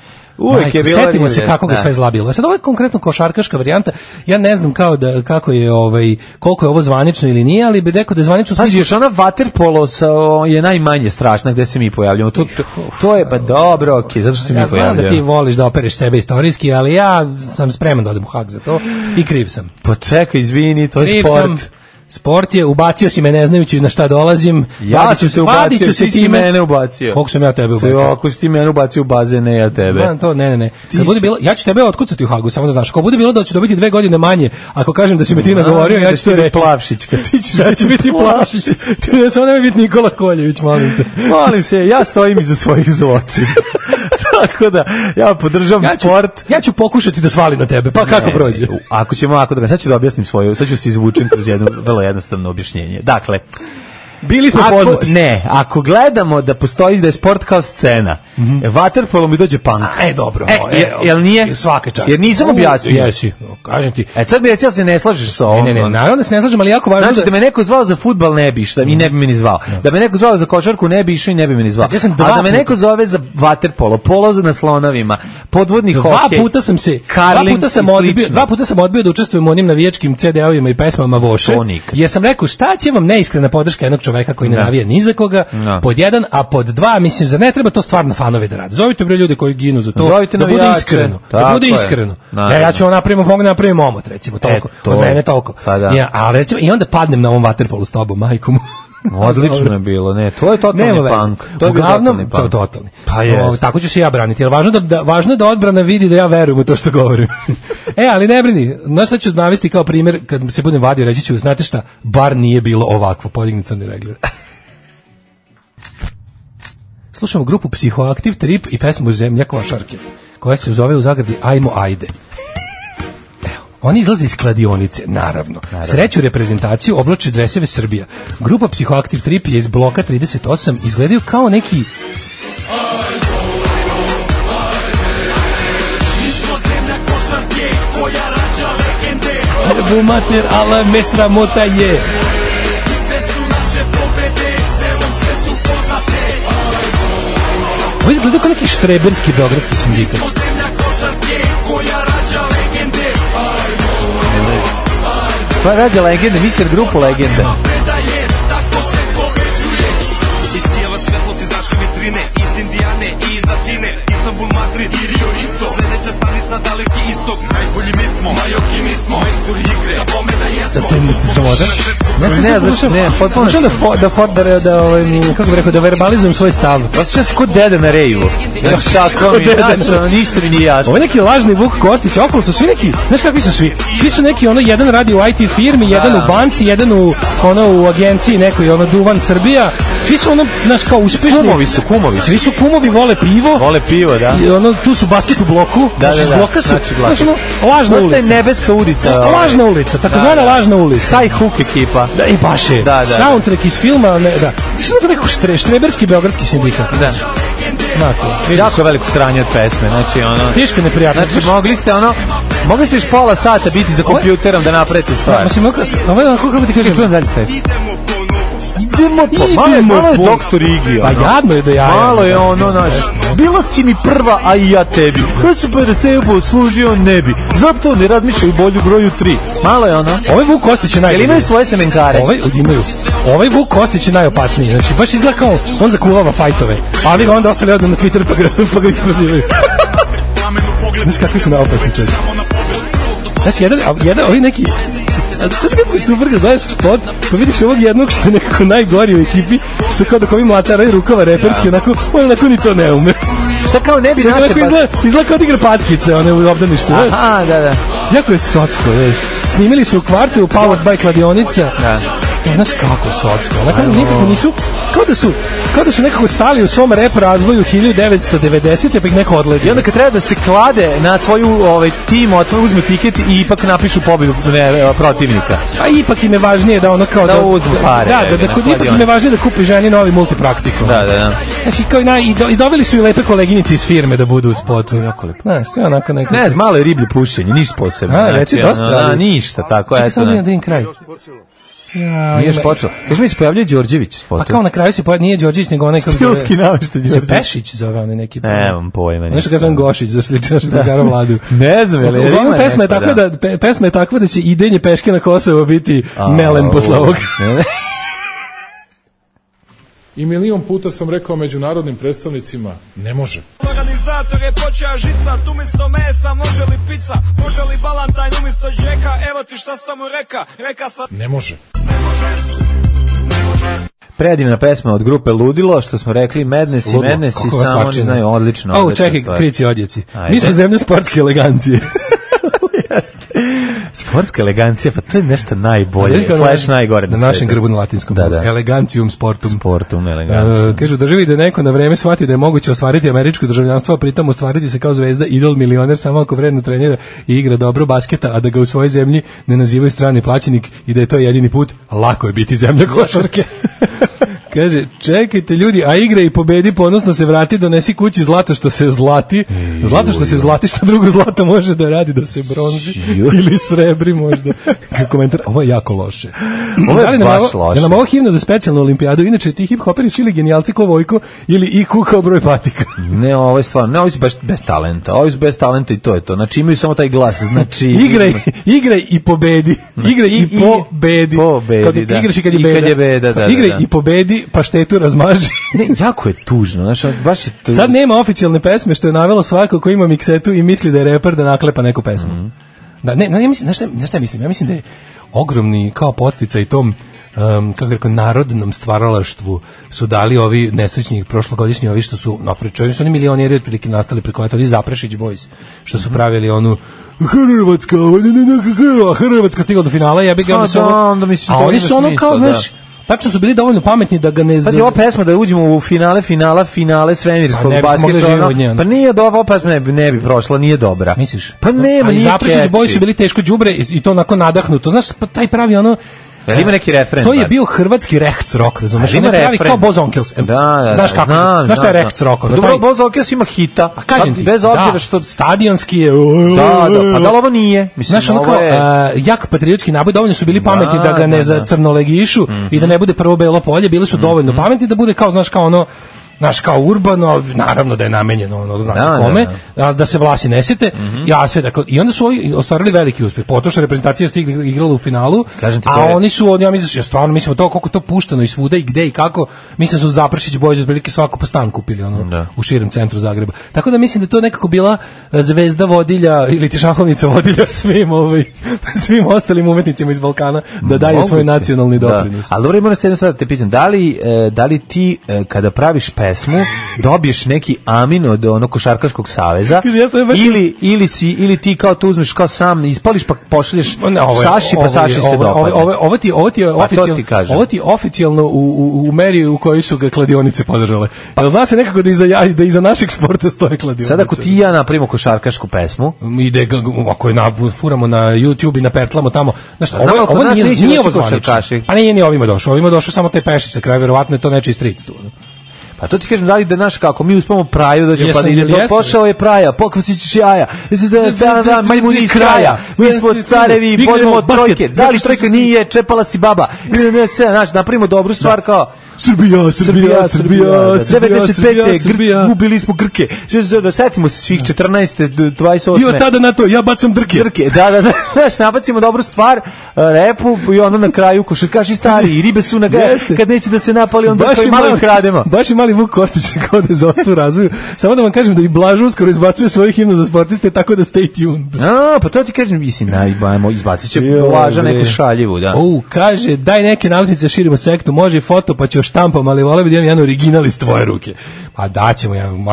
Setimo se kako ga sve zla bilo. Sad ovo je konkretno košarkaška varijanta. Ja ne znam kako je koliko je ovo zvanično ili nije, ali bih rekao da je zvanično. Pazi, još ona vaterpolo je najmanje strašna gde se mi pojavljamo. To je pa dobro, okej, zato što se mi pojavljamo. Ja znam da ti voliš da opereš sebe istorijski, ali ja sam spreman da odem u Hag za to i kriv sam. Pa čekaj, izvini, to je sport. Sport je, ubacio si me ne znajući na šta dolazim. Ja sam se ubacio, ti si mene ubacio. Koliko sam ja tebe ubacio? Ako si ti mene ubacio u bazen, ne ja tebe. Ne. Kad bude bilo, ja ću tebe otkucati u Hagu, samo da znaš. Ako bude bilo da ću dobiti 2 godine manje, ako kažem da si me ti nagovorio, ja ću to reći. Plavšić, ja ću biti Plavšić. Ti ne samo ne biti Nikola Koljević, molim te. Molim se, ja stojim iza svojih zločina. Tako da, ja podržam sport. Ja ću pokušati da svalim na tebe, pa kako prođe. Sad ću da objasnim sad ću se izvučem kroz jedno vrlo jednostavno objašnjenje. Dakle, bili smo poznati. Ako gledamo da postoji da je sport kao scena, vaterpolo mi dođe punk. Dobro. Jel nije? Svaka čast. Jer nisam objasnio. Jesi, kažem ti. Sad mi reći, se ne slažeš sa ovom. Ne, naravno da se ne slažem, ali jako važno. Znači da me neko zvao za fudbal ne bi išao i ne bi me ni zvao. Da me neko zvao za košarku ne bi išao i ne bi me ni zvao. A da me neko zove za vaterpolo, polo na slonovima, podvodni hokej. Dva puta sam odbio da učestvujem u onim navijačkim CD-ovima i pesmama Voše. Jer sam rekao, šta će vam neiskrena podrška jednog čoveka koji ne navija ni za koga, pod jedan, a pod dva, mislim, zar ne treba to stvarno fanovi da rade. Zovite bre ljude koji ginu za to, da bude iskreno. Da bude iskreno. Ja ću vam napravim omot, recimo, toliko. Od mene toliko. A recimo, i onda padnem na ovom vaterpolu s tobom, majkom. Odlično je bilo, to je totalni punk. Uglavnom, to je totalni. Tako ću se ja braniti, jer važno je da odbrana vidi da ja verujem u to što govorim. Ali ne brini, znaš šta ću navesti kao primjer, kad se budem vadio, reći ću, znate šta, bar nije bilo ovakvo, podigni crni regler. Slušamo grupu Psihoaktiv Trip i pesmu Zemlja košarke, koja se zove u zagradi Ajmo ajde. Oni izlaze iz kladionice, naravno. Sreću reprezentaciju oblači dreseve Srbija. Grupa Psihoaktiv Trip je iz bloka 38, izgledaju kao neki... Evo mater, ala me sramota je. Ovo izgledaju kao neki štreberski beogradski sindikat. To je rađa legende, Mister grupu legende. da verbalizujem svoj stav. Osjećam se kod deda na reju. Ništa mi nije jasno. Ovo je neki lažni Vuk Kostić, okolo su svi neki, znaš kakvi su svi? Svi su neki, jedan radi u IT firmi, jedan u banci, jedan u agenciji nekoj, Duvan Srbija. Svi su znaš, kao uspešni. Kumovi su. Svi su kumovi, vole pivo, da. I tu su basket u bloku. Da. Iz bloka su, znaš, lažna ulica. To je nebeska ulica. Lažna ulica, takozvana lažna ulica. Sky Hook ekipa. Da, i baš je. Soundtrack iz filma, da. Što je to neko štreberski beogradski sindikat? Da. Jako veliko sranje od pesme, znači teško neprijatno. Znači mogli ste još pola sata biti za kompjuterom da napravite stvar. Ovo je onako, kako ti kažem, čujem dalje ste. Malo je doktor Igio. Pa jadno je da ja. Malo je bila si mi prva, a i ja tebi. Ja sam pre tebe služio ne bi. Zato ne razmišljaj bolju broju 3. Malo je Ovaj Vuk Kostić je najbolji. Jel imaju svoje semenkare? Imaju. Ovaj Vuk Kostić je najopasniji. Znači, baš izgleda kao on zakuvava fajtove. Ali ga onda ostali odmah na Twitter pa ga isprozivaju. Znaš kakvi su najopasni čeći. Znaš, jedan ovi neki... To se kako je super da gledaš spot, pa vidiš ovog jednog što je nekako najgori u ekipi, što kao dok ovi mlataraju rukava reperski, onako ni to ne ume. Šta kao ne bi naše... Izgleda kao da igra patkice, u obdaništu, znaš? Aha, da. Jako je socko, znaš. Snimili su u kvartu u Powered by Kladionica. Da. Znaš kako socko, onako nikako nisu, kao da su nekako stali u svom rap razvoju 1990. pa ih neko odledi. I onda kad treba da se klade na svoju tim, uzme tiket i ipak napišu pobedu protivnika. A ipak im je važnije da kao da uzme pare. Ipak im je važnije da kupi ženi novi multipraktikum. Da. Znači, kao i doveli su i lepe koleginice iz firme da budu u spotu. Znaš, sve onako neko... Ne znam, malo je riblje pušenje, ništa posebno. Reci dosta. Ništa, tako je. Čekaj, sad da im kraj. Nije još počelo. Kaži mi se pojavljaju Đorđević s spotom. A kao na kraju se pojavljaju, nije Đorđević, nego onaj... Stilski namještaj Đorđević. Se Pešić zove onaj neki... Nemam pojma. Nešto kad sam Gošić, za sličan što gara Vladu. Ne znam, je li ima neko, pesma je takva da će idenje peške na Kosovo biti melem posle ovoga. I milion puta sam rekao međunarodnim predstavnicima, ne može. Organizator je počeo žicat, umjesto mesa može li pizza, može li balantajn umjesto džeka, evo ti šta sam mu reka sam... Ne može. Predivna pesma od grupe Ludilo, što smo rekli, Madness i samo oni znaju odlično. Čekaj, krici odjeci. Mi smo zemlja sportske elegancije. Sportska elegancija, pa to je nešto najbolje, najgore na našem grbu na latinskom. Elegancijum sportum. Sportum, elegancijum. Kažu, državi da neko na vreme shvati da je moguće ostvariti američko državljanstvo, a pritom ostvariti se kao zvezda, idol, milioner, samo ako vredno trenira i igra dobro basketa, a da ga u svojoj zemlji ne nazivaju strani plaćenik i da je to jedini put, lako je biti zemlja košarke. Kaže, čekajte ljudi, a igra i pobedi, ponosno se vrati, donesi kući zlato što se zlati. Zlato što se zlati, što drugo zlato može da radi, da se bronzi ili srebri možda. Komentar, ovo je jako loše. Ovo je baš loše. Je nam ovo himna za specijalnu olimpijadu? Inače, ti hip-hoperi su ili genijalci ko Vojko ili IQ kao broj patika. Ne, ovo je stvarno, ne, ovo su bez talenta. Ovo su bez talenta i to je to. Znači, imaju samo taj glas. Znači, igraj i pobedi. Igraj i pobedi. Pobedi, da. Igraš i kad je beda. Igraj i pobedi, paštetu razmaži. Ne, jako je tužno, znači baš je tužno. Sad nema oficijalne pesme, što je navelo svako ko ima miksetu i misli da je reper da naklepa neku pesmu. Da, ne, mislim, znaš šta mislim? Ja mislim da je ogromni kao podsticaj tom kako rekao, narodnom stvaralaštvu su dali ovi nesrećni prošlogodišnji, ovi što su napričali, su oni milioneri otprilike nastali preko leta, oni Zaprešić Boys, što su pravili onu Hrvatska stigla do finala, ja bih ga onda se ono, a oni su ono kao, znaš, tačno su bili dovoljno pametni da ga ne... Pazi, ova pesma da uđemo u finale svemirskog basketa. Pa nije ova pesma ne bi prošla, nije dobra. Misliš? Pa nema, nije Zaprešić Boys su bili teško đubre i to onako nadahnuto. Znaš, pa taj pravi ono... Jel ima neki refren? To je bio hrvatski rechts rock, razumeš? Ima pravi kao Boz Onkels. Da, znaš kako? Znaš šta je rechts rock? Dobro, Boz Onkels ima hita. Pa kažem ti, bez obzira što stadionski je. Da, pa da ovo nije. Mislim, znaš, ono kao jak patriotski naboj, dovoljno su bili pametni da ga ne zacrnolegišu i da ne bude prvo belo polje, bili su dovoljno pametni da bude kao, znaš, kao ono Znaš, kao urbano, naravno da je namenjeno, ono, zna se kome, da se Vlasi ne sjete, ja sve tako, i onda su ovi ostvarili veliki uspjeh, potom što reprezentacija stigla igrala u finalu, a oni su, ja mislim, stvarno, mislimo to, koliko to pušteno i svuda i gde i kako, mislim su Zaprešić Boys otprilike svako po stan kupili, ono, u širem centru Zagreba. Tako da mislim da to nekako bila zvezda vodilja ili šahovnica vodilja svim ostalim umetnicima iz Balkana da daju svoj nacionalni doprinos. Ali dobro, moram se jedno sad da te pitam, da li ti kada praviš pesmu dobiješ neki amin od onog košarkaškog saveza ili ti kao to uzmeš kao sam ispališ pa pošalješ Saši pa Saši se dopadne. Ovo ti oficijalno u meri u kojoj su ga kladionice podržale. Pa zna se nekako da iza našeg sporta stoje kladionice. Sada ako ti i ja napravimo košarkašku pesmu ide ako je furamo na YouTube i na pertlamo tamo. Znaš, ovo nije ovo zvanično. Pa nije ovima došao samo taj Pešić na kraju, verovatno je to nečiji street tu. Pa to ti kažem, da li da naš kako mi uspemo Praju dođemo pa da ide, pošao je Praja, pokvasićeš jaja, da, majmuni iz kraja, mi smo carevi, pođemo od trojke, da li trojka nije, čepala si baba, znaš, napravimo dobru stvar kao Srbija, 95. Gubili smo Grke. Setimo se svih 14. 28. I od tada na to, ja bacam Drke. Da. Znaš, nabacimo dobru stvar, repu i onda na kraju košarkaši stari i ribe su na kad neće da se napali, onda koji malo ih krademo. Baš i mali Vuk Kostić kao da zaostu razvoju. Samo da vam kažem da i Blažu uskoro izbacuje svoju himnu za sportiste, tako da stay tuned. Pa to ti kažem, mislim, izbacit će Blaža neku šaljivu, da. Kaže, daj neke nautnice, širimo sektu, može i foto, pa ću štampam, ali vole bi da imam jedan original iz tvoje ruke. Pa daćemo,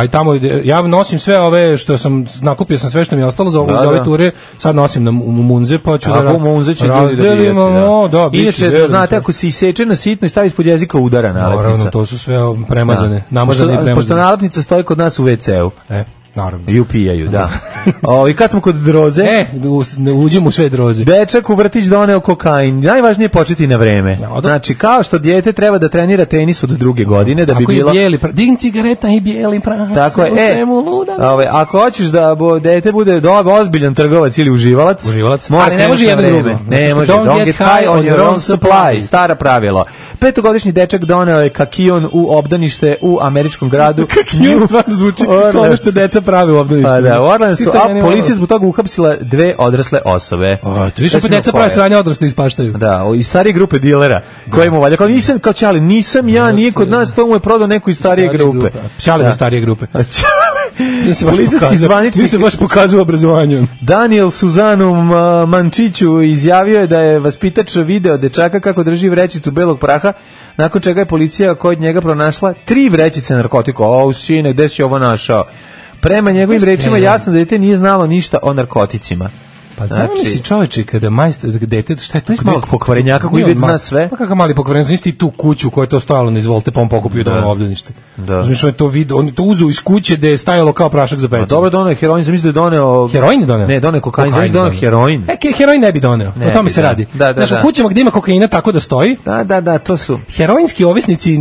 ja nosim sve ove što sam, nakupio sam sve što mi je ostalo za ove ture, sad nosim u Munze, pa ću razdelim. Inače, da znate, ako se iseče na sitno i stavi ispod jezika udara nalepnica. Naravno, to su sve premazane, namazane i premazane. Pošto nalepnica stoji kod nas u WC-u. Naravno. I upijaju, da. I kad smo kod droze... uđemo u sve droze. Dečak u vrtić doneo kokain. Najvažnije je početi na vreme. Znači, kao što dijete treba da trenira tenis od 2. godine, da bi bilo... Dign cigareta i bijeli prah. Tako je. Ako hoćeš da dijete bude ozbiljan trgovac ili uživalac, ali ne može jedno drugo. Ne može. Don't get high on your own supply. Stara pravilo. 5-godišnji dečak doneo je kakion u obdanište u američkom gradu. Kakion stvarno zvuči kao što deca pravi u obdaništu. Pa da, u Orlandu, a policija zbog toga uhapsila 2 odrasle osobe. To više po deca pravi sranje odrasli ispaštaju. Da, iz starije grupe dilera, koji mu valja. Kao Čali, nisam ja, nije kod nas, to mu je prodao neko iz starije grupe. Čali do starije grupe. Policijski zvaničnik mi se baš pokazuje obrazovanjem. Daniel Suzanu Mančiću izjavio je da je vaspitač video dečaka kako drži vrećicu belog praha, nakon čega je policija kod njega pronašla 3 vrećice narkotika. Sine, gde si ovo našao? Prema njegovim rečima jasno da dete nije znalo ništa o narkoticima. Pa zamisli čoveče kada dete, šta je to? Malog pokvarenjaka koji već zna sve. Pa kakav mali pokvarenjak, znaš ti tu kuću koja je to stajalo na izvolte, pa on pokupio da ono obdanište. Znaš, on je to video, on je to uzeo iz kuće gde je stajalo kao prašak za pecanje. Dobro, doneo heroin, sam mislio da je doneo... Heroin je doneo? Ne, doneo kokain, sam mislio da je doneo heroin. Heroin ne bi doneo, o tome se radi. Znaš, u kućama gde ima kokaina tako da stoji. Da, to su... Heroinski ovisnici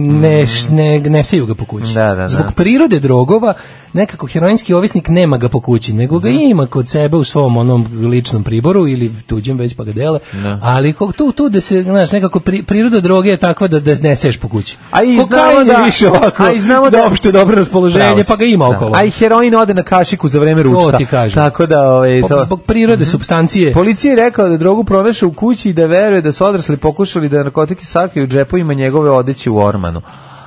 ne seju ga po kući. Zbog prirode drogova, nekako heroinski ovisnik nema ga po kući, nego ga ima kod sebe u svom onom ličnom priboru ili tuđem već pa ga dele, ali tu da se, znaš, nekako priroda droge je takva da ne seš po kući. Kokain je više ovako za opšte dobro raspoloženje, pa ga ima okolo. A i heroin ode na kašiku za vreme ručka. To ti kažem. Tako da... Zbog prirode supstancije. Policija je rekao da drogu pronašao u kući i da veruje da su odrasli pokušali da narkotike sakriju u džepovima njegove odeće u ormanu.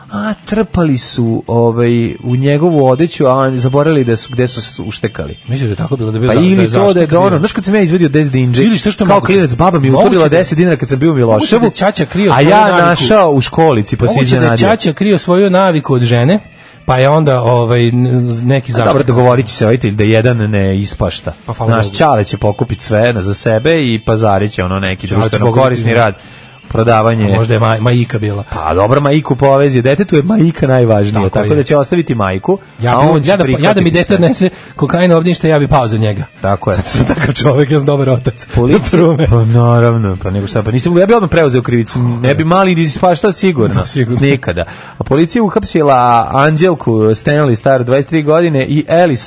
Trpali su u njegovu odeću, a zaboravili gde su uštekali. Misliš da je tako bilo da pa ili to da je dono. Znaš kad sam ja izvedio 10 dinđe, kao klinac, baba mi uturila 10 dinara kad sam bio u Miloševu, a ja našao u školici pa siđe nađe. Moguće da je ćaća krio svoju naviku od žene, pa je onda neki zašto. Dobro, dogovorit će se roditelj da jedan ne ispašta. Naš Ćale će pokupiti sve za sebe i Pazarić će neki društveno korisni rad. Prodavanje. Možda je majika bila. Pa dobro, majiku povezi. Detetu je majika najvažnija, tako da će ostaviti majku. Ja da mi dete odnese kokain obdanište, ja bi pao za njega. Tako je. Sad sam takav čovjek, ja sam dobar otac. Pa naravno, pa nego šta, pa nisam, ja bi odmah preuzeo krivicu. Ne bi mali ni ispaštao sigurno. Nikada. A policija uhapsila Anđelku Stanley, staru 23 godine, i Elisa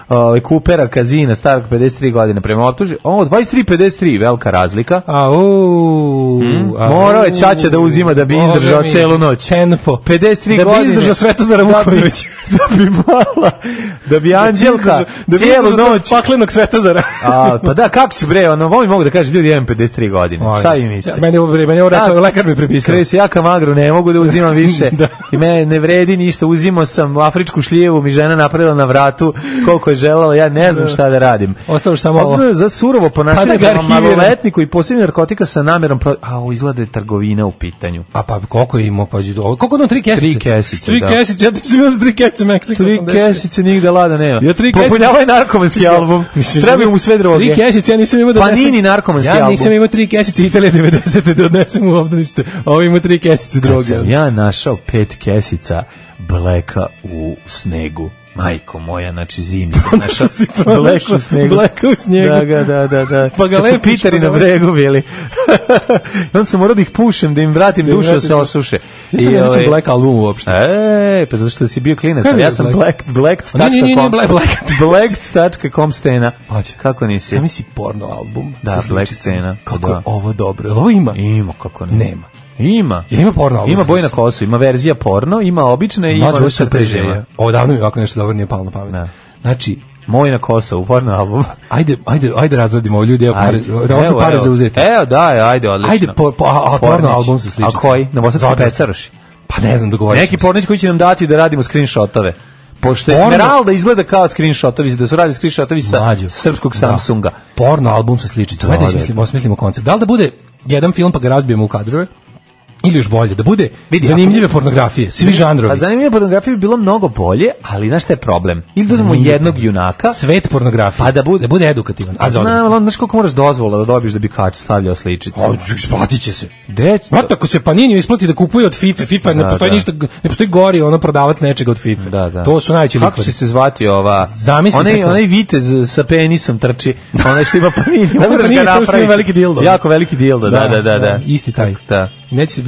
Coopera Kazina, starog 53 godine, prema optuži. 23-53, velika razlika. Morao je Čača da uzima da bi izdržao celu noć. Tempo. 53 da godine. Da bi izdržao Svetozara Vuković. Da bi Anđelka cijelu noć. Paklenog Svetozara. Pa da, kako si bre, ovi mogu da kaže, ljudi, imam 53 godine. Šta vi mislite? Meni je rekao, lekar mi prepisao. Kresi, ja kamagru, ne mogu da uzimam više. I mene ne vredi ništa, uzimao sam afričku šljivu, mi žena napravila na vratu koliko je želela, ja ne znam šta da radim. Ostalo samo ovo. Za surovo ponašanje prema maloletniku i posebno narkotika sa namerom, izgleda je trgovina u pitanju. Pa koliko je imao, koliko ono 3 kesice? 3 kesice, da. 3 kesice, ja ti sam imao 3 kesice Meksika. 3 kesice nigde lada nema. Ja popunjavaj narkomanski album. Trebaju mu sve droge. 3 kesice, ja nisam imao da odnesem. Panini narkomanski album. Ja nisam imao 3 kesice Italije 90. da odnesem u obdanište. Ovo ima 3 kesice droge. Kad sam ja našao 5 kesica Bleka u snegu. Majko moja, znači zimi sam našao Bleka u snegu. Bleka u snegu. Da. Pa ga lepiš, Piteri na bregu bili. Onda sam morao da ih pušem, da im vratim dušu da se osuše. Ja sam nezaćem Black album uopšte. Pa zato što si bio klinac. Ja sam blacked.com stena. Kako nisi? Sami si porno album. Da, Black scena. Kako je ovo dobro. Ovo ima? Ima, kako ne. Nema. Ima. Ima porno album. Ima boj na kosu, ima verzija porno, ima obične i ima sad preživlja. Ovo davno mi ovako nešto dobro nije palo na pamet. Znači, moj na kosu, u porno album. Ajde razradimo ovo ljudi, ovo su pare za uzeti. Evo, ajde, odlično. Ajde, porno album sa sličicama. A koji? Na Bosanski Pesaroši? Pa ne znam, dogovorit. Neki pornić koji će nam dati da radimo screenshotove. Pošto je Smeralda izgleda kao screenshotovi, da su radili screenshotovi sa srpskog Samsunga. Porno album sa sličicama. Ajde, osmislimo koncept. Da li da bude jedan film pa ga razbijemo u kadrove? Ili još bolje, da bude zanimljive pornografije, svi žanrovi. A zanimljive pornografije bi bilo mnogo bolje, ali znaš šta je problem? Ili da uzmemo jednog junaka, svet pornografije, pa da bude edukativan. Znaš koliko moraš dozvola da dobiješ da bi kač stavljao sličice? Isplatit će se. Ako se Panini isplati da kupuje od FIFA, ne postoji ništa, ne postoji gori prodavac nečega od FIFA. To su najveći likovi. Kako će se zvati ova? Onaj vitez sa penisom trči, onaj što ima Panini, možeš ga napraviti. Jako veliki dildo, da. Isti taj. Neće se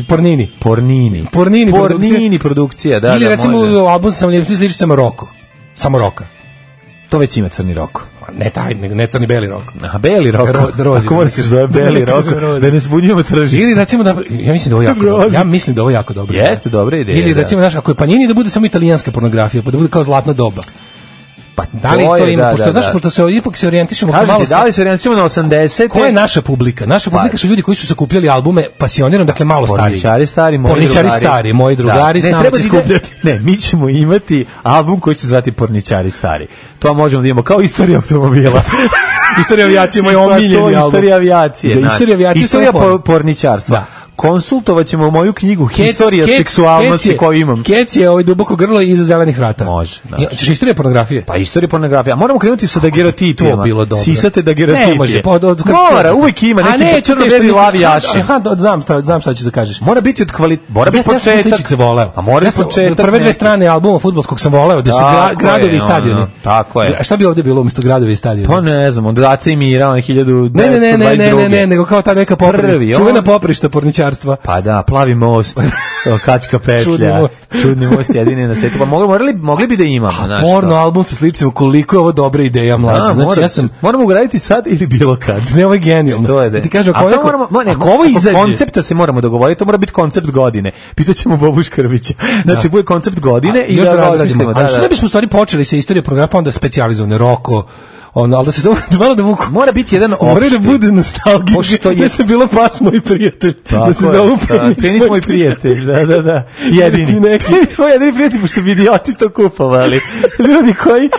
Pornini produkcija, da. Ili recimo album sa lijepim sličicama Roko. Samo Roka. To već ima Crni Roko. Ne taj, nego ne Crni, Beli Roko. A Beli Roko. Ako možeš se zove Beli Roko, da ne zbunjujemo tržište. Ili recimo da, ja mislim da ovo jako dobro. Jeste, dobra ideja. Ili recimo, znaš, ako je Panini da bude samo italijanska pornografija, pa da bude kao Zlatna doba. Pa da li to ima, pošto se ipak se orijentišemo kao malo. Da li se orijentišemo na 80? Ko je naša publika? Naša publika su ljudi koji su sakupljali albume pasionirano, dakle malo stariji. Porničari stari, moji drugari, s nama će skupljati. Ne, mi ćemo imati album koji će se zvati Porničari stari. To možemo da imamo kao Istorija automobila. Istorija avijacije, moj omiljeni album. Istorija avijacije. Istorija porničarstva. Konsultovaćemo moju knjigu Historija seksualnosti koju imam. Kec je duboko grlo iza zelenih vrata. Može. Ćeš istorija pornografije? Pa istorija pornografije. A moramo krenuti sa dagerotipijama. To bilo dobro. Sisate dagerotipije. Ne može. Mora, uvijek ima neki crno-beli lavijaši. Znam šta ćeš da kažeš. Mora biti od kvaliteta. Mora biti početak. A mora biti početak. Prve dve strane albuma fudbalskog sam voleo, gde su gradovi i stadioni. Tako je. A šta bi ovdje bilo umjesto gradovi i stadioni? Pa ne znam, od Aca i Mira, 1922. Ne, nego kao ta neka čuvena poprišta porničarstva. Pa da, Plavi most, Kačka petlja, čudni most jedini na svijetu. Pa mogli bi da imamo. Porno album sa sličicama, koliko je ovo dobra ideja, mlađe. Znači, moramo ugraditi sad ili bilo kad. Ne, ovo je genijalno. To je da. Ti kažem, ako ovo izađe... koncepta se moramo dogovoriti, to mora biti koncept godine. Pitaćemo Bobu Škrbića. Znači, bude koncept godine i da razmislimo. Ali što ne bismo u stvari počeli sa istorije programa, pa onda specijalizovane Roko, ali da se zove malo da vuku. Mora biti jedan opšti. Mora da bude nostalgija. Pošto je se bilo pas moj prijatelj. Da se zove Penis moj prijatelj. Da. Jedini. Tvoj jedini prijatelj, pošto bi idioti to kupovali. Ljudi koji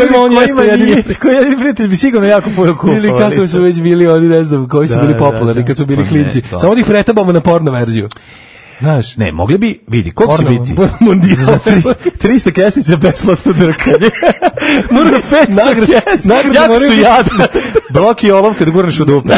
jedini prijatelj bi sigurno jako puno kupovali. Ili kako su već bili oni, ne znam, koji su bili popularni kad su bili klinci. Samo da ih pretabamo na porno verziju. Znaš, ne, mogli bi, vidi, koliko će biti? Za 300 kesica besplatno drkanje. Mora 500 kesica. Jak su jadne. Blok i olov kad gurneš u dupe.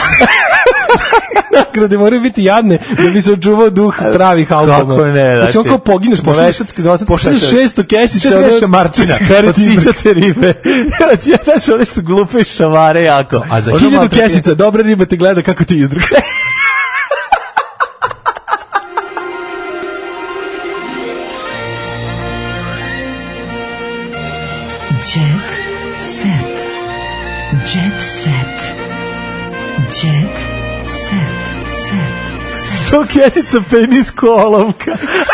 Nagrade moraju biti jadne da bi se očuvao duh pravih albuma. Kako ne, znači on kao pogineš, pošliš 600 kesica. Što se Marčina, od sisate ribe. Znaš, one što glupe šamare jako. A za 1000 kesica dobra riba te gleda kako ti izdrka. Jet set. Jet set. Jet set. 100 ketica penisko olovka.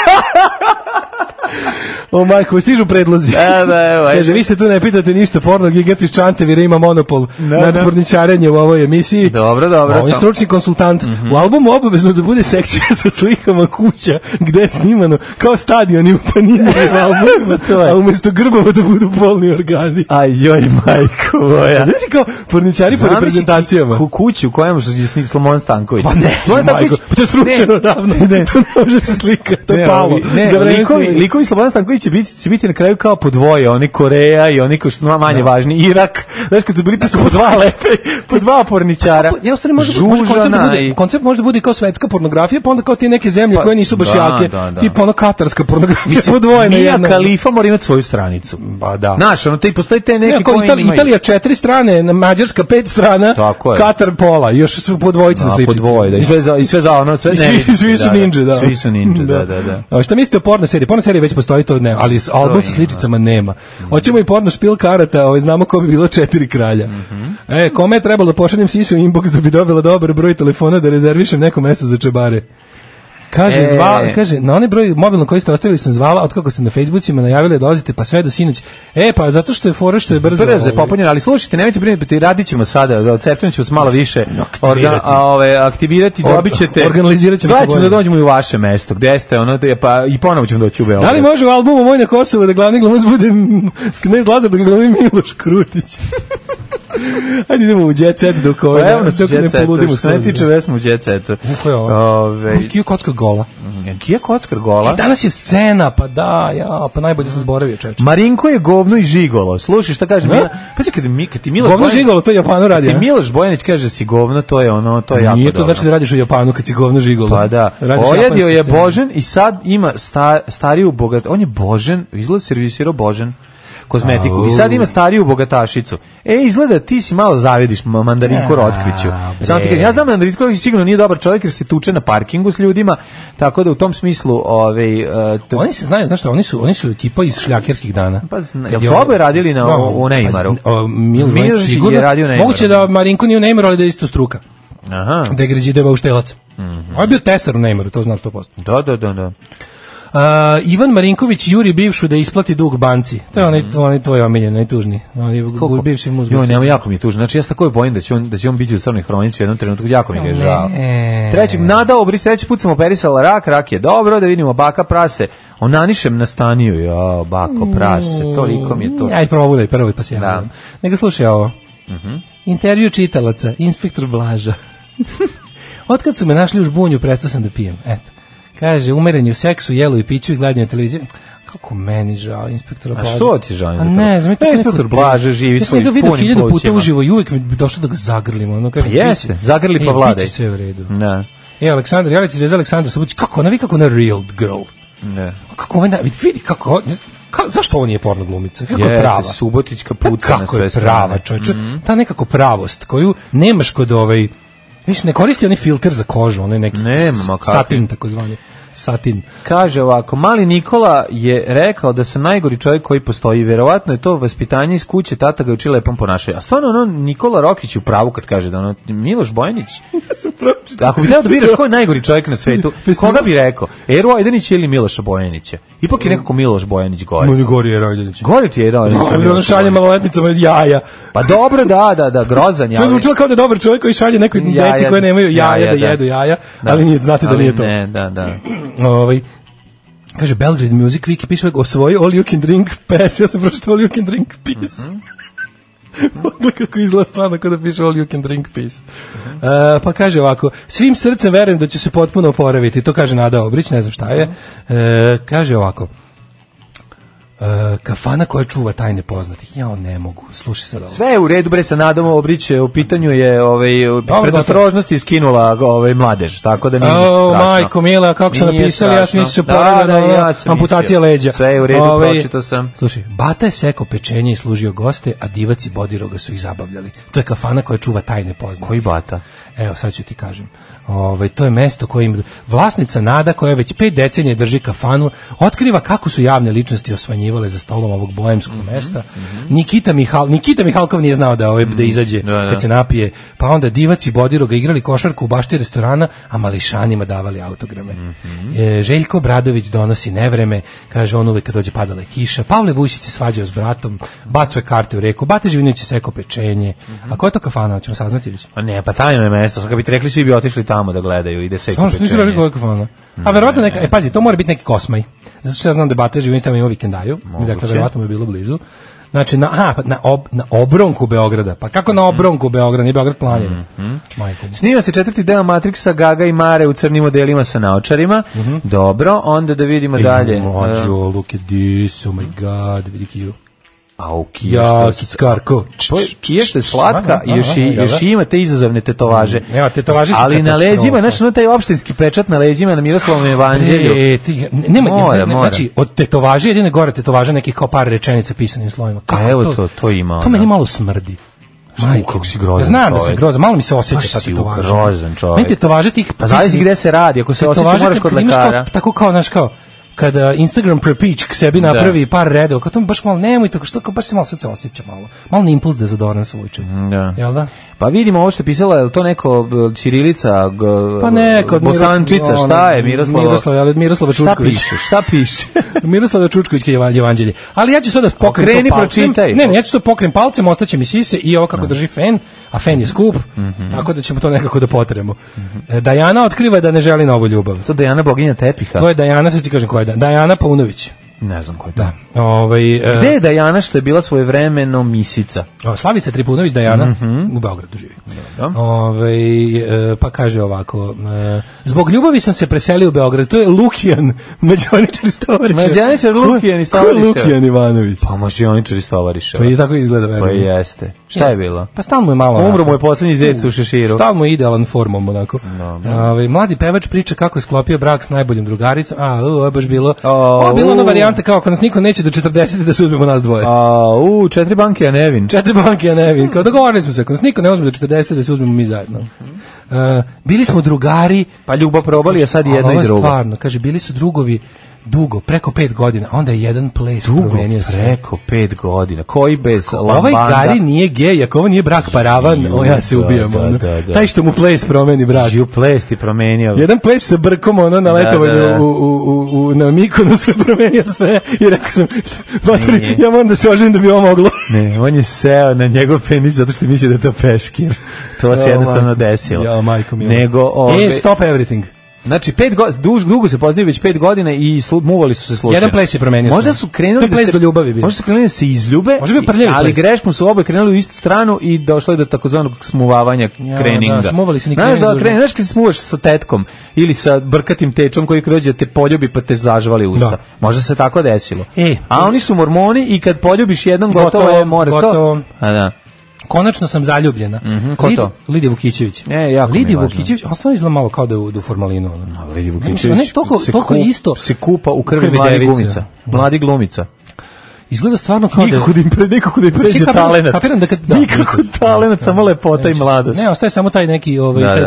O majko, stižu predlozi. Da, kaže, vi se tu ne pitate ništa, porno gigant iz Čantevira ima monopol nad porničarenjem u ovoj emisiji. Dobro. On je stručni konsultant. U albumu obavezno da bude sekcija sa slikama kuća gde je snimano kao stadioni u Panini a umesto grbova da budu polni organi. Aj, joj, majko moja. Znaš si kao porničari po reprezentacijama. Kuću u kojem su snimali Slobodan Stanković. Pa ne, majko, to je sručeno davno. To ne može se slika, to je palo. Likovi Slobodan Stanković će biti na kraju kao po dvoje, oni Koreja i oni kao što su manje važni, Irak. Znaš, kad su bili po dva lepe, po dva porničara. Ja u stvari koncept može da bude kao svetska pornografija, pa onda kao ti neke zemlje koje nisu baš jake, tipa ono katarska pornografija, po dvoje na jedno. Mija Khalifa mora imati svoju stranicu. Ba da. Znaš, ono, postoji te neki koji imaju. Italija 4 strane, Mađarska 5 strana, Katar pola, još su po dvojici na sličici. Po dvoje, da. I sve za ono, sve ne. Svi su ninja, da. Svi su ninja, da. A šta mislite o porno seriji? Porno serija već postoji, to ne, ali album sa sličicama nema. Hoćemo i porno špil karata, znamo ko bi bilo 4 kralja. Kome je trebalo da pošaljem sisu inbox da bi dobila dobar broj telefona da rezervišem neko mesto za čebare? Kaže, na onaj broj mobilno koji ste ostavili sam zvala, otkako ste na Facebookima najavili da dolazite, pa sve do sinoć. Pa zato što je fora što je brzo. Brzo je popunjeno, ali slušajte, nemojte brinuti, radit ćemo sada, od septembra ćemo malo više aktivirati, dobit ćete, organizirat ćemo se bolje. Da dođemo i u vaše mesto, gde ste, pa i ponovo ćemo doći u Beograd. Da li može u albumu Moj na Kosovo da glavni glumac bude Knez Lazar, da ga glumi Miloš Krutić? Ajde idemo u Jet Set dok ne poludimo. Što ne tiče, već smo u Jet Setu. Kija Kockar gola. Kija Kockar gola? Danas je scena, pa da, pa najbolje sam zboravio, čeče. Marinko je govno i žigolo. Slušaj, šta kaže Mila? Pa kad ti Miloš govno žigolo, to je Japanu radi. Kad ti Miloš Bojanić kaže da si govno, to je ono, to je jako dobro. Nije to znači da radiš u Japanu kad si govno žigolo. Pa da. Ojadio je Božen i sad ima stariju bogat. On je Božen, izgleda servisirao Božen kozmetiku. I sad ima stariju bogatašicu. Izgleda ti si malo zavidiš Mandarinku Rotkviću. Ja znam Mandarinku Rotkvić sigurno nije dobar čovjek jer se tuče na parkingu s ljudima, tako da u tom smislu oni se znaju, znaš šta, oni su ekipa iz šljakerskih dana. Pa jel su oboje radili u Neymaru? Milž sigurno. Moguće da Marinku nije u Neymaru, ali da je isto struka. Aha. Da je Gređideva uštelac. On je bio tesar u Neymaru, to znam 100%. Da. Ivan Marinković juri bivšu da isplati dug banci. To je onaj tvoj omiljen, najtužniji. Bivši muzgulci. Jo, nema, jako mi je tužno. Znači, ja se tako bojim da će on biti u crnoj hronici u jednom trenutku. Jako mi ga je žao. Treći put sam operisala rak je dobro, da vidimo baka prase. Onanišem na staniju. Jo, bako prase, toliko mi je to. Aj, probudaj prvo pa se javljam. Nego slušaj ovo. Intervju čitalaca, inspektor Blaža. Otkad su me našli u žbunju, prestao sam da pijem. Eto. Kaže, umeren je u seksu, jelu i piću i gledanju televizije. Kako meni žao, inspektora Blaža. A što ti žao? Ne znam. Inspektor Blaža živi svojim punim plućima. Ja sam ga vidio 1000 puta uživo i uvijek mi bi došlo da ga zagrlimo. Jeste, zagrli pa vladaj. Biće sve u redu. Da. Aleksandar, javljati zvezda Aleksandar Subotić, kako ona, kako ona real girl. Ne. Kako ona, vidi kako, zašto ovo nije porno glumica? Kako je prava? Subotička puca na sve strane. Kako je prava, čovječe. Ta nekako pravost koju nemaš kod viš, ne koristi onaj filter za kožu, onaj neki satin, takozvani. Satin. Kaže ovako, mali Nikola je rekao da sam najgori čovjek koji postoji, verovatno je to vaspitanje iz kuće, tata ga uči lepom ponašaju. A stvarno Nikola Rokić u pravu kad kaže da Miloš Bojanić, ako bi trebao da biraš ko je najgori čovjek na svetu, koga bi rekao? Eru Ajdanić ili Miloša Bojanića? Ipak je nekako Miloš Bojanić gore. No, gori je Eru Ajdanić. Gori ti je Eru Ajdanić. On šalje maloletnicama jaja. Pa dobro, da, grozan je. Sve zvučilo kao da je dobar čovjek koji šalje nekoj deci koje nemaju jaja da jedu jaja, ali znate da nije to. Ne, da. Kaže Belgrade Music Week piše osvoji All You Can Drink Pass. Ja sam pročitao All You Can Drink Peace. Kako izgleda stvarno kada piše All You Can Drink Peace. Pa kaže ovako, svim srcem verujem da će se potpuno oporaviti. To kaže Nada Obrić, ne znam šta je. Kaže ovako, kafana koja čuva tajne poznatih. Ja ne mogu. Slušaj sad ovo. Sve je u redu, bre, sa Nadom Obrić, u pitanju je predostrožnosti iskinula mladež, tako da nije strašno. Majko mila, kako su napisali, ja sam mislio se oporavila amputacija leđa. Sve je u redu, pročito sam. Slušaj, Bata je sekao pečenje i služio goste, a Divac i Bodiroga su ih zabavljali. To je kafana koja čuva tajne poznatih. Koji Bata? Evo, sad ću ti kažem. To je mesto kojim vlasnica Nada, koja već 5 decenija drži kafanu, otkriva kako su javne ličnosti osvanjivali ucenjivale za stolom ovog boemskog mesta. Nikita Mihalkov nije znao da izađe kad se napije, pa onda Divac i Bodiroga igrali košarku u bašti restorana, a mališanima davali autograme. Željko Bradović donosi nevreme, kaže on uvek kad dođe padala je kiša. Pavle Vujsić se svađao s bratom, bacuje karte u reku, Bate Živinović je sekao pečenje. A ko je to kafana, ćemo saznati već? A ne, pa tajno je mesto, sad kad bi ti rekli svi bi otišli tamo da gledaju, ide seku pečenje. Nisu rekli ko je kafana. A verovatno neka, pazi, to mora biti neki Kosmaj. Zato što ja znam da Bate Živinović tamo ima vikendaju, dakle verovatno mu je bilo blizu. Znači, na obronku Beograda. Pa kako na obronku Beograda? Nije Beograd planina. Snima se 4. deo Matrixa, Gaga i Mare u crnim modelima sa naočarima. Dobro, onda da vidimo dalje. Mlađo, look at this, oh my god, vidi Kiru. Au, ja, Kickarko. Kija što je slatka, još ima te izazovne tetovaže. Nema, tetovaže su ali na leđima, znači, taj opštinski pečat na leđima na Miroslavom evanđelju. Znači, od tetovaže jedine gore tetovaže nekih kao par rečenica pisanim slovima. A evo to ima. To meni malo smrdi. Majko, kako si grozan. Znam da si grozan, malo mi se osjeća ta tetovaža. Grozan čovjek. Meni tetovaže tih... Pa zavisi gde se radi, ako se osjeća moraš kod lekara. Tako kao, znaš kao, kada Instagram prepič k sebi napravi par redova, kao to mi baš malo nemoj tako što, baš se malo srce osjeća malo. Malo impuls dezodorans uvuče. Jel da? Pa vidimo ovo što je pisala, je li to neko ćirilica, pa neko, bosančica, šta je Miroslava Čučković. Šta piše? Miroslava Čučkovićke evanđelje. Ali ja ću sada pokrenuti palcem. Ne, ja ću to pokrenuti palcem, ostaće mi sise i ovo kako drži fen, a fen je skup, tako da ćemo to nekako da potremo. Dajana otkriva da ne želi novu ljubav. To Dajana boginja tepiha. To je Dajana, sad ti kažem ko je Dajana Paunović. Ne znam ko je to. Da. Gde je Dajana što je bila svojevremeno misica? Slavica Tripunović Dajana u Beogradu živi. Pa kaže ovako, zbog ljubavi sam se preselio u Beograd. To je Lukijan, mađioničar iz Tovariševa. Mađioničar Lukijan iz Tovariševa. Ko je Lukijan Ivanović? Pa mađioničar iz Tovariševa. Pa i tako izgleda. Pa jeste. Šta je bilo? Pa stalno je malo. Umro mu je poslednji zec u šeširu. Stalno je idealan formom onako. Mladi pevač priča kako je sklopio brak s najboljim drugaricom. Ovo je baš bilo. Bilo ona varijanta kao ako nas niko neće do 40 da se uzmemo nas dvoje. 4 banke, a nevin. 4 banke, a nevin. Kao dogovorili smo se, ako nas niko ne uzme do 40 da se uzmemo mi zajedno. Bili smo drugari. Pa ljubav probali, a sad jedno i drugo. Stvarno, kaže, bili su drugovi dugo, preko 5 godina, onda je jedan ples promenio se. Preko 5 godina, koji bez lambanda. Ovaj Gari nije gej, ako ovo nije brak paravan, ja se ubijam. Taj što mu ples promeni brak. Žiju ples ti promenio. Jedan ples sa brkom, na letovanju na Mikonosu sve promenio sve i rekao sam, ja moram da se oženim da bi ovo moglo. Ne, on je seo na njegov penis zato što misli da je to peškir. To se jednostavno desilo. Ja, majko mi. Stop everything. Znači, dugo se poznaju, već 5 godina i muvali su se slučajno. Jedan ples je promenio. Možda su krenuli da se izljube, ali greškom su oboje krenuli u istu stranu i došlo je do takozvanog smuvavanja kreninga. Smuvali se znaš kad se smuvaš sa tetkom ili sa brkatim tečom koji dođe da te poljubi pa te zažvali usta. Možda se tako desilo. A oni su mormoni i kad poljubiš jednom gotovo je more to. A da. Konačno sam zaljubljena. Ko to? Lidija Vukićević. Lidija Vukićević, on stvarno izgleda malo kao da je u formalinu. Lidija Vukićević se kupa u krvi mladi glumica. Izgleda stvarno kao nikako da im pređe talenat. Nikako talenat, samo lepota i mladost. Ne, ostaje samo taj neki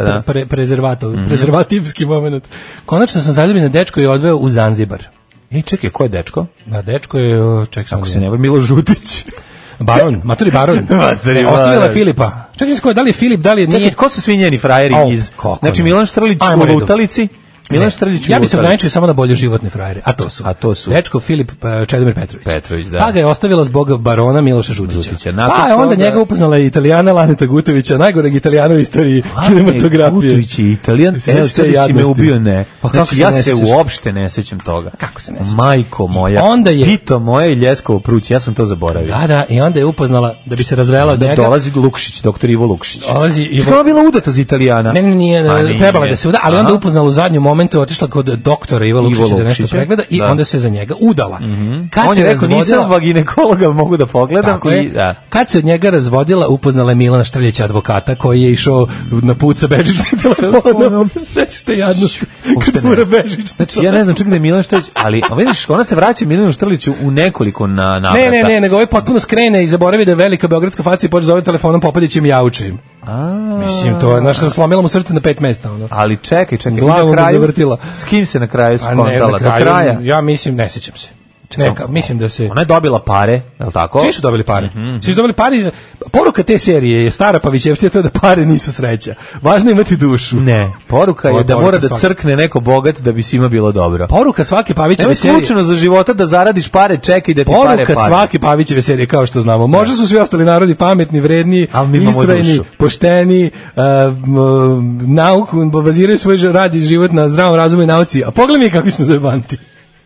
prezervativski moment. Konačno sam zaljubljen, dečko je odveo u Zanzibar. Čekaj, ko je dečko? Dečko je, ako se ne Milo Žutić. Maturi Baron. Ostavila Filipa. Čekaj se ko je, da li je Filip, da li je nije. Čekaj, ko su svi njeni frajeri iz... Znači Milan Štrlić u Lutalici. Ja bih se ograničio samo na bolje životne frajere, a to su dečko Filip Čedomir Petrović, da. Pa ga je ostavila zbog barona Miloša Žutića. Pa je onda njega upoznala Italijana Laneta Gutovića, najgoreg Italijana u istoriji kinematografije. Gutović je Italijan, si me ubio, ne. Znači, ja se uopšte ne sećam toga. Kako se ne sećaš? Majko moja, Pito moje i Ljeskovo pruć, ja sam to zaboravio. Da, i onda je upoznala da bi se razvela od njega. Dolazi Lukšić, doktor Ivo Lukšić. Ona bila udata za Italijana. Ne, nije, trebala da se uda, ali onda upoznala u zadnjem momentu, otišla kod doktora Iva Lukšića da nešto pregleda i onda se za njega udala. On je rekao, nisam ginekologa, mogu da pogledam. Kad se od njega razvodila, upoznala je Milana Štrljića, advokata, koji je išao na put sa bežičnim telefonom. Sećate jadnost, kad mora bežični. Znači, ja ne znam čak da je Milan Štrljić, ali vidiš, ona se vraća Milanu Štrljiću u nekoliko navrata. Ne, nego ovaj potpuno skrene i zaboravi da je velika beogradska faca i počne zove telefonom Popadićem i jaučim. Mislim, to je, znaš, slomila mu srce na 5 mesta. Ali čekaj, glavu na kraju, s kim se na kraju skontala? Do kraja? Ja mislim, ne sjećam se. Neka, mislim da se... Ona je dobila pare, je li tako? Svi su dobili pare. Svi su dobili pare. Poruka te serije je stara Pavićevštija, to je da pare nisu sreća. Važno je imati dušu. Ne, poruka je da mora da crkne neko bogat da bi svima bilo dobro. Poruka svake Pavićeve serije... Nema slučajno za života da zaradiš pare, čekaj da ti pare pare. Poruka svake Pavićeve serije, kao što znamo. Možda su svi ostali narodi pametni, vredni, istrajni, pošteni, nauku, baziraju svoj rad i život na zdravom razumu i nauci. A pogledaj mi kakvi smo zajebanti.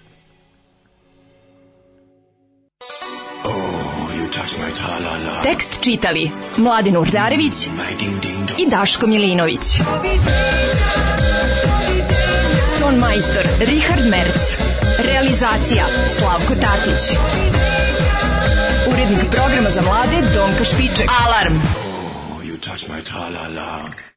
Tekst čitali Mladen Urdarević i Daško Milinović. Ton majstor Richard Merc. Realizacija Slavko Tatić. Urednik programa za mlade Donka Špiček. Alarm! You touch my tra-la-la.